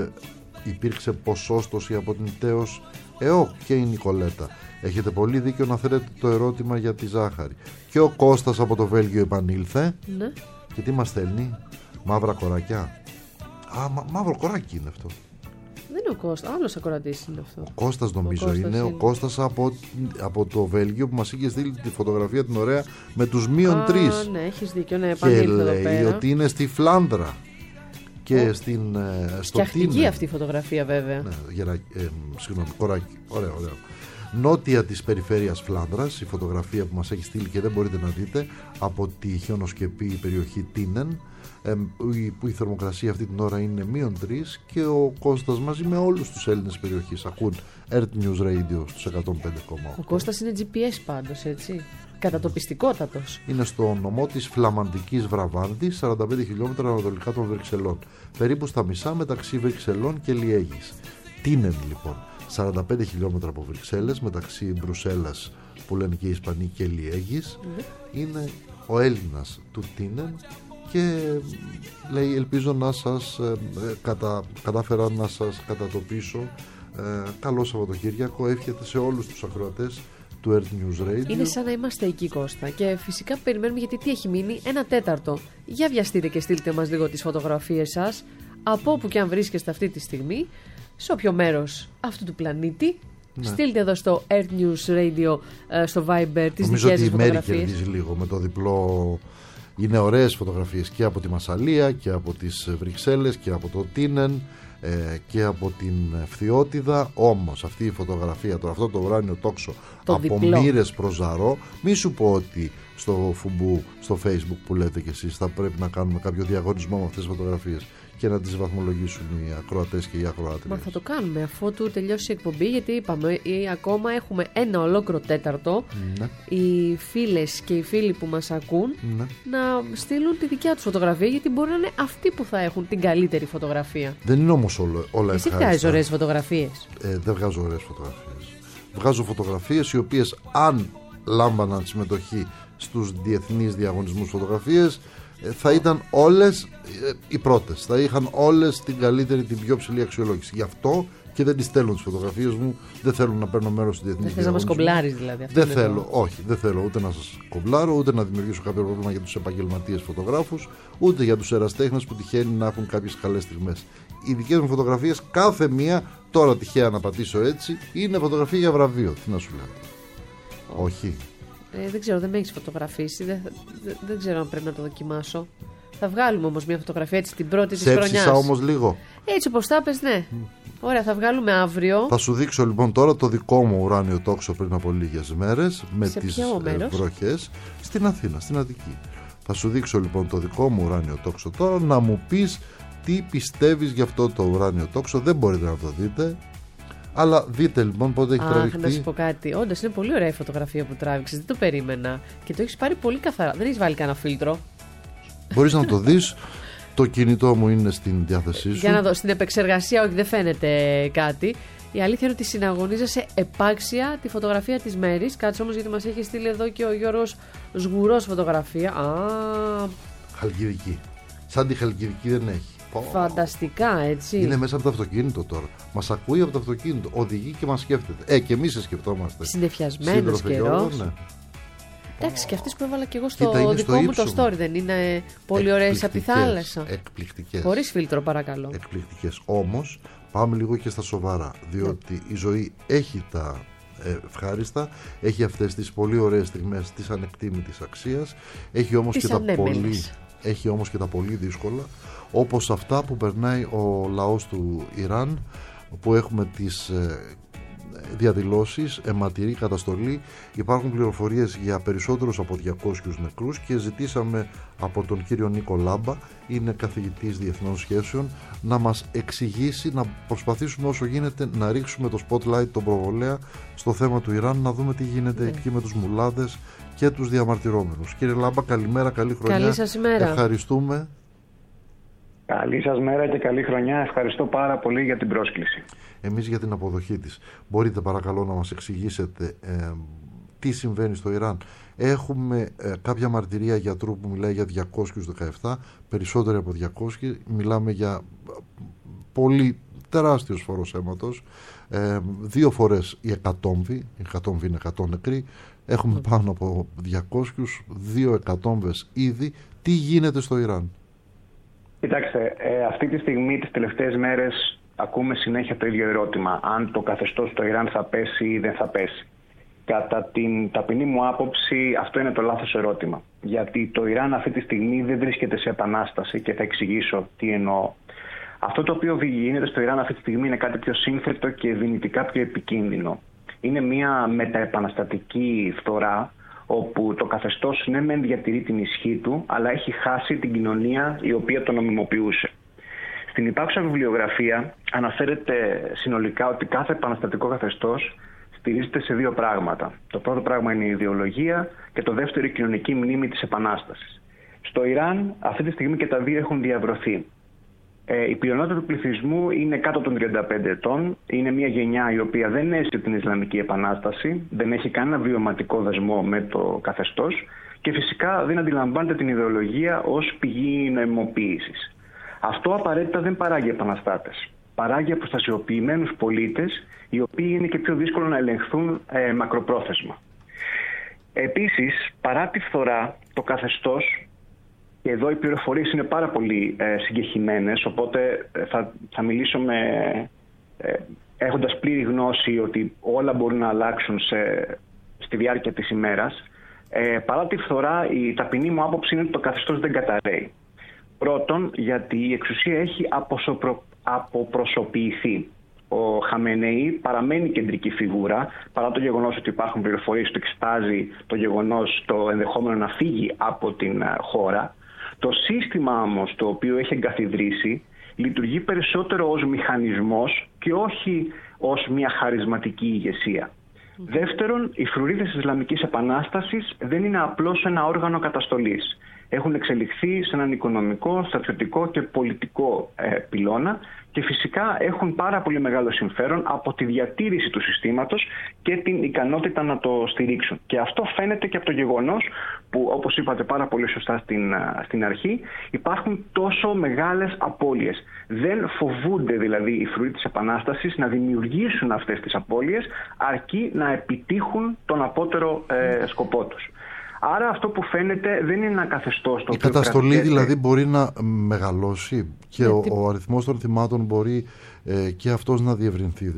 υπήρξε ποσόστοση από την ΤΕΟΣ ΕΟΚ και η Νικολέτα? Έχετε πολύ δίκιο να θέλετε το ερώτημα για τη ζάχαρη. Και ο Κώστας από το Βέλγιο επανήλθε. Ναι. Και τι μας στέλνει? Μαύρα κοράκια. Μαύρο κοράκι είναι αυτό. Δεν είναι ο Κώστας, άλλος ακροατής είναι αυτό. Ο Κώστας νομίζω είναι. Ο Κώστας από το Βέλγιο, που μας είχε στείλει τη φωτογραφία την ωραία με τους -3. Ναι, έχεις δίκιο, ναι, και λέει ότι είναι στη Φλάνδρα και στο Τίνεν. Αυτή η φωτογραφία βέβαια. Ναι, συγγνώμη, κοράκι. Ωραίο. Νότια της περιφέρειας Φλάνδρας, η φωτογραφία που μας έχει στείλει και δεν μπορείτε να δείτε, από τη χιονοσκεπή περιοχή Τίνεν, που η θερμοκρασία αυτή την ώρα είναι -3, και ο Κώστας μαζί με όλους τους Έλληνες περιοχής ακούν Earth News Radio στους 105,8. Ο Κώστας είναι GPS πάντως, έτσι, κατατοπιστικότατος. Είναι στο νομό της Φλαμανδικής Βραβάνδης, 45 χιλιόμετρα ανατολικά των Βρυξελών, περίπου στα μισά μεταξύ Βρυξελών και Λιέγης. Τίνεν λοιπόν, 45 χιλιόμετρα από Βρυξέλλες, μεταξύ Μπρουσέλας που λένε και οι Ισπανοί και Λιέγης. Είναι ο Έλληνας του Τίνεν και λέει: ελπίζω να σας κατάφερα να σας κατατοπίσω. Καλό Σαββατοκύριακο, εύχεται σε όλους τους ακροατές του Earth News Radio. Είναι σαν να είμαστε εκεί, Κώστα, και φυσικά περιμένουμε, γιατί τι έχει μείνει? 1/4. Για βιαστείτε και στείλτε μας λίγο τις φωτογραφίες σας, από όπου και αν βρίσκεστε αυτή τη στιγμή, σε όποιο μέρος αυτού του πλανήτη. Ναι. Στείλτε εδώ στο Earth News Radio, στο Viber, τις δικές σας φωτογραφίες. Νομίζω ότι η Μέρη κερδίζει λίγο με το διπλό. Είναι ωραίες φωτογραφίες και από τη Μασσαλία και από τις Βρυξέλλες και από το Τίνεν και από την Φθιώτιδα. Όμως αυτή η φωτογραφία, αυτό το ουράνιο τόξο από Μοίρες προς Ζαρό, μη σου πω ότι στο Φουμπού, στο Facebook που λέτε κι εσείς, θα πρέπει να κάνουμε κάποιο διαγωνισμό με αυτές τις φωτογραφίες και να τις βαθμολογήσουν οι ακροατές και οι ακροάτες. Μα θα το κάνουμε αφού του τελειώσει η εκπομπή, γιατί είπαμε ακόμα έχουμε ένα ολόκληρο τέταρτο. Ναι. Οι φίλες και οι φίλοι που μας ακούν να στείλουν τη δικιά τους φωτογραφία, γιατί μπορεί να είναι αυτοί που θα έχουν την καλύτερη φωτογραφία. Δεν είναι όμως όλα ευχάριστα. Εσύ βγάζεις ωραίες φωτογραφίες? Δεν βγάζω ωραίες φωτογραφίες. Βγάζω φωτογραφίες οι οποίες, αν λάμπαναν συμμετοχή στους διεθνείς διαγωνισμούς φωτογραφίες, θα ήταν όλες οι πρώτες. Θα είχαν όλες την καλύτερη, την πιο ψηλή αξιολόγηση. Γι' αυτό και δεν τις στέλνω τις φωτογραφίες μου. Δεν θέλω να παίρνω μέρος στη διεθνή. Δεν θες να μας κομπλάρεις δηλαδή? Δεν θέλω, όχι. Δεν θέλω ούτε να σας κομπλάρω, ούτε να δημιουργήσω κάποιο πρόβλημα για τους επαγγελματίες φωτογράφους, ούτε για τους εραστέχνες που τυχαίνει να έχουν κάποιες καλές στιγμές. Οι δικές μου φωτογραφίες, κάθε μία, τώρα τυχαία να πατήσω έτσι, είναι φωτογραφία για βραβείο. Τι να σου λέω? Όχι. Δεν ξέρω, δεν με έχεις φωτογραφίσει. Δεν ξέρω αν πρέπει να το δοκιμάσω. Θα βγάλουμε όμως μια φωτογραφία έτσι την πρώτη της χρονιάς. Σέψισα όμως λίγο. Έτσι όπως τα πες, ναι. Ωραία, θα βγάλουμε αύριο. Θα σου δείξω λοιπόν τώρα το δικό μου ουράνιο τόξο πριν από λίγες μέρες. Με τις βροχές στην Αθήνα, στην Αττική. Θα σου δείξω λοιπόν το δικό μου ουράνιο τόξο τώρα, να μου πεις τι πιστεύεις για αυτό το ουράνιο τόξο. Δεν μπορείτε να το δείτε, αλλά δείτε λοιπόν πότε έχει τραβηχτεί. Να σου πω κάτι. Όντως είναι πολύ ωραία η φωτογραφία που τράβηξες. Δεν το περίμενα. Και το έχεις πάρει πολύ καθαρά. Δεν έχεις βάλει κανένα φίλτρο. Μπορείς να το δεις. Το κινητό μου είναι στην διάθεσή σου. Για να δω. Στην επεξεργασία, όχι, δεν φαίνεται κάτι. Η αλήθεια είναι ότι συναγωνίζεσαι επάξια τη φωτογραφία της μέρης. Κάτσε όμως, γιατί μας έχει στείλει εδώ και ο Γιώργος Σγουρός φωτογραφία. Χαλκιδική. Σαν τη Χαλκιδική δεν έχει. Φανταστικά, έτσι. Είναι μέσα από το αυτοκίνητο τώρα. Μας ακούει από το αυτοκίνητο. Οδηγεί και μας σκέφτεται. Και εμείς σε σκεφτόμαστε. Συνεφιασμένος καιρός. Ναι. Εντάξει, και αυτές που έβαλα και εγώ στο δικό μου το story δεν είναι πολύ ωραίες από τη θάλασσα? Εκπληκτικές. Χωρίς φίλτρο, παρακαλώ. Εκπληκτικές. Όμως πάμε λίγο και στα σοβαρά. Διότι η ζωή έχει τα ευχάριστα, έχει αυτές τις πολύ ωραίες στιγμές της ανεκτήμητης αξίας, έχει όμως και τα πολύ δύσκολα, όπως αυτά που περνάει ο λαός του Ιράν, που έχουμε τις διαδηλώσεις, αιματηρή καταστολή. Υπάρχουν πληροφορίες για περισσότερους από 200 νεκρούς και ζητήσαμε από τον κύριο Νίκο Λάμπα, είναι καθηγητής διεθνών σχέσεων, να μας εξηγήσει, να προσπαθήσουμε όσο γίνεται να ρίξουμε το spotlight, τον προβολέα στο θέμα του Ιράν, να δούμε τι γίνεται εκεί με τους μουλάδες και τους διαμαρτυρόμενους. Κύριε Λάμπα, καλημέρα, καλή χρονιά. Καλή σας ημέρα. Ευχαριστούμε. Καλή σας μέρα και καλή χρονιά. Ευχαριστώ πάρα πολύ για την πρόσκληση. Εμείς για την αποδοχή της. Μπορείτε παρακαλώ να μας εξηγήσετε τι συμβαίνει στο Ιράν? Έχουμε κάποια μαρτυρία γιατρού που μιλάει για 217, περισσότεροι από 200, μιλάμε για πολύ τεράστιος φόρος αίματος, 2 φορές η εκατόμβη είναι 100 νεκροί, έχουμε πάνω από 200, 2 εκατόμβες ήδη. Τι γίνεται στο Ιράν? Κοιτάξτε, αυτή τη στιγμή, τις τελευταίες μέρες, ακούμε συνέχεια το ίδιο ερώτημα. Αν το καθεστώς στο Ιράν θα πέσει ή δεν θα πέσει. Κατά την ταπεινή μου άποψη, αυτό είναι το λάθος ερώτημα. Γιατί το Ιράν αυτή τη στιγμή δεν βρίσκεται σε επανάσταση και θα εξηγήσω τι εννοώ. Αυτό το οποίο γίνεται στο Ιράν αυτή τη στιγμή είναι κάτι πιο σύνθετο και δυνητικά πιο επικίνδυνο. Είναι μια μεταεπαναστατική φθορά, όπου το καθεστώς ναι μεν διατηρεί την ισχύ του, αλλά έχει χάσει την κοινωνία η οποία το νομιμοποιούσε. Στην υπάρχουσα βιβλιογραφία αναφέρεται συνολικά ότι κάθε επαναστατικό καθεστώς στηρίζεται σε 2 πράγματα. Το πρώτο πράγμα είναι η ιδεολογία και το δεύτερο η κοινωνική μνήμη της επανάστασης. Στο Ιράν αυτή τη στιγμή και τα 2 έχουν διαβρωθεί. Η πλειονότητα του πληθυσμού είναι κάτω των 35 ετών. Είναι μια γενιά η οποία δεν έζησε την Ισλαμική Επανάσταση, δεν έχει κανένα βιωματικό δεσμό με το καθεστώς και φυσικά δεν αντιλαμβάνεται την ιδεολογία ως πηγή νοημοποίησης. Αυτό απαραίτητα δεν παράγει επαναστάτες. Παράγει αποστασιοποιημένους πολίτες, οι οποίοι είναι και πιο δύσκολο να ελεγχθούν μακροπρόθεσμα. Επίσης, παρά τη φθορά, το καθεστώς, και εδώ οι πληροφορίες είναι πάρα πολύ συγκεχημένες, οπότε θα μιλήσω έχοντας πλήρη γνώση ότι όλα μπορούν να αλλάξουν στη διάρκεια της ημέρας. Παρά τη φθορά, η ταπεινή μου άποψη είναι ότι το καθεστώς δεν καταρρέει. Πρώτον, γιατί η εξουσία έχει αποπροσωποιηθεί. Ο Χαμενεή παραμένει κεντρική φιγούρα, παρά το γεγονός ότι υπάρχουν πληροφορίες που εξετάζει το ενδεχόμενο να φύγει από την χώρα. Το σύστημα όμως το οποίο έχει εγκαθιδρύσει λειτουργεί περισσότερο ως μηχανισμός και όχι ως μια χαρισματική ηγεσία. Δεύτερον, οι φρουρίδες της Ισλαμικής Επανάστασης δεν είναι απλώς ένα όργανο καταστολής. έχουν εξελιχθεί σε έναν οικονομικό, στρατιωτικό και πολιτικό πυλώνα και φυσικά έχουν πάρα πολύ μεγάλο συμφέρον από τη διατήρηση του συστήματος και την ικανότητα να το στηρίξουν. Και αυτό φαίνεται και από το γεγονός που, όπως είπατε πάρα πολύ σωστά στην αρχή, υπάρχουν τόσο μεγάλες απώλειες. Δεν φοβούνται δηλαδή οι φρουροί της Επανάστασης να δημιουργήσουν αυτές τις απώλειες, αρκεί να επιτύχουν τον απότερο σκοπό τους. Άρα αυτό που φαίνεται δεν είναι ένα καθεστώς. Η καταστολή δηλαδή μπορεί να μεγαλώσει και ο αριθμός των θυμάτων μπορεί και αυτός να διευρυνθεί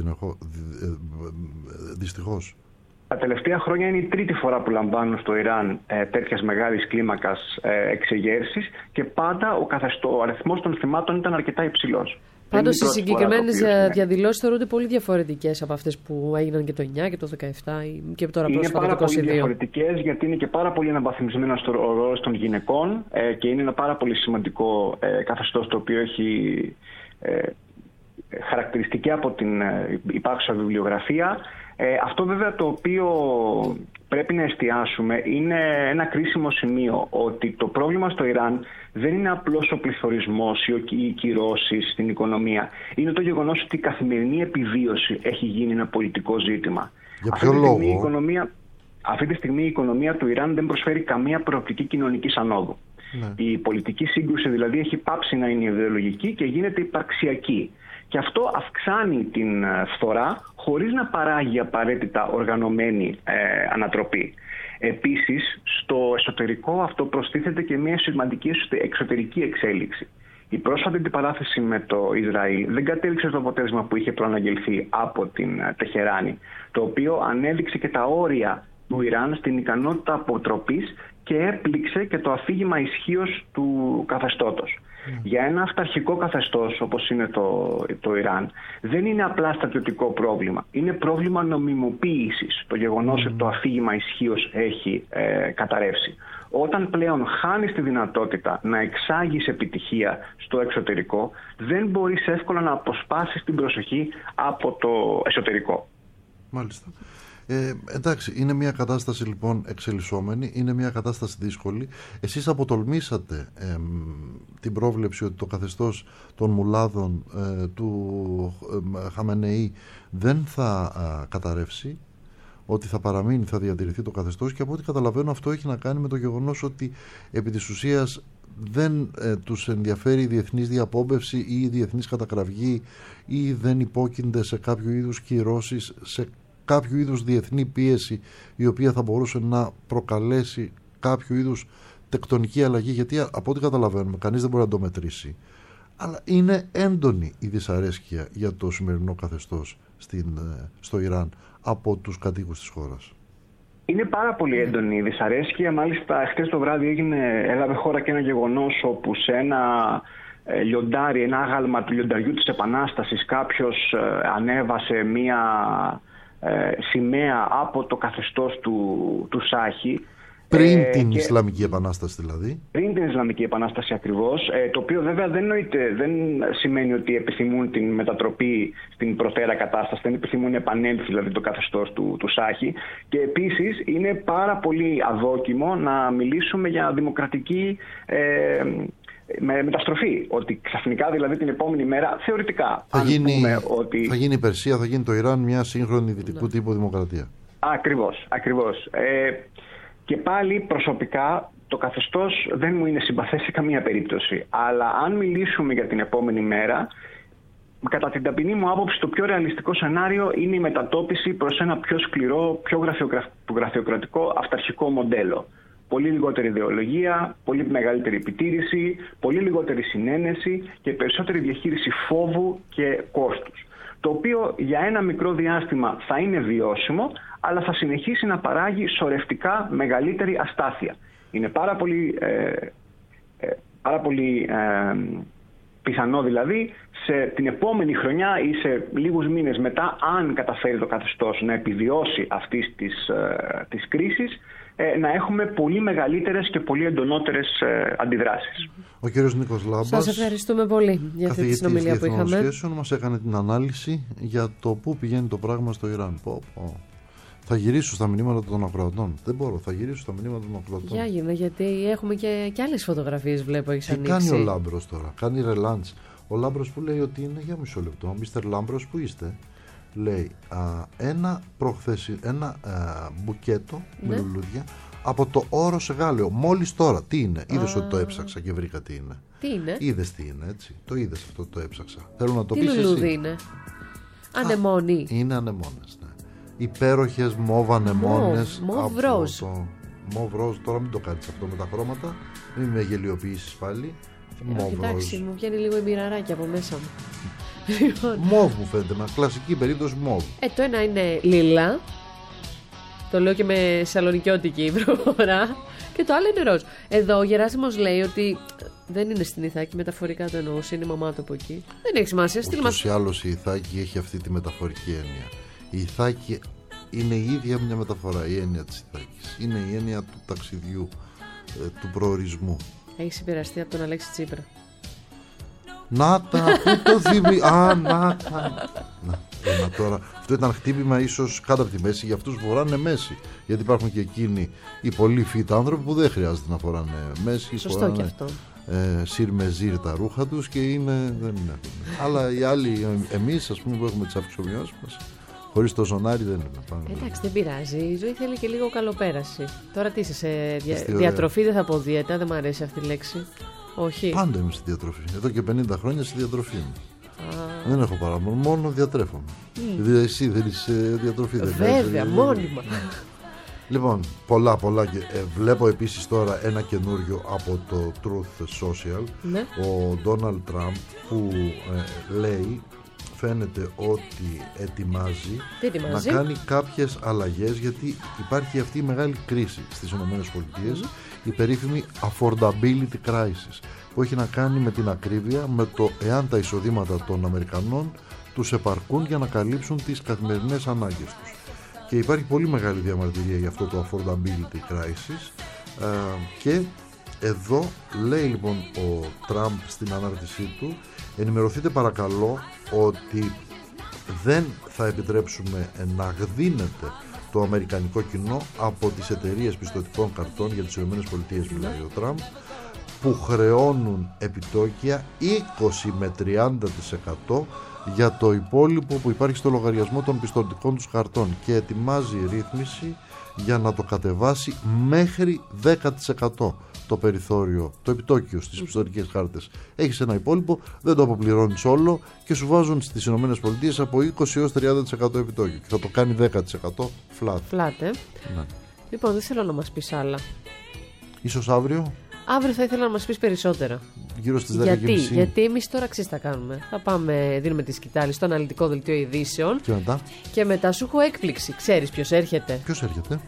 δυστυχώς. Τα τελευταία χρόνια είναι η τρίτη φορά που λαμβάνουν στο Ιράν τέτοιας μεγάλης κλίμακας εξεγέρσεις και πάντα ο αριθμός των θυμάτων ήταν αρκετά υψηλός. Πάντως οι συγκεκριμένες διαδηλώσεις θεωρούνται πολύ διαφορετικές από αυτές που έγιναν και το 9 και το 17 και τώρα πρόσφατα το 22. Είναι πάρα πολύ διαφορετικές γιατί είναι και πάρα πολύ αναβαθμισμένος ο ρόλος των γυναικών και είναι ένα πάρα πολύ σημαντικό καθεστώς το οποίο έχει χαρακτηριστική από την υπάρχουσα βιβλιογραφία. Αυτό βέβαια το οποίο πρέπει να εστιάσουμε είναι ένα κρίσιμο σημείο, ότι το πρόβλημα στο Ιράν δεν είναι απλώς ο πληθωρισμός ή οι κυρώσεις στην οικονομία. Είναι το γεγονός ότι η καθημερινή επιβίωση έχει γίνει ένα πολιτικό ζήτημα. Για ποιο λόγο? Αυτή τη στιγμή η οικονομία του Ιράν δεν προσφέρει καμία προοπτική κοινωνικής ανόδου. Ναι. Η πολιτική σύγκρουση δηλαδή έχει πάψει να είναι ιδεολογική και γίνεται υπαρξιακή. Και αυτό αυξάνει την φθορά χωρίς να παράγει απαραίτητα οργανωμένη ανατροπή. Επίσης, στο εσωτερικό αυτό προστίθεται και μια σημαντική εξωτερική εξέλιξη. Η πρόσφατη αντιπαράθεση με το Ισραήλ δεν κατέληξε στο αποτέλεσμα που είχε προαναγγελθεί από την Τεχεράνη, το οποίο ανέδειξε και τα όρια του Ιράν στην ικανότητα αποτροπής και έπληξε και το αφήγημα ισχύως του καθεστώτος. Για ένα αυταρχικό καθεστώς όπως είναι το Ιράν δεν είναι απλά στρατιωτικό πρόβλημα. Είναι πρόβλημα νομιμοποίησης το γεγονός ότι το αφήγημα ισχύως έχει καταρρεύσει. Όταν πλέον χάνεις τη δυνατότητα να εξάγεις επιτυχία στο εξωτερικό, δεν μπορείς εύκολα να αποσπάσεις την προσοχή από το εσωτερικό. Μάλιστα. Εντάξει, είναι μια κατάσταση λοιπόν εξελισσόμενη, είναι μια κατάσταση δύσκολη. Εσείς αποτολμήσατε την πρόβλεψη ότι το καθεστώς των μουλάδων του Χαμενεή δεν θα καταρρεύσει, ότι θα παραμείνει, θα διατηρηθεί το καθεστώς, και από ό,τι καταλαβαίνω αυτό έχει να κάνει με το γεγονός ότι επί της ουσίας δεν τους ενδιαφέρει η διεθνής διαπόμπευση ή η διεθνής κατακραυγή ή δεν υπόκεινται σε κάποιο είδους κυρώσεις, σε κάποιο είδους διεθνή πίεση η οποία θα μπορούσε να προκαλέσει κάποιο είδους τεκτονική αλλαγή, γιατί από ό,τι καταλαβαίνουμε κανείς δεν μπορεί να το μετρήσει, αλλά είναι έντονη η δυσαρέσκεια για το σημερινό καθεστώς στο Ιράν από τους κατοίκους της χώρας. Είναι πάρα πολύ έντονη η δυσαρέσκεια. Μάλιστα χτες το βράδυ έλαβε χώρα και ένα γεγονός όπου σε ένα λιοντάρι, ένα άγαλμα του λιονταριού της Επανάστασης, κάποιος ανέβασε μία σημαία από το καθεστώς του Σάχη. Πριν την Ισλαμική Επανάσταση δηλαδή. Πριν την Ισλαμική Επανάσταση ακριβώς, το οποίο βέβαια δεν σημαίνει ότι επιθυμούν την μετατροπή στην προτέρα κατάσταση, δεν επιθυμούν να επανέλθει δηλαδή το καθεστώς του Σάχη. Και επίσης είναι πάρα πολύ αδόκιμο να μιλήσουμε για δημοκρατική μεταστροφή. Ότι ξαφνικά δηλαδή την επόμενη μέρα θεωρητικά θα γίνει η Περσία, θα γίνει το Ιράν μια σύγχρονη δυτικού τύπου δημοκρατία. Ακριβώς. Και πάλι προσωπικά το καθεστώς δεν μου είναι συμπαθές σε καμία περίπτωση. Αλλά αν μιλήσουμε για την επόμενη μέρα, κατά την ταπεινή μου άποψη το πιο ρεαλιστικό σενάριο είναι η μετατόπιση προς ένα πιο σκληρό, πιο γραφειοκρατικό, αυταρχικό μοντέλο. Πολύ λιγότερη ιδεολογία, πολύ μεγαλύτερη επιτήρηση, πολύ λιγότερη συνένεση και περισσότερη διαχείριση φόβου και κόστους. Το οποίο για ένα μικρό διάστημα θα είναι βιώσιμο, αλλά θα συνεχίσει να παράγει σωρευτικά μεγαλύτερη αστάθεια. Είναι πάρα πολύ πιθανό δηλαδή σε την επόμενη χρονιά ή σε λίγους μήνες μετά, αν καταφέρει το καθεστώς να επιβιώσει αυτής της κρίσης, να έχουμε πολύ μεγαλύτερες και πολύ εντονότερες αντιδράσεις. Ο κύριος Νίκος Λάμπας, σας ευχαριστούμε πολύ για αυτή τη συνομιλία που είχαμε. Σχέσεων, μας έκανε την ανάλυση για το πού πηγαίνει το πράγμα στο Ιράν. Θα γυρίσω στα μηνύματα των ακροατών. Δεν μπορώ, θα γυρίσω στα μηνύματα των ακροατών. Για γίνα, γιατί έχουμε και άλλες φωτογραφίες, βλέπω, έχεις ανοίξει. Τι κάνει ο Λάμπρος τώρα, κάνει ρελάντς. Ο Λάμπρος που λέει ότι είναι, για μισό λεπτό, Μίστερ Λάμπρος που είστε, λέει ένα μπουκέτο με λουλούδια από το Όρος Εγάλεο. Μόλις τώρα, τι είναι, είδες ότι το έψαξα και βρήκα τι είναι. Τι είναι? Είδες τι είναι, έτσι. Το είδες αυτό, το έψαξα. Θέλω να το πεις εσύ. Τι λουλούδι είναι? Ανεμόνι. Είναι ανεμόνες, ναι. Υπέροχες μόβ ανεμόνες. Μόβ ροζ. Μόβ ροζ, τώρα μην το κάνεις αυτό με τα χρώματα. Μην με γελιοποιήσεις πάλι. Εντάξει, μου βγαίνει λίγο η μοιραράκια από μέσα μου. Μόβ μου φαίνεται, με κλασική περίπτωση μόβ. Το ένα είναι λίλα. Το λέω και με σαλονικιώτικη προφορά. Και το άλλο είναι ροζ. Εδώ ο Γεράσιμος λέει ότι δεν είναι στην Ιθάκη, μεταφορικά το εννοούσε, είναι η μαμά του από εκεί. Δεν έχει σημασία. Ούτως ή άλλως η Ιθάκη έχει αυτή τη μεταφορική έννοια. Η Ιθάκη είναι η ίδια μια μεταφορά, η έννοια της Ιθάκης. Είναι η έννοια του ταξιδιού, του προορισμού. Έχεις επηρεαστεί από τον Αλέξη Τσίπρα. Να τα, πού το θυμί. Α, να τα. Τώρα, αυτό ήταν χτύπημα ίσως κάτω από τη μέση. Για αυτούς που φοράνε μέση. Γιατί υπάρχουν και εκείνοι οι πολύ fit άνθρωποι που δεν χρειάζεται να φοράνε μέση. Σωστό φοράνε, και αυτό. Σύρ με ζύρ τα ρούχα τους και δεν είναι. Αλλά οι άλλοι, εμείς ας πούμε που έχουμε τις αυξομοιώσεις μας, χωρίς το ζωνάρι δεν είναι. Εντάξει, δεν πειράζει. Η ζωή θέλει και λίγο καλοπέραση. Τώρα τι είσαι σε διατροφή, δεν θα πω δίαιτα, δεν μου αρέσει αυτή η λέξη. Όχι. Πάντα είμαι στη διατροφή. Εδώ και 50 χρόνια στη διατροφή μου. Δεν έχω παραμονή, μόνο διατρέφομαι. Δηλαδή εσύ δεν είσαι διατροφή, δεν βέβαια, μόνιμα. Λοιπόν, πολλά και βλέπω επίσης τώρα ένα καινούριο από το Truth Social, ο Donald Trump που λέει, φαίνεται ότι ετοιμάζει να κάνει κάποιες αλλαγές, γιατί υπάρχει αυτή η μεγάλη κρίση στις ΗΠΑ, η περίφημη affordability crisis, που έχει να κάνει με την ακρίβεια, με το εάν τα εισοδήματα των Αμερικανών τους επαρκούν για να καλύψουν τις καθημερινές ανάγκες τους. Και υπάρχει πολύ μεγάλη διαμαρτυρία για αυτό το affordability crisis, και εδώ λέει λοιπόν ο Τραμπ στην ανάρτησή του, ενημερωθείτε παρακαλώ ότι δεν θα επιτρέψουμε να γδύνεται το αμερικανικό κοινό από τις εταιρείες πιστωτικών καρτών, για τις ΗΠΑ μιλάει ο Τραμπ, που χρεώνουν επιτόκια 20 με 30% για το υπόλοιπο που υπάρχει στο λογαριασμό των πιστωτικών τους καρτών, και ετοιμάζει ρύθμιση για να το κατεβάσει μέχρι 10% το περιθώριο, το επιτόκιο στις πιστωτικές κάρτες. Έχεις ένα υπόλοιπο, δεν το αποπληρώνεις όλο και σου βάζουν στις ΗΠΑ από 20 έως 30% επιτόκιο και θα το κάνει 10% flat. Ναι. Λοιπόν, δεν θέλω να μας πεις άλλα. Ίσως αύριο. Αύριο θα ήθελα να μας πεις περισσότερα. Γύρω στις 10:30. Γιατί εμείς τώρα θα κάνουμε. Θα πάμε, δίνουμε τη σκητάλη στο αναλυτικό δελτίο ειδήσεων. Και μετά σου έχω έκπληξη. Ξέρεις ποιος έρχεται? Ποιος έρχεται?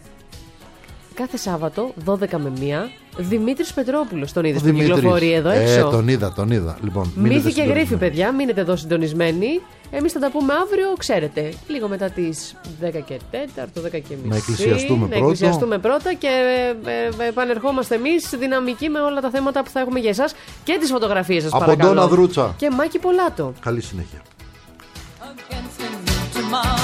Κάθε Σάββατο 12 με 1 Δημήτρης Πετρόπουλος. Τον είδες που κυκλοφορεί εδώ έξω? Τον είδα. Λοιπόν, Μύθοι και γρίφοι, παιδιά. Μείνετε εδώ συντονισμένοι. Εμείς θα τα πούμε αύριο, ξέρετε, λίγο μετά τις 10 και 4, 10 και μισή. Να εκκλησιαστούμε πρώτα και επανερχόμαστε εμείς δυναμικοί με όλα τα θέματα που θα έχουμε για εσάς και τις φωτογραφίες σας, από παρακαλώ. Ντόνα Δρούτσα και Μάκη Πολάτο. Καλή συνέχεια.